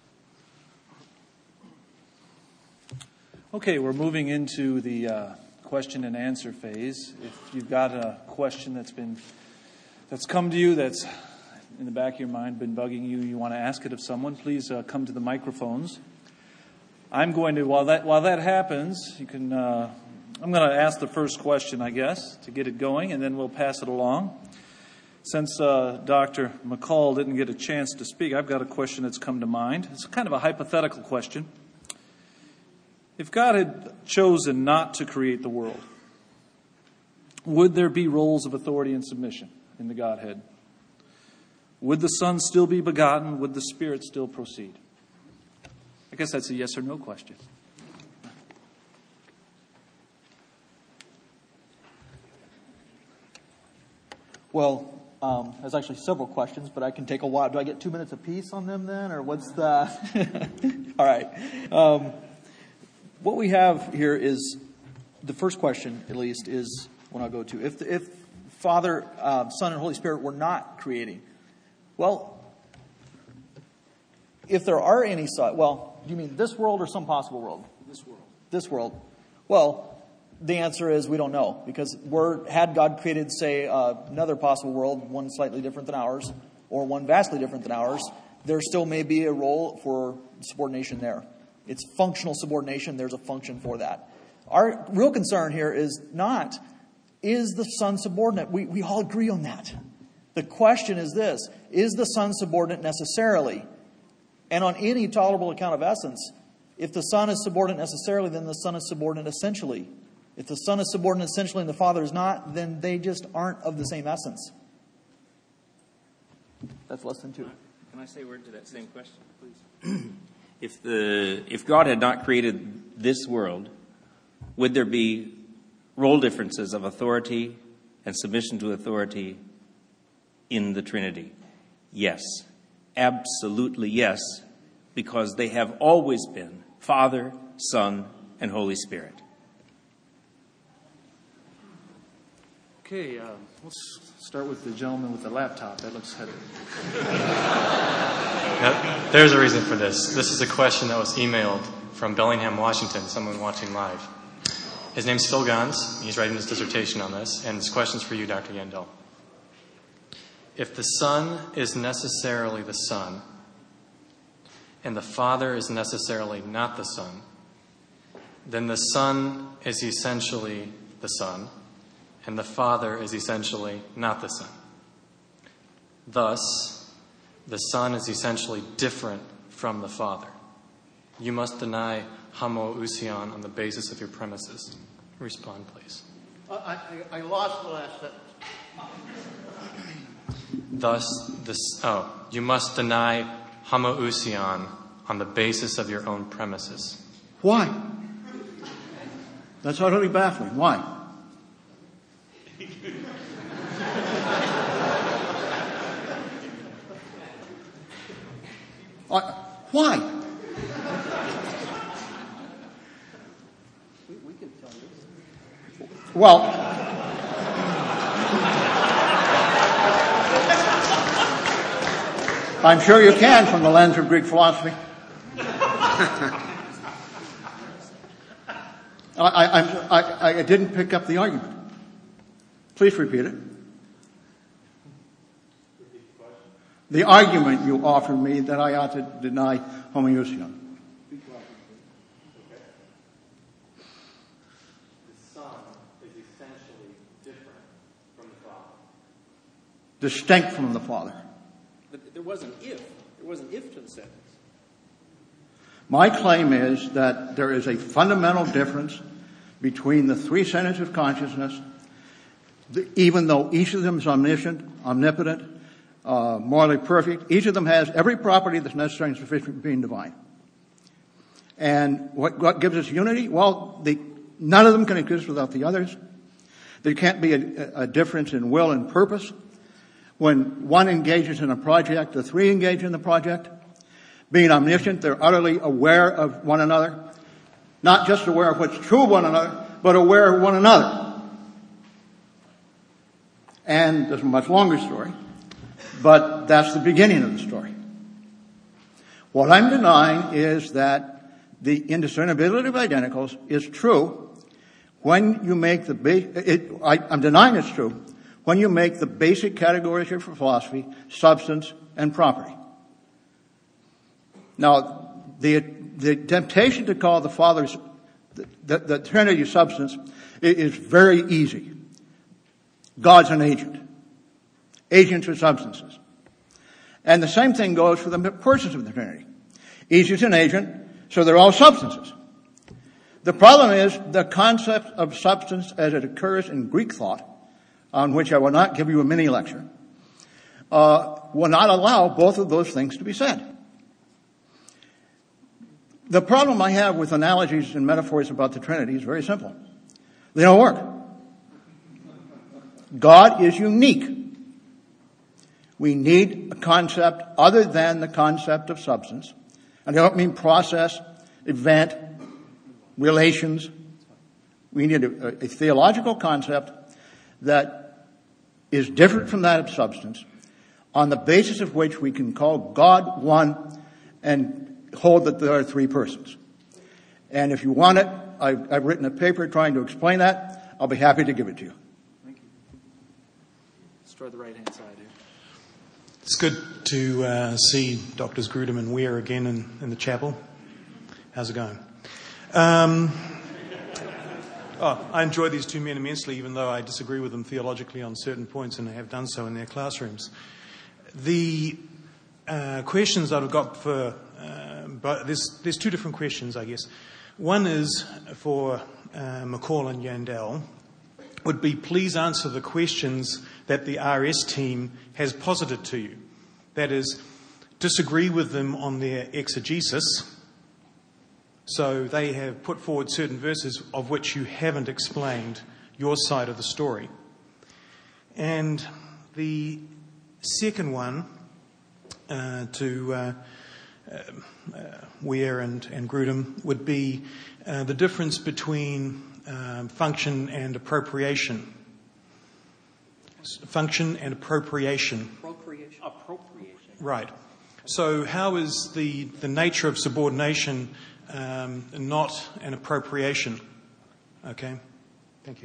Okay, we're moving into the question and answer phase. If you've got a question that's come to you, that's in the back of your mind, been bugging you, you want to ask it of someone, please come to the microphones. I'm going to, while that happens, I'm going to ask the first question, I guess, to get it going, and then we'll pass it along. Since Dr. McCall didn't get a chance to speak, I've got a question that's come to mind. It's kind of a hypothetical question. If God had chosen not to create the world, would there be roles of authority and submission in the Godhead? Would the Son still be begotten? Would the Spirit still proceed? I guess that's a yes or no question. Well, there's actually several questions, but I can take a while. Do I get 2 minutes apiece on them then, or what's the... All right. What we have here is, the first question, at least, is one I'll go to. If Father, Son, and Holy Spirit were not creating, well, if there are any... Well, do you mean this world or some possible world? This world. This world. Well, the answer is we don't know, because had God created, say, another possible world, one slightly different than ours, or one vastly different than ours, there still may be a role for subordination there. It's functional subordination. There's a function for that. Our real concern here is not, is the Son subordinate? We all agree on that. The question is this: is the Son subordinate necessarily? And on any tolerable account of essence, if the Son is subordinate necessarily, then the Son is subordinate essentially. If the Son is subordinate essentially and the Father is not, then they just aren't of the same essence. That's less than two. Can I say a word to that same question, please? If God had not created this world, would there be role differences of authority and submission to authority in the Trinity? Yes. Absolutely yes, because they have always been Father, Son, and Holy Spirit. Okay, let's start with the gentleman with the laptop. That looks heavy. Now, there's a reason for this. This is a question that was emailed from Bellingham, Washington, someone watching live. His name's Phil Gons. He's writing his dissertation on this, and this question's for you, Dr. Yandel. If the Son is necessarily the Son, and the Father is necessarily not the Son, then the Son is essentially the Son, and the Father is essentially not the Son. Thus, the Son is essentially different from the Father. You must deny homoousion on the basis of your premises. Respond, please. I lost the last sentence. Thus, you must deny homoousion on the basis of your own premises. Why? That's utterly baffling. Why? Why? We can tell you. Well, I'm sure you can from the lens of Greek philosophy. I didn't pick up the argument. Please repeat it. The argument you offered me that I ought to deny homoousion. The Son is essentially different from the Father. Distinct from the Father. But there was an if. There was an if to the sentence. My claim is that there is a fundamental difference between the three centers of consciousness, even though each of them is omniscient, omnipotent, morally perfect. Each of them has every property that's necessary and sufficient for being divine. And what gives us unity? Well, none of them can exist without the others. There can't be a difference in will and purpose. When one engages in a project, the three engage in the project. Being omniscient, they're utterly aware of one another. Not just aware of what's true of one another, but aware of one another. And there's a much longer story, but that's the beginning of the story. What I'm denying is that the indiscernibility of identicals is true when you make I'm denying it's true, when you make the basic categories for philosophy substance and property. Now, the temptation to call the Father's, the Trinity substance is very easy. God's an agent. Agents are substances. And the same thing goes for the persons of the Trinity. Each is an agent, so they're all substances. The problem is the concept of substance as it occurs in Greek thought, on which I will not give you a mini lecture, will not allow both of those things to be said. The problem I have with analogies and metaphors about the Trinity is very simple. They don't work. God is unique. We need a concept other than the concept of substance. And I don't mean process, event, relations. We need a theological concept that is different from that of substance, on the basis of which we can call God one and hold that there are three persons. And if you want it, I've written a paper trying to explain that. I'll be happy to give it to you. Thank you. Let's try the right-hand side here. It's good to see Drs. Grudem and Weir again in the chapel. How's it going? I enjoy these two men immensely, even though I disagree with them theologically on certain points, and have done so in their classrooms. The questions that I've got but there's two different questions, I guess. One is for McCall and Yandel, would be please answer the questions that the RS team has posited to you. That is, disagree with them on their exegesis. So they have put forward certain verses of which you haven't explained your side of the story. And the second one to Weir and Grudem would be the difference between function and appropriation. Function and appropriation. Appropriation. Right. So how is the nature of subordination not an appropriation? Okay. Thank you.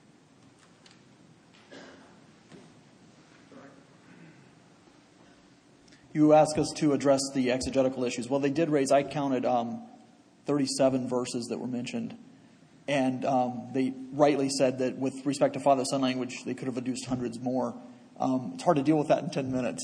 You asked us to address the exegetical issues. Well, they did raise, I counted 37 verses that were mentioned. And they rightly said that with respect to Father-Son language, they could have adduced hundreds more. It's hard to deal with that in 10 minutes.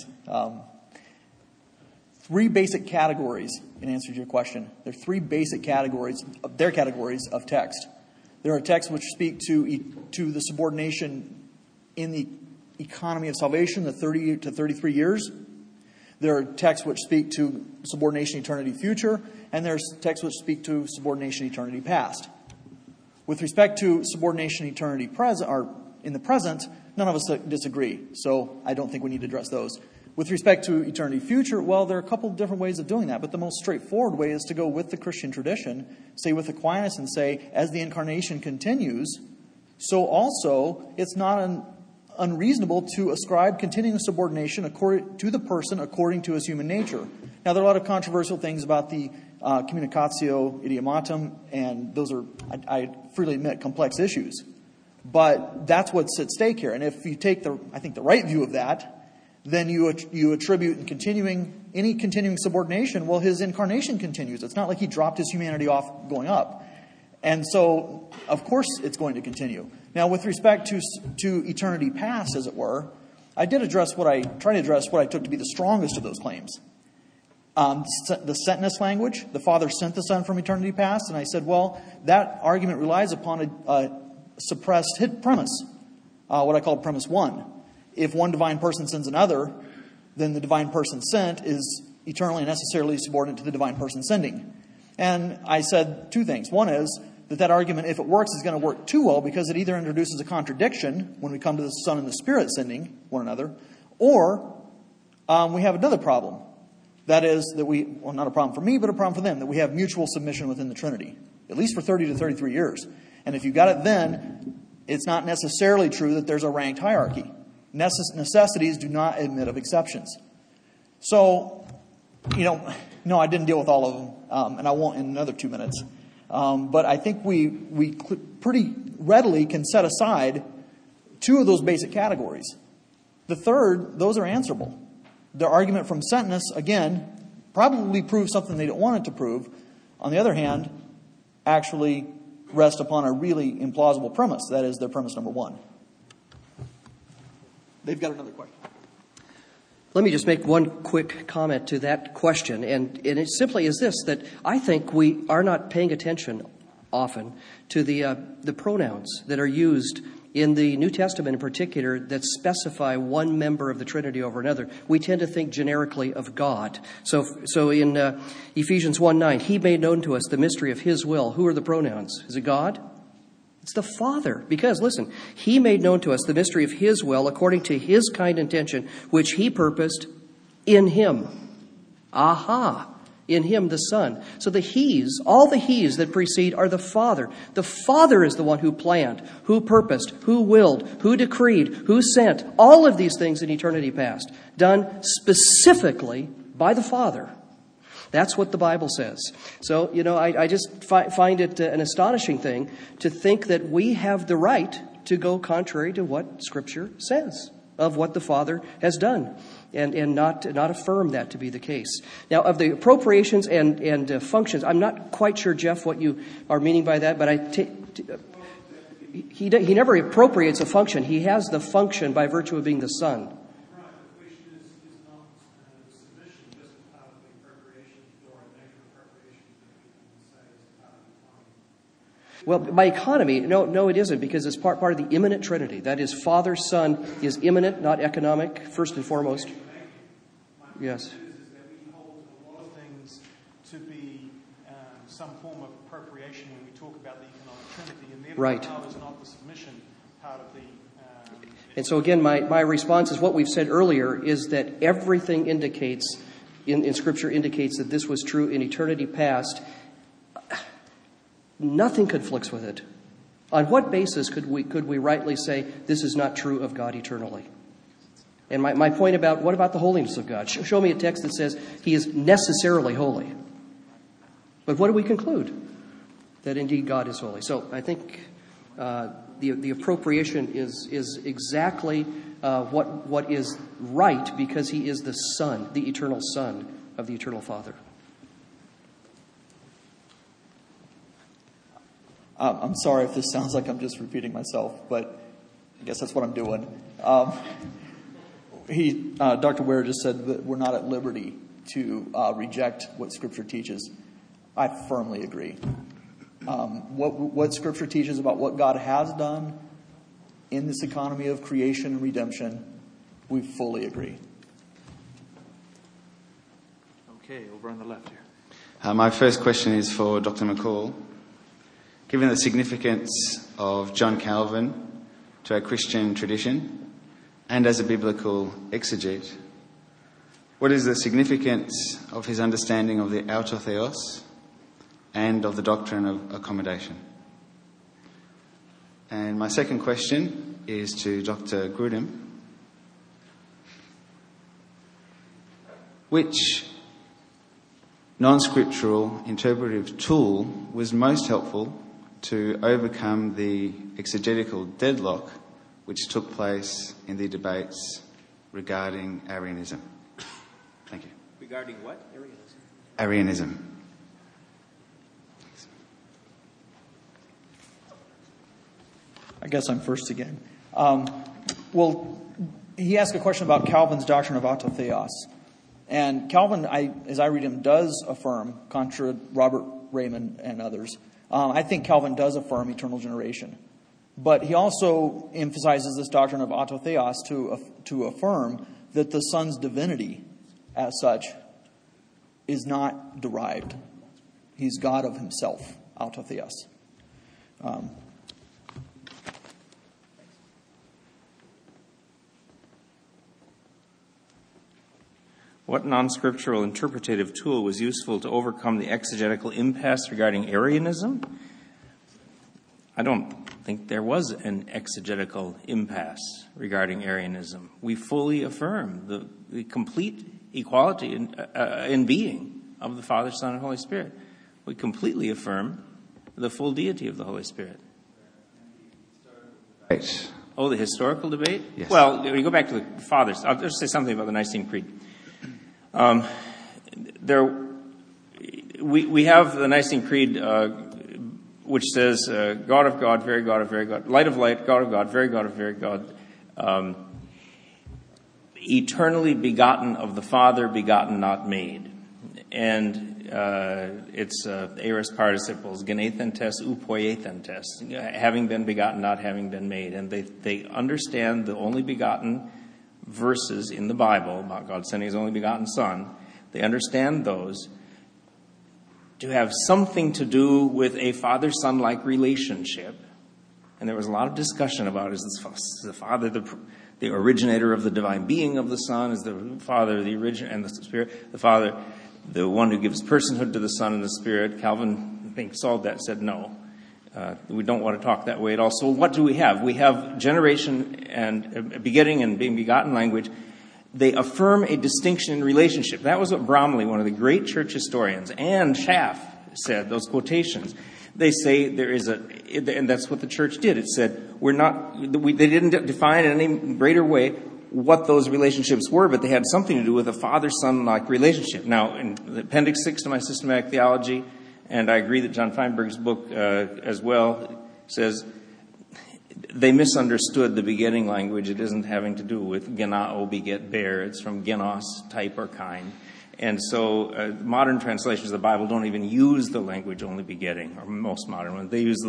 Three basic categories, in answer to your question. There are three basic categories, their categories of text. There are texts which speak to the subordination in the economy of salvation, the 30 to 33 years. There are texts which speak to subordination eternity future, and there's texts which speak to subordination eternity past. With respect to subordination eternity in the present, none of us disagree, so I don't think we need to address those. With respect to eternity future, well, there are a couple of different ways of doing that, but the most straightforward way is to go with the Christian tradition, say with Aquinas and say, as the incarnation continues, so also it's not unreasonable to ascribe continuing subordination to the person according to his human nature. Now, there are a lot of controversial things about the communicatio idiomatum, and those are, I freely admit, complex issues. But that's what's at stake here. And if you take the right view of that, then you attribute any continuing subordination, well, his incarnation continues. It's not like he dropped his humanity off going up. And so, of course, it's going to continue. Now, with respect to eternity past, as it were, I tried to address what I took to be the strongest of those claims. The sentness language, the Father sent the Son from eternity past, and I said, well, that argument relies upon a suppressed premise, what I call premise one. If one divine person sends another, then the divine person sent is eternally and necessarily subordinate to the divine person sending. And I said two things. One is that argument, if it works, is going to work too well because it either introduces a contradiction when we come to the Son and the Spirit sending one another, or we have another problem. That is that not a problem for me, but a problem for them, that we have mutual submission within the Trinity, at least for 30 to 33 years. And if you got it then, it's not necessarily true that there's a ranked hierarchy. Necessities do not admit of exceptions. So, no, I didn't deal with all of them, and I won't in another 2 minutes. But I think we pretty readily can set aside two of those basic categories. The third, those are answerable. Their argument from Sentinus, again, probably proves something they don't want it to prove. On the other hand, actually rest upon a really implausible premise. That is their premise number one. They've got another question. Let me just make one quick comment to that question, and it simply is this, that I think we are not paying attention often to the pronouns that are used in the New Testament in particular that specify one member of the Trinity over another. We tend to think generically of God. So in Ephesians 1:9, He made known to us the mystery of His will. Who are the pronouns? Is it God? It's the Father. Because, listen, He made known to us the mystery of His will according to His kind intention, which He purposed in Him. Aha! In Him, the Son. So the He's, all the He's that precede are the Father. The Father is the one who planned, who purposed, who willed, who decreed, who sent. All of these things in eternity past. Done specifically by the Father. That's what the Bible says. So, I just find it an astonishing thing to think that we have the right to go contrary to what Scripture says of what the Father has done and not affirm that to be the case. Now, of the appropriations and functions, I'm not quite sure, Jeff, what you are meaning by that, but he never appropriates a function. He has the function by virtue of being the Son. Well, by economy, no, it isn't, because it's part of the immanent Trinity. That is, Father, Son is immanent, not economic, first and foremost. Yes. Is that we hold a lot of things to be some form of appropriation when we talk about the economic Trinity, and therefore right. Power is not the submission part of the... And so again, my response is what we've said earlier, is that everything indicates, in Scripture indicates that this was true in eternity past. Nothing conflicts with it. On what basis could we rightly say this is not true of God eternally? And my point about, what about the holiness of God? Show me a text that says He is necessarily holy. But what do we conclude? That indeed God is holy. So I think the appropriation is exactly what is right, because He is the Son, the eternal Son of the eternal Father. I'm sorry if this sounds like I'm just repeating myself, but I guess that's what I'm doing. Dr. Ware just said that we're not at liberty to reject what Scripture teaches. I firmly agree. What Scripture teaches about what God has done in this economy of creation and redemption, we fully agree. Okay, over on the left here. My first question is for Dr. McCall. Given the significance of John Calvin to our Christian tradition and as a biblical exegete, what is the significance of his understanding of the autotheos and of the doctrine of accommodation? And my second question is to Dr. Grudem. Which non-scriptural interpretive tool was most helpful to overcome the exegetical deadlock which took place in the debates regarding Arianism? Thank you. Regarding what? Arianism. I guess I'm first again. Well, he asked a question about Calvin's doctrine of autotheos. And Calvin, as I read him, does affirm, contra Robert Raymond and others, I think Calvin does affirm eternal generation. But he also emphasizes this doctrine of autotheos to affirm that the Son's divinity, as such, is not derived. He's God of Himself, autotheos. What non-scriptural interpretative tool was useful to overcome the exegetical impasse regarding Arianism? I don't think there was an exegetical impasse regarding Arianism. We fully affirm the complete equality in being of the Father, Son, and Holy Spirit. We completely affirm the full deity of the Holy Spirit? Right. Oh, the historical debate? Yes. Well, we go back to the fathers. I'll just say something about the Nicene Creed. We have the Nicene Creed, which says, God of God, very God of very God, light of light, God of God, very God of very God, eternally begotten of the Father, begotten, not made. And it's aorist participles, genethentes, upoiethentes, having been begotten, not having been made. And they understand the only begotten verses in the Bible about God sending his only begotten Son. They understand those to have something to do with a father-son-like relationship. And there was a lot of discussion about, is the Father the originator of the divine being of the Son? Is the Father the origin and the Spirit? The Father the one who gives personhood to the Son and the Spirit? Calvin, I think, solved that, said no. We don't want to talk that way at all. So what do we have? We have generation and begetting and being begotten language. They affirm a distinction in relationship. That was what Bromley, one of the great church historians, and Schaff said, those quotations. They say there is and that's what the church did. It said, they didn't define in any greater way what those relationships were, but they had something to do with a father-son-like relationship. Now, in the Appendix 6 to my Systematic Theology, and I agree that John Feinberg's book as well says, they misunderstood the begetting language. It isn't having to do with genao, beget, bear. It's from genos, type or kind. And so modern translations of the Bible don't even use the language only begetting, or most modern ones. They use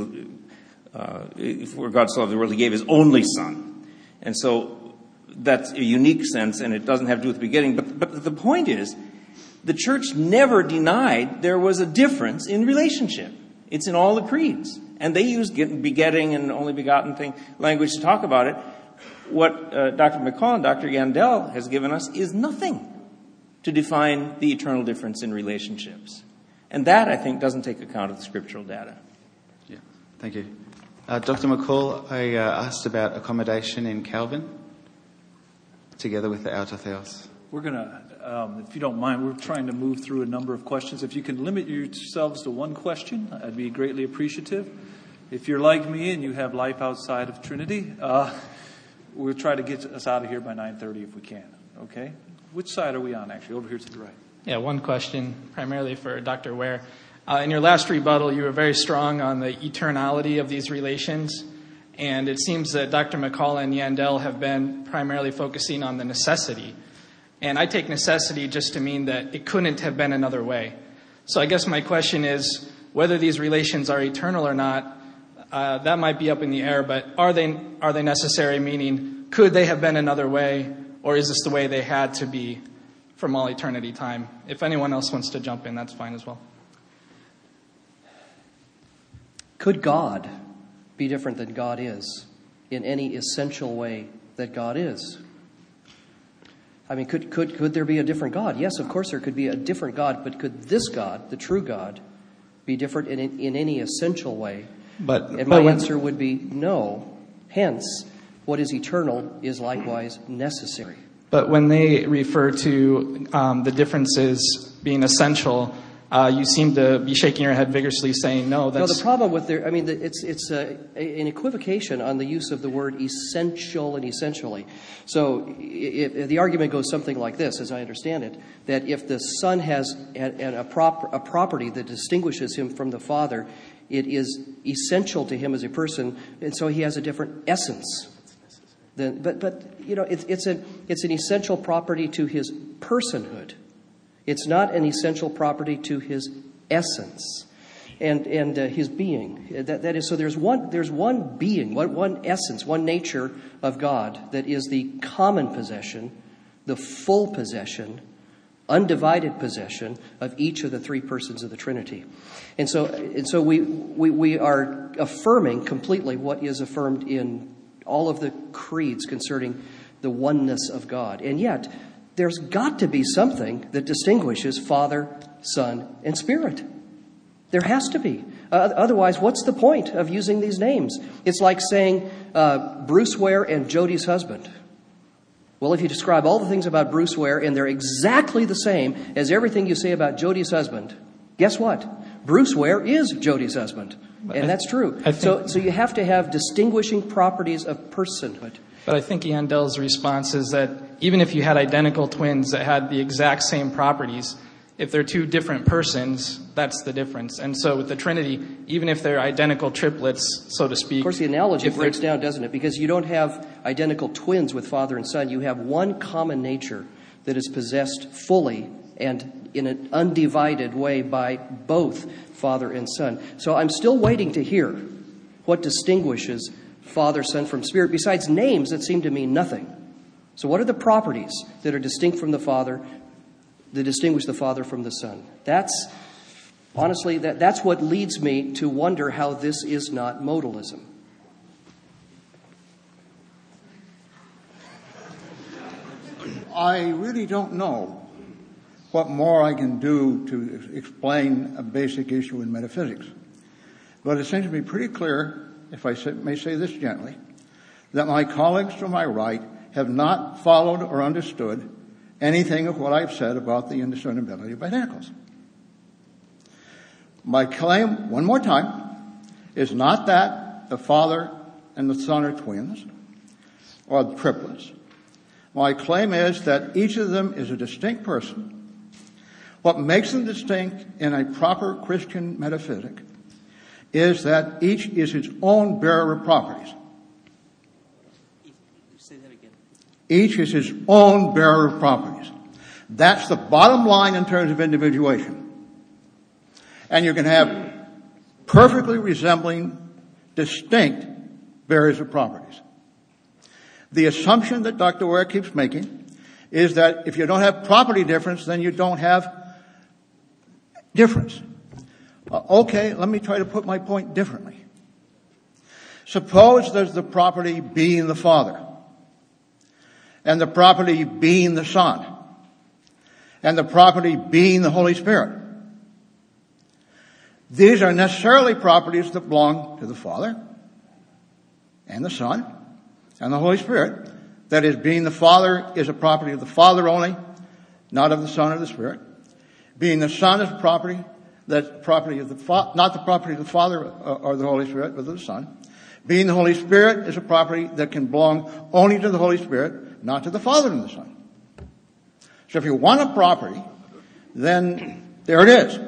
for God so loved the world, he gave his only Son. And so that's a unique sense, and it doesn't have to do with begetting. But the point is, the church never denied there was a difference in relationship. It's in all the creeds. And they use begetting and only begotten language to talk about it. What Dr. McCall and Dr. Yandel has given us is nothing to define the eternal difference in relationships. And that, I think, doesn't take account of the scriptural data. Yeah, thank you. Dr. McCall, I asked about accommodation in Calvin, together with the autotheos. We're going to, if you don't mind, we're trying to move through a number of questions. If you can limit yourselves to one question, I'd be greatly appreciative. If you're like me and you have life outside of Trinity, we'll try to get us out of here by 9:30 if we can. Okay? Which side are we on, actually? Over here to the right. Yeah, one question, primarily for Dr. Ware. In your last rebuttal, you were very strong on the eternality of these relations. And it seems that Dr. McCall and Yandel have been primarily focusing on the necessity. And I take necessity just to mean that it couldn't have been another way. So I guess my question is, whether these relations are eternal or not, that might be up in the air, but are they necessary, meaning could they have been another way, or is this the way they had to be from all eternity time? If anyone else wants to jump in, that's fine as well. Could God be different than God is in any essential way that God is? I mean, could there be a different God? Yes, of course there could be a different God, but could this God, the true God, be different in any essential way? And my answer would be no. Hence, what is eternal is likewise necessary. But when they refer to the differences being essential, you seem to be shaking your head vigorously saying no. No, the problem with it's an equivocation on the use of the word essential and essentially. So if the argument goes something like this, as I understand it, that if the Son has a property that distinguishes him from the Father, it is essential to him as a person, and so he has a different essence. But you know, it's an essential property to his personhood. It's not an essential property to his essence and his being. That is, so there's one being, one essence, one nature of God that is the common possession, the full possession, undivided possession of each of the three persons of the Trinity. And so we are affirming completely what is affirmed in all of the creeds concerning the oneness of God. And yet, there's got to be something that distinguishes Father, Son, and Spirit. There has to be. Otherwise, what's the point of using these names? It's like saying Bruce Ware and Jody's husband. Well, if you describe all the things about Bruce Ware and they're exactly the same as everything you say about Jody's husband, guess what? Bruce Ware is Jody's husband, and that's true. So you have to have distinguishing properties of personhood. But I think Yandel's response is that even if you had identical twins that had the exact same properties, if they're two different persons, that's the difference. And so with the Trinity, even if they're identical triplets, so to speak. Of course, the analogy breaks down, doesn't it? Because you don't have identical twins with father and son. You have one common nature that is possessed fully and in an undivided way by both father and son. So I'm still waiting to hear what distinguishes Father, Son from Spirit, besides names that seem to mean nothing. So what are the properties that are distinct from the Father, that distinguish the Father from the Son? That's, honestly, that's what leads me to wonder how this is not modalism. I really don't know what more I can do to explain a basic issue in metaphysics. But it seems to be pretty clear, if I may say this gently, that my colleagues to my right have not followed or understood anything of what I've said about the indiscernibility of identicals. My claim, one more time, is not that the Father and the Son are twins or triplets. My claim is that each of them is a distinct person. What makes them distinct in a proper Christian metaphysic is that each is its own bearer of properties. Say that again. Each is his own bearer of properties. That's the bottom line in terms of individuation. And you can have perfectly resembling, distinct bearers of properties. The assumption that Dr. Ware keeps making is that if you don't have property difference, then you don't have difference. Okay, let me try to put my point differently. Suppose there's the property being the Father, and the property being the Son, and the property being the Holy Spirit. These are necessarily properties that belong to the Father, and the Son, and the Holy Spirit. That is, being the Father is a property of the Father only, not of the Son or the Spirit. Being the Son is a property that's property of not the property of the Father or the Holy Spirit, but of the Son. Being the Holy Spirit is a property that can belong only to the Holy Spirit, not to the Father and the Son. So if you want a property, then there it is.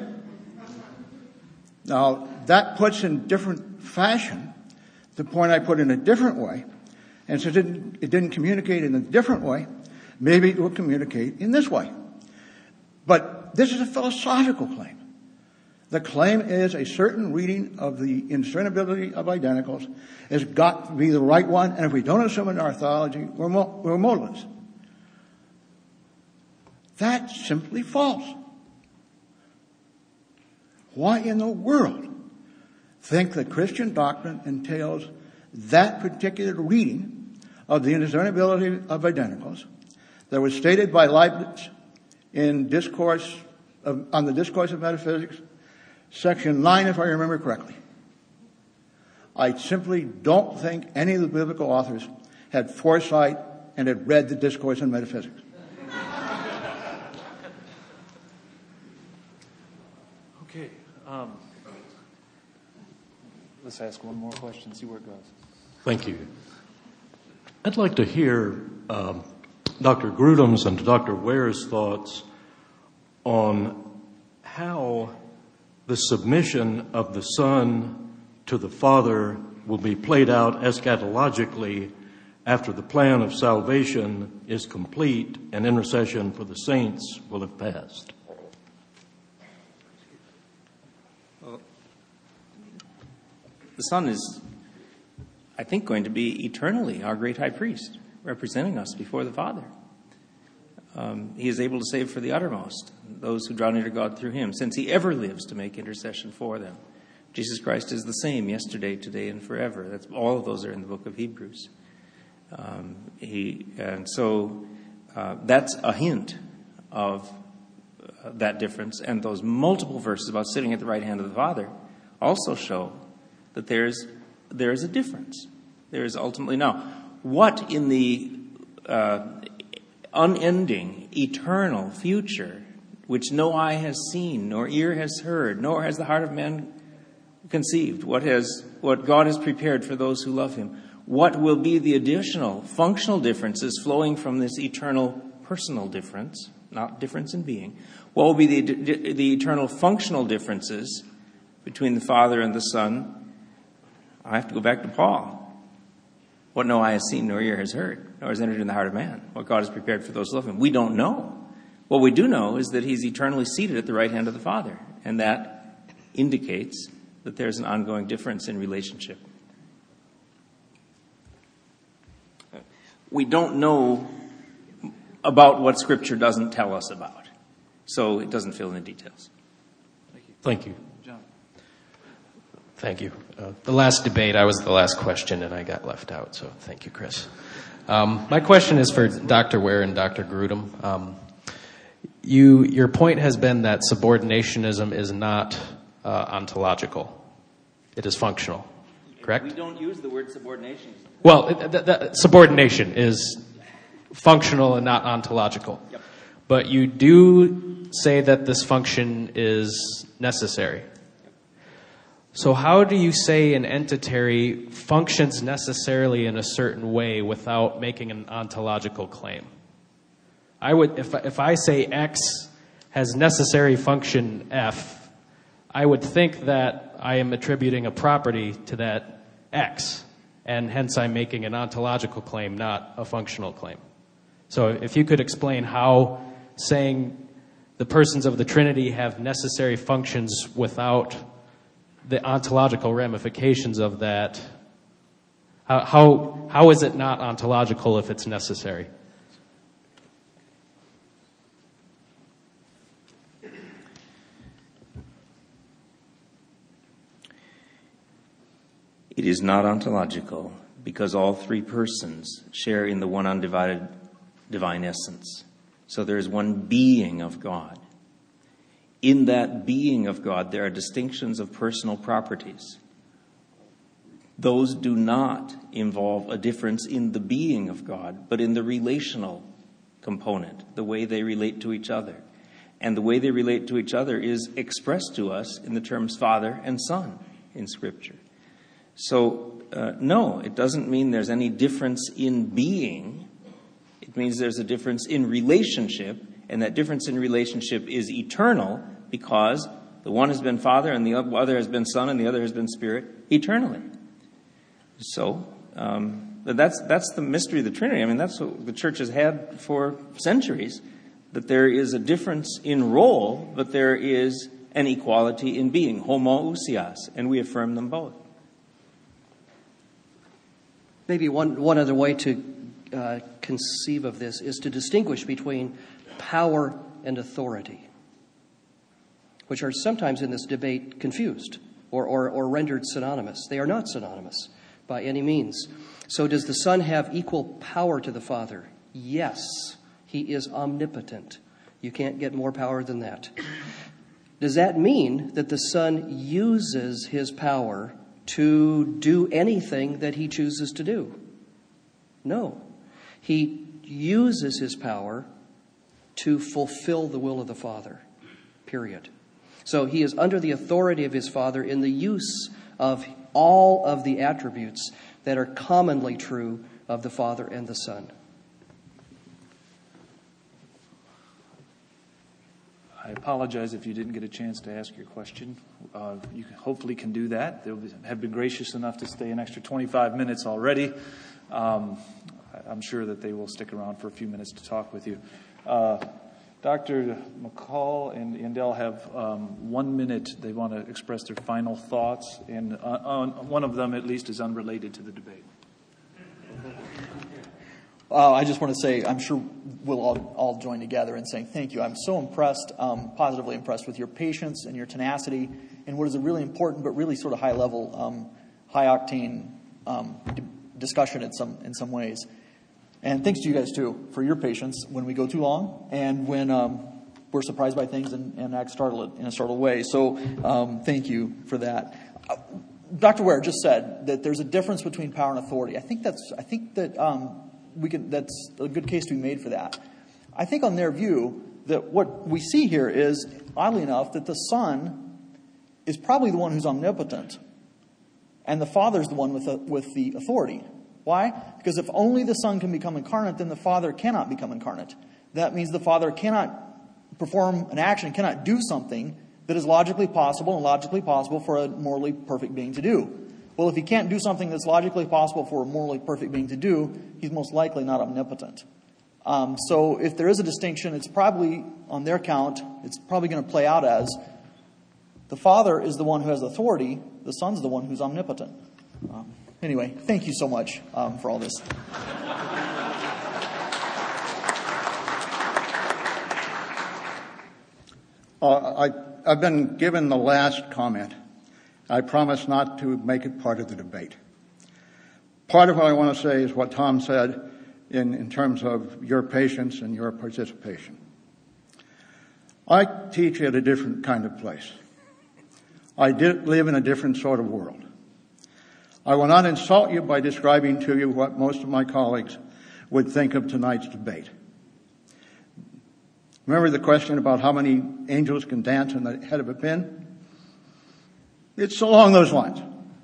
Now, that puts in different fashion the point I put in a different way. And since it didn't communicate in a different way, maybe it will communicate in this way. But this is a philosophical claim. The claim is a certain reading of the indiscernibility of identicals has got to be the right one, and if we don't assume it in our theology, we're modalists. That's simply false. Why in the world think that Christian doctrine entails that particular reading of the indiscernibility of identicals that was stated by Leibniz in on the Discourse of Metaphysics, section 9, if I remember correctly? I simply don't think any of the biblical authors had foresight and had read the Discourse on Metaphysics. Okay. Let's ask one more question, see where it goes. Thank you. I'd like to hear Dr. Grudem's and Dr. Ware's thoughts on how the submission of the Son to the Father will be played out eschatologically after the plan of salvation is complete and intercession for the saints will have passed. Well, the Son is, I think, going to be eternally our great high priest, representing us before the Father. He is able to save for the uttermost those who draw near to God through him, since he ever lives to make intercession for them. Jesus Christ is the same yesterday, today, and forever. All of those are in the book of Hebrews. That's a hint of that difference. And those multiple verses about sitting at the right hand of the Father also show that there is a difference. There is ultimately now what in the unending, eternal future which no eye has seen, nor ear has heard, nor has the heart of man conceived, what God has prepared for those who love him. What will be the additional functional differences flowing from this eternal personal difference, not difference in being? What will be the eternal functional differences between the Father and the Son? I have to go back to Paul. What no eye has seen, nor ear has heard, nor has entered in the heart of man. What God has prepared for those who love him. We don't know. What we do know is that he's eternally seated at the right hand of the Father. And that indicates that there's an ongoing difference in relationship. We don't know about what Scripture doesn't tell us about. So it doesn't fill in the details. Thank you. John. Thank you. The last debate, I was the last question, and I got left out, so thank you, Chris. My question is for Dr. Ware and Dr. Grudem. Your point has been that subordinationism is not ontological. It is functional, correct? We don't use the word subordination. Well, the subordination is functional and not ontological. Yep. But you do say that this function is necessary. So how do you say an entity functions necessarily in a certain way without making an ontological claim? I would, if I say X has necessary function F, I would think that I am attributing a property to that X, and hence I'm making an ontological claim, not a functional claim. So if you could explain how saying the persons of the Trinity have necessary functions without the ontological ramifications of that, how is it not ontological if it's necessary? It is not ontological because all three persons share in the one undivided divine essence. So there is one being of God. In that being of God, there are distinctions of personal properties. Those do not involve a difference in the being of God, but in the relational component, the way they relate to each other. And the way they relate to each other is expressed to us in the terms Father and Son in Scripture. So, no, it doesn't mean there's any difference in being. It means there's a difference in relationship, and that difference in relationship is eternal because the one has been Father and the other has been Son and the other has been Spirit eternally. So, that's the mystery of the Trinity. I mean, that's what the Church has had for centuries, that there is a difference in role, but there is an equality in being, homoousios, and we affirm them both. Maybe one other way to conceive of this is to distinguish between power and authority, which are sometimes in this debate confused or rendered synonymous. They are not synonymous by any means. So does the Son have equal power to the Father? Yes. He is omnipotent. You can't get more power than that. Does that mean that the Son uses his power to do anything that he chooses to do? No. He uses his power to fulfill the will of the Father, period. So he is under the authority of his Father in the use of all of the attributes that are commonly true of the Father and the Son. I apologize if you didn't get a chance to ask your question. You hopefully can do that. They have been gracious enough to stay an extra 25 minutes already. I'm sure that they will stick around for a few minutes to talk with you. Dr. McCall and Yandel have 1 minute. They want to express their final thoughts, and one of them at least is unrelated to the debate. I just want to say I'm sure we'll all join together in saying thank you. I'm so impressed, positively impressed with your patience and your tenacity in what is a really important but really sort of high-level, high-octane discussion in some ways. And thanks to you guys, too, for your patience when we go too long and when we're surprised by things and act startled in a startled way. So thank you for that. Dr. Ware just said that there's a difference between power and authority. I think that that's a good case to be made for that. I think on their view, that what we see here is, oddly enough, that the Son is probably the one who's omnipotent, and the Father is the one with the authority. Why? Because if only the Son can become incarnate, then the Father cannot become incarnate. That means the Father cannot perform an action, cannot do something that is logically possible and logically possible for a morally perfect being to do. Well, if he can't do something that's logically possible for a morally perfect being to do, he's most likely not omnipotent. So if there is a distinction, it's probably, on their count, it's probably going to play out as the Father is the one who has authority, the Son's the one who's omnipotent. Anyway, thank you so much for all this. I've been given the last comment. I promise not to make it part of the debate. Part of what I want to say is what Tom said in terms of your patience and your participation. I teach at a different kind of place. I live in a different sort of world. I will not insult you by describing to you what most of my colleagues would think of tonight's debate. Remember the question about how many angels can dance on the head of a pin? It's along those lines.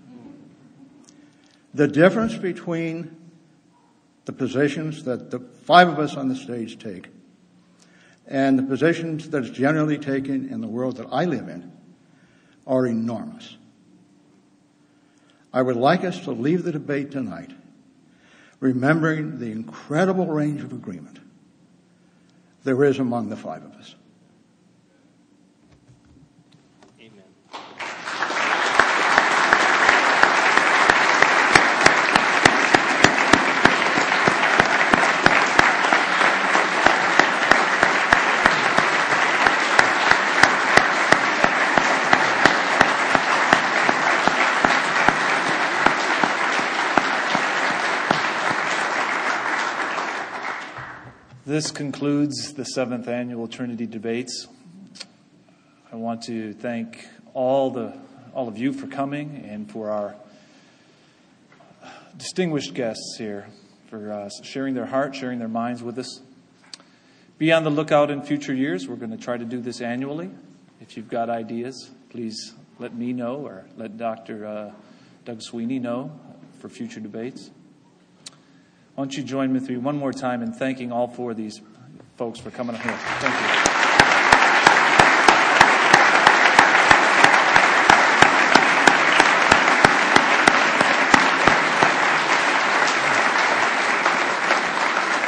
The difference between the positions that the five of us on the stage take and the positions that is generally taken in the world that I live in are enormous. I would like us to leave the debate tonight remembering the incredible range of agreement there is among the five of us. This concludes the 7th Annual Trinity Debates. I want to thank all of you for coming and for our distinguished guests here for sharing their hearts, sharing their minds with us. Be on the lookout in future years. We're going to try to do this annually. If you've got ideas, please let me know or let Dr. Doug Sweeney know for future debates. Why don't you join with me one more time in thanking all four of these folks for coming up here. Thank you.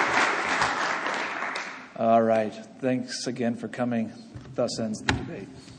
All right. Thanks again for coming. Thus ends the debate.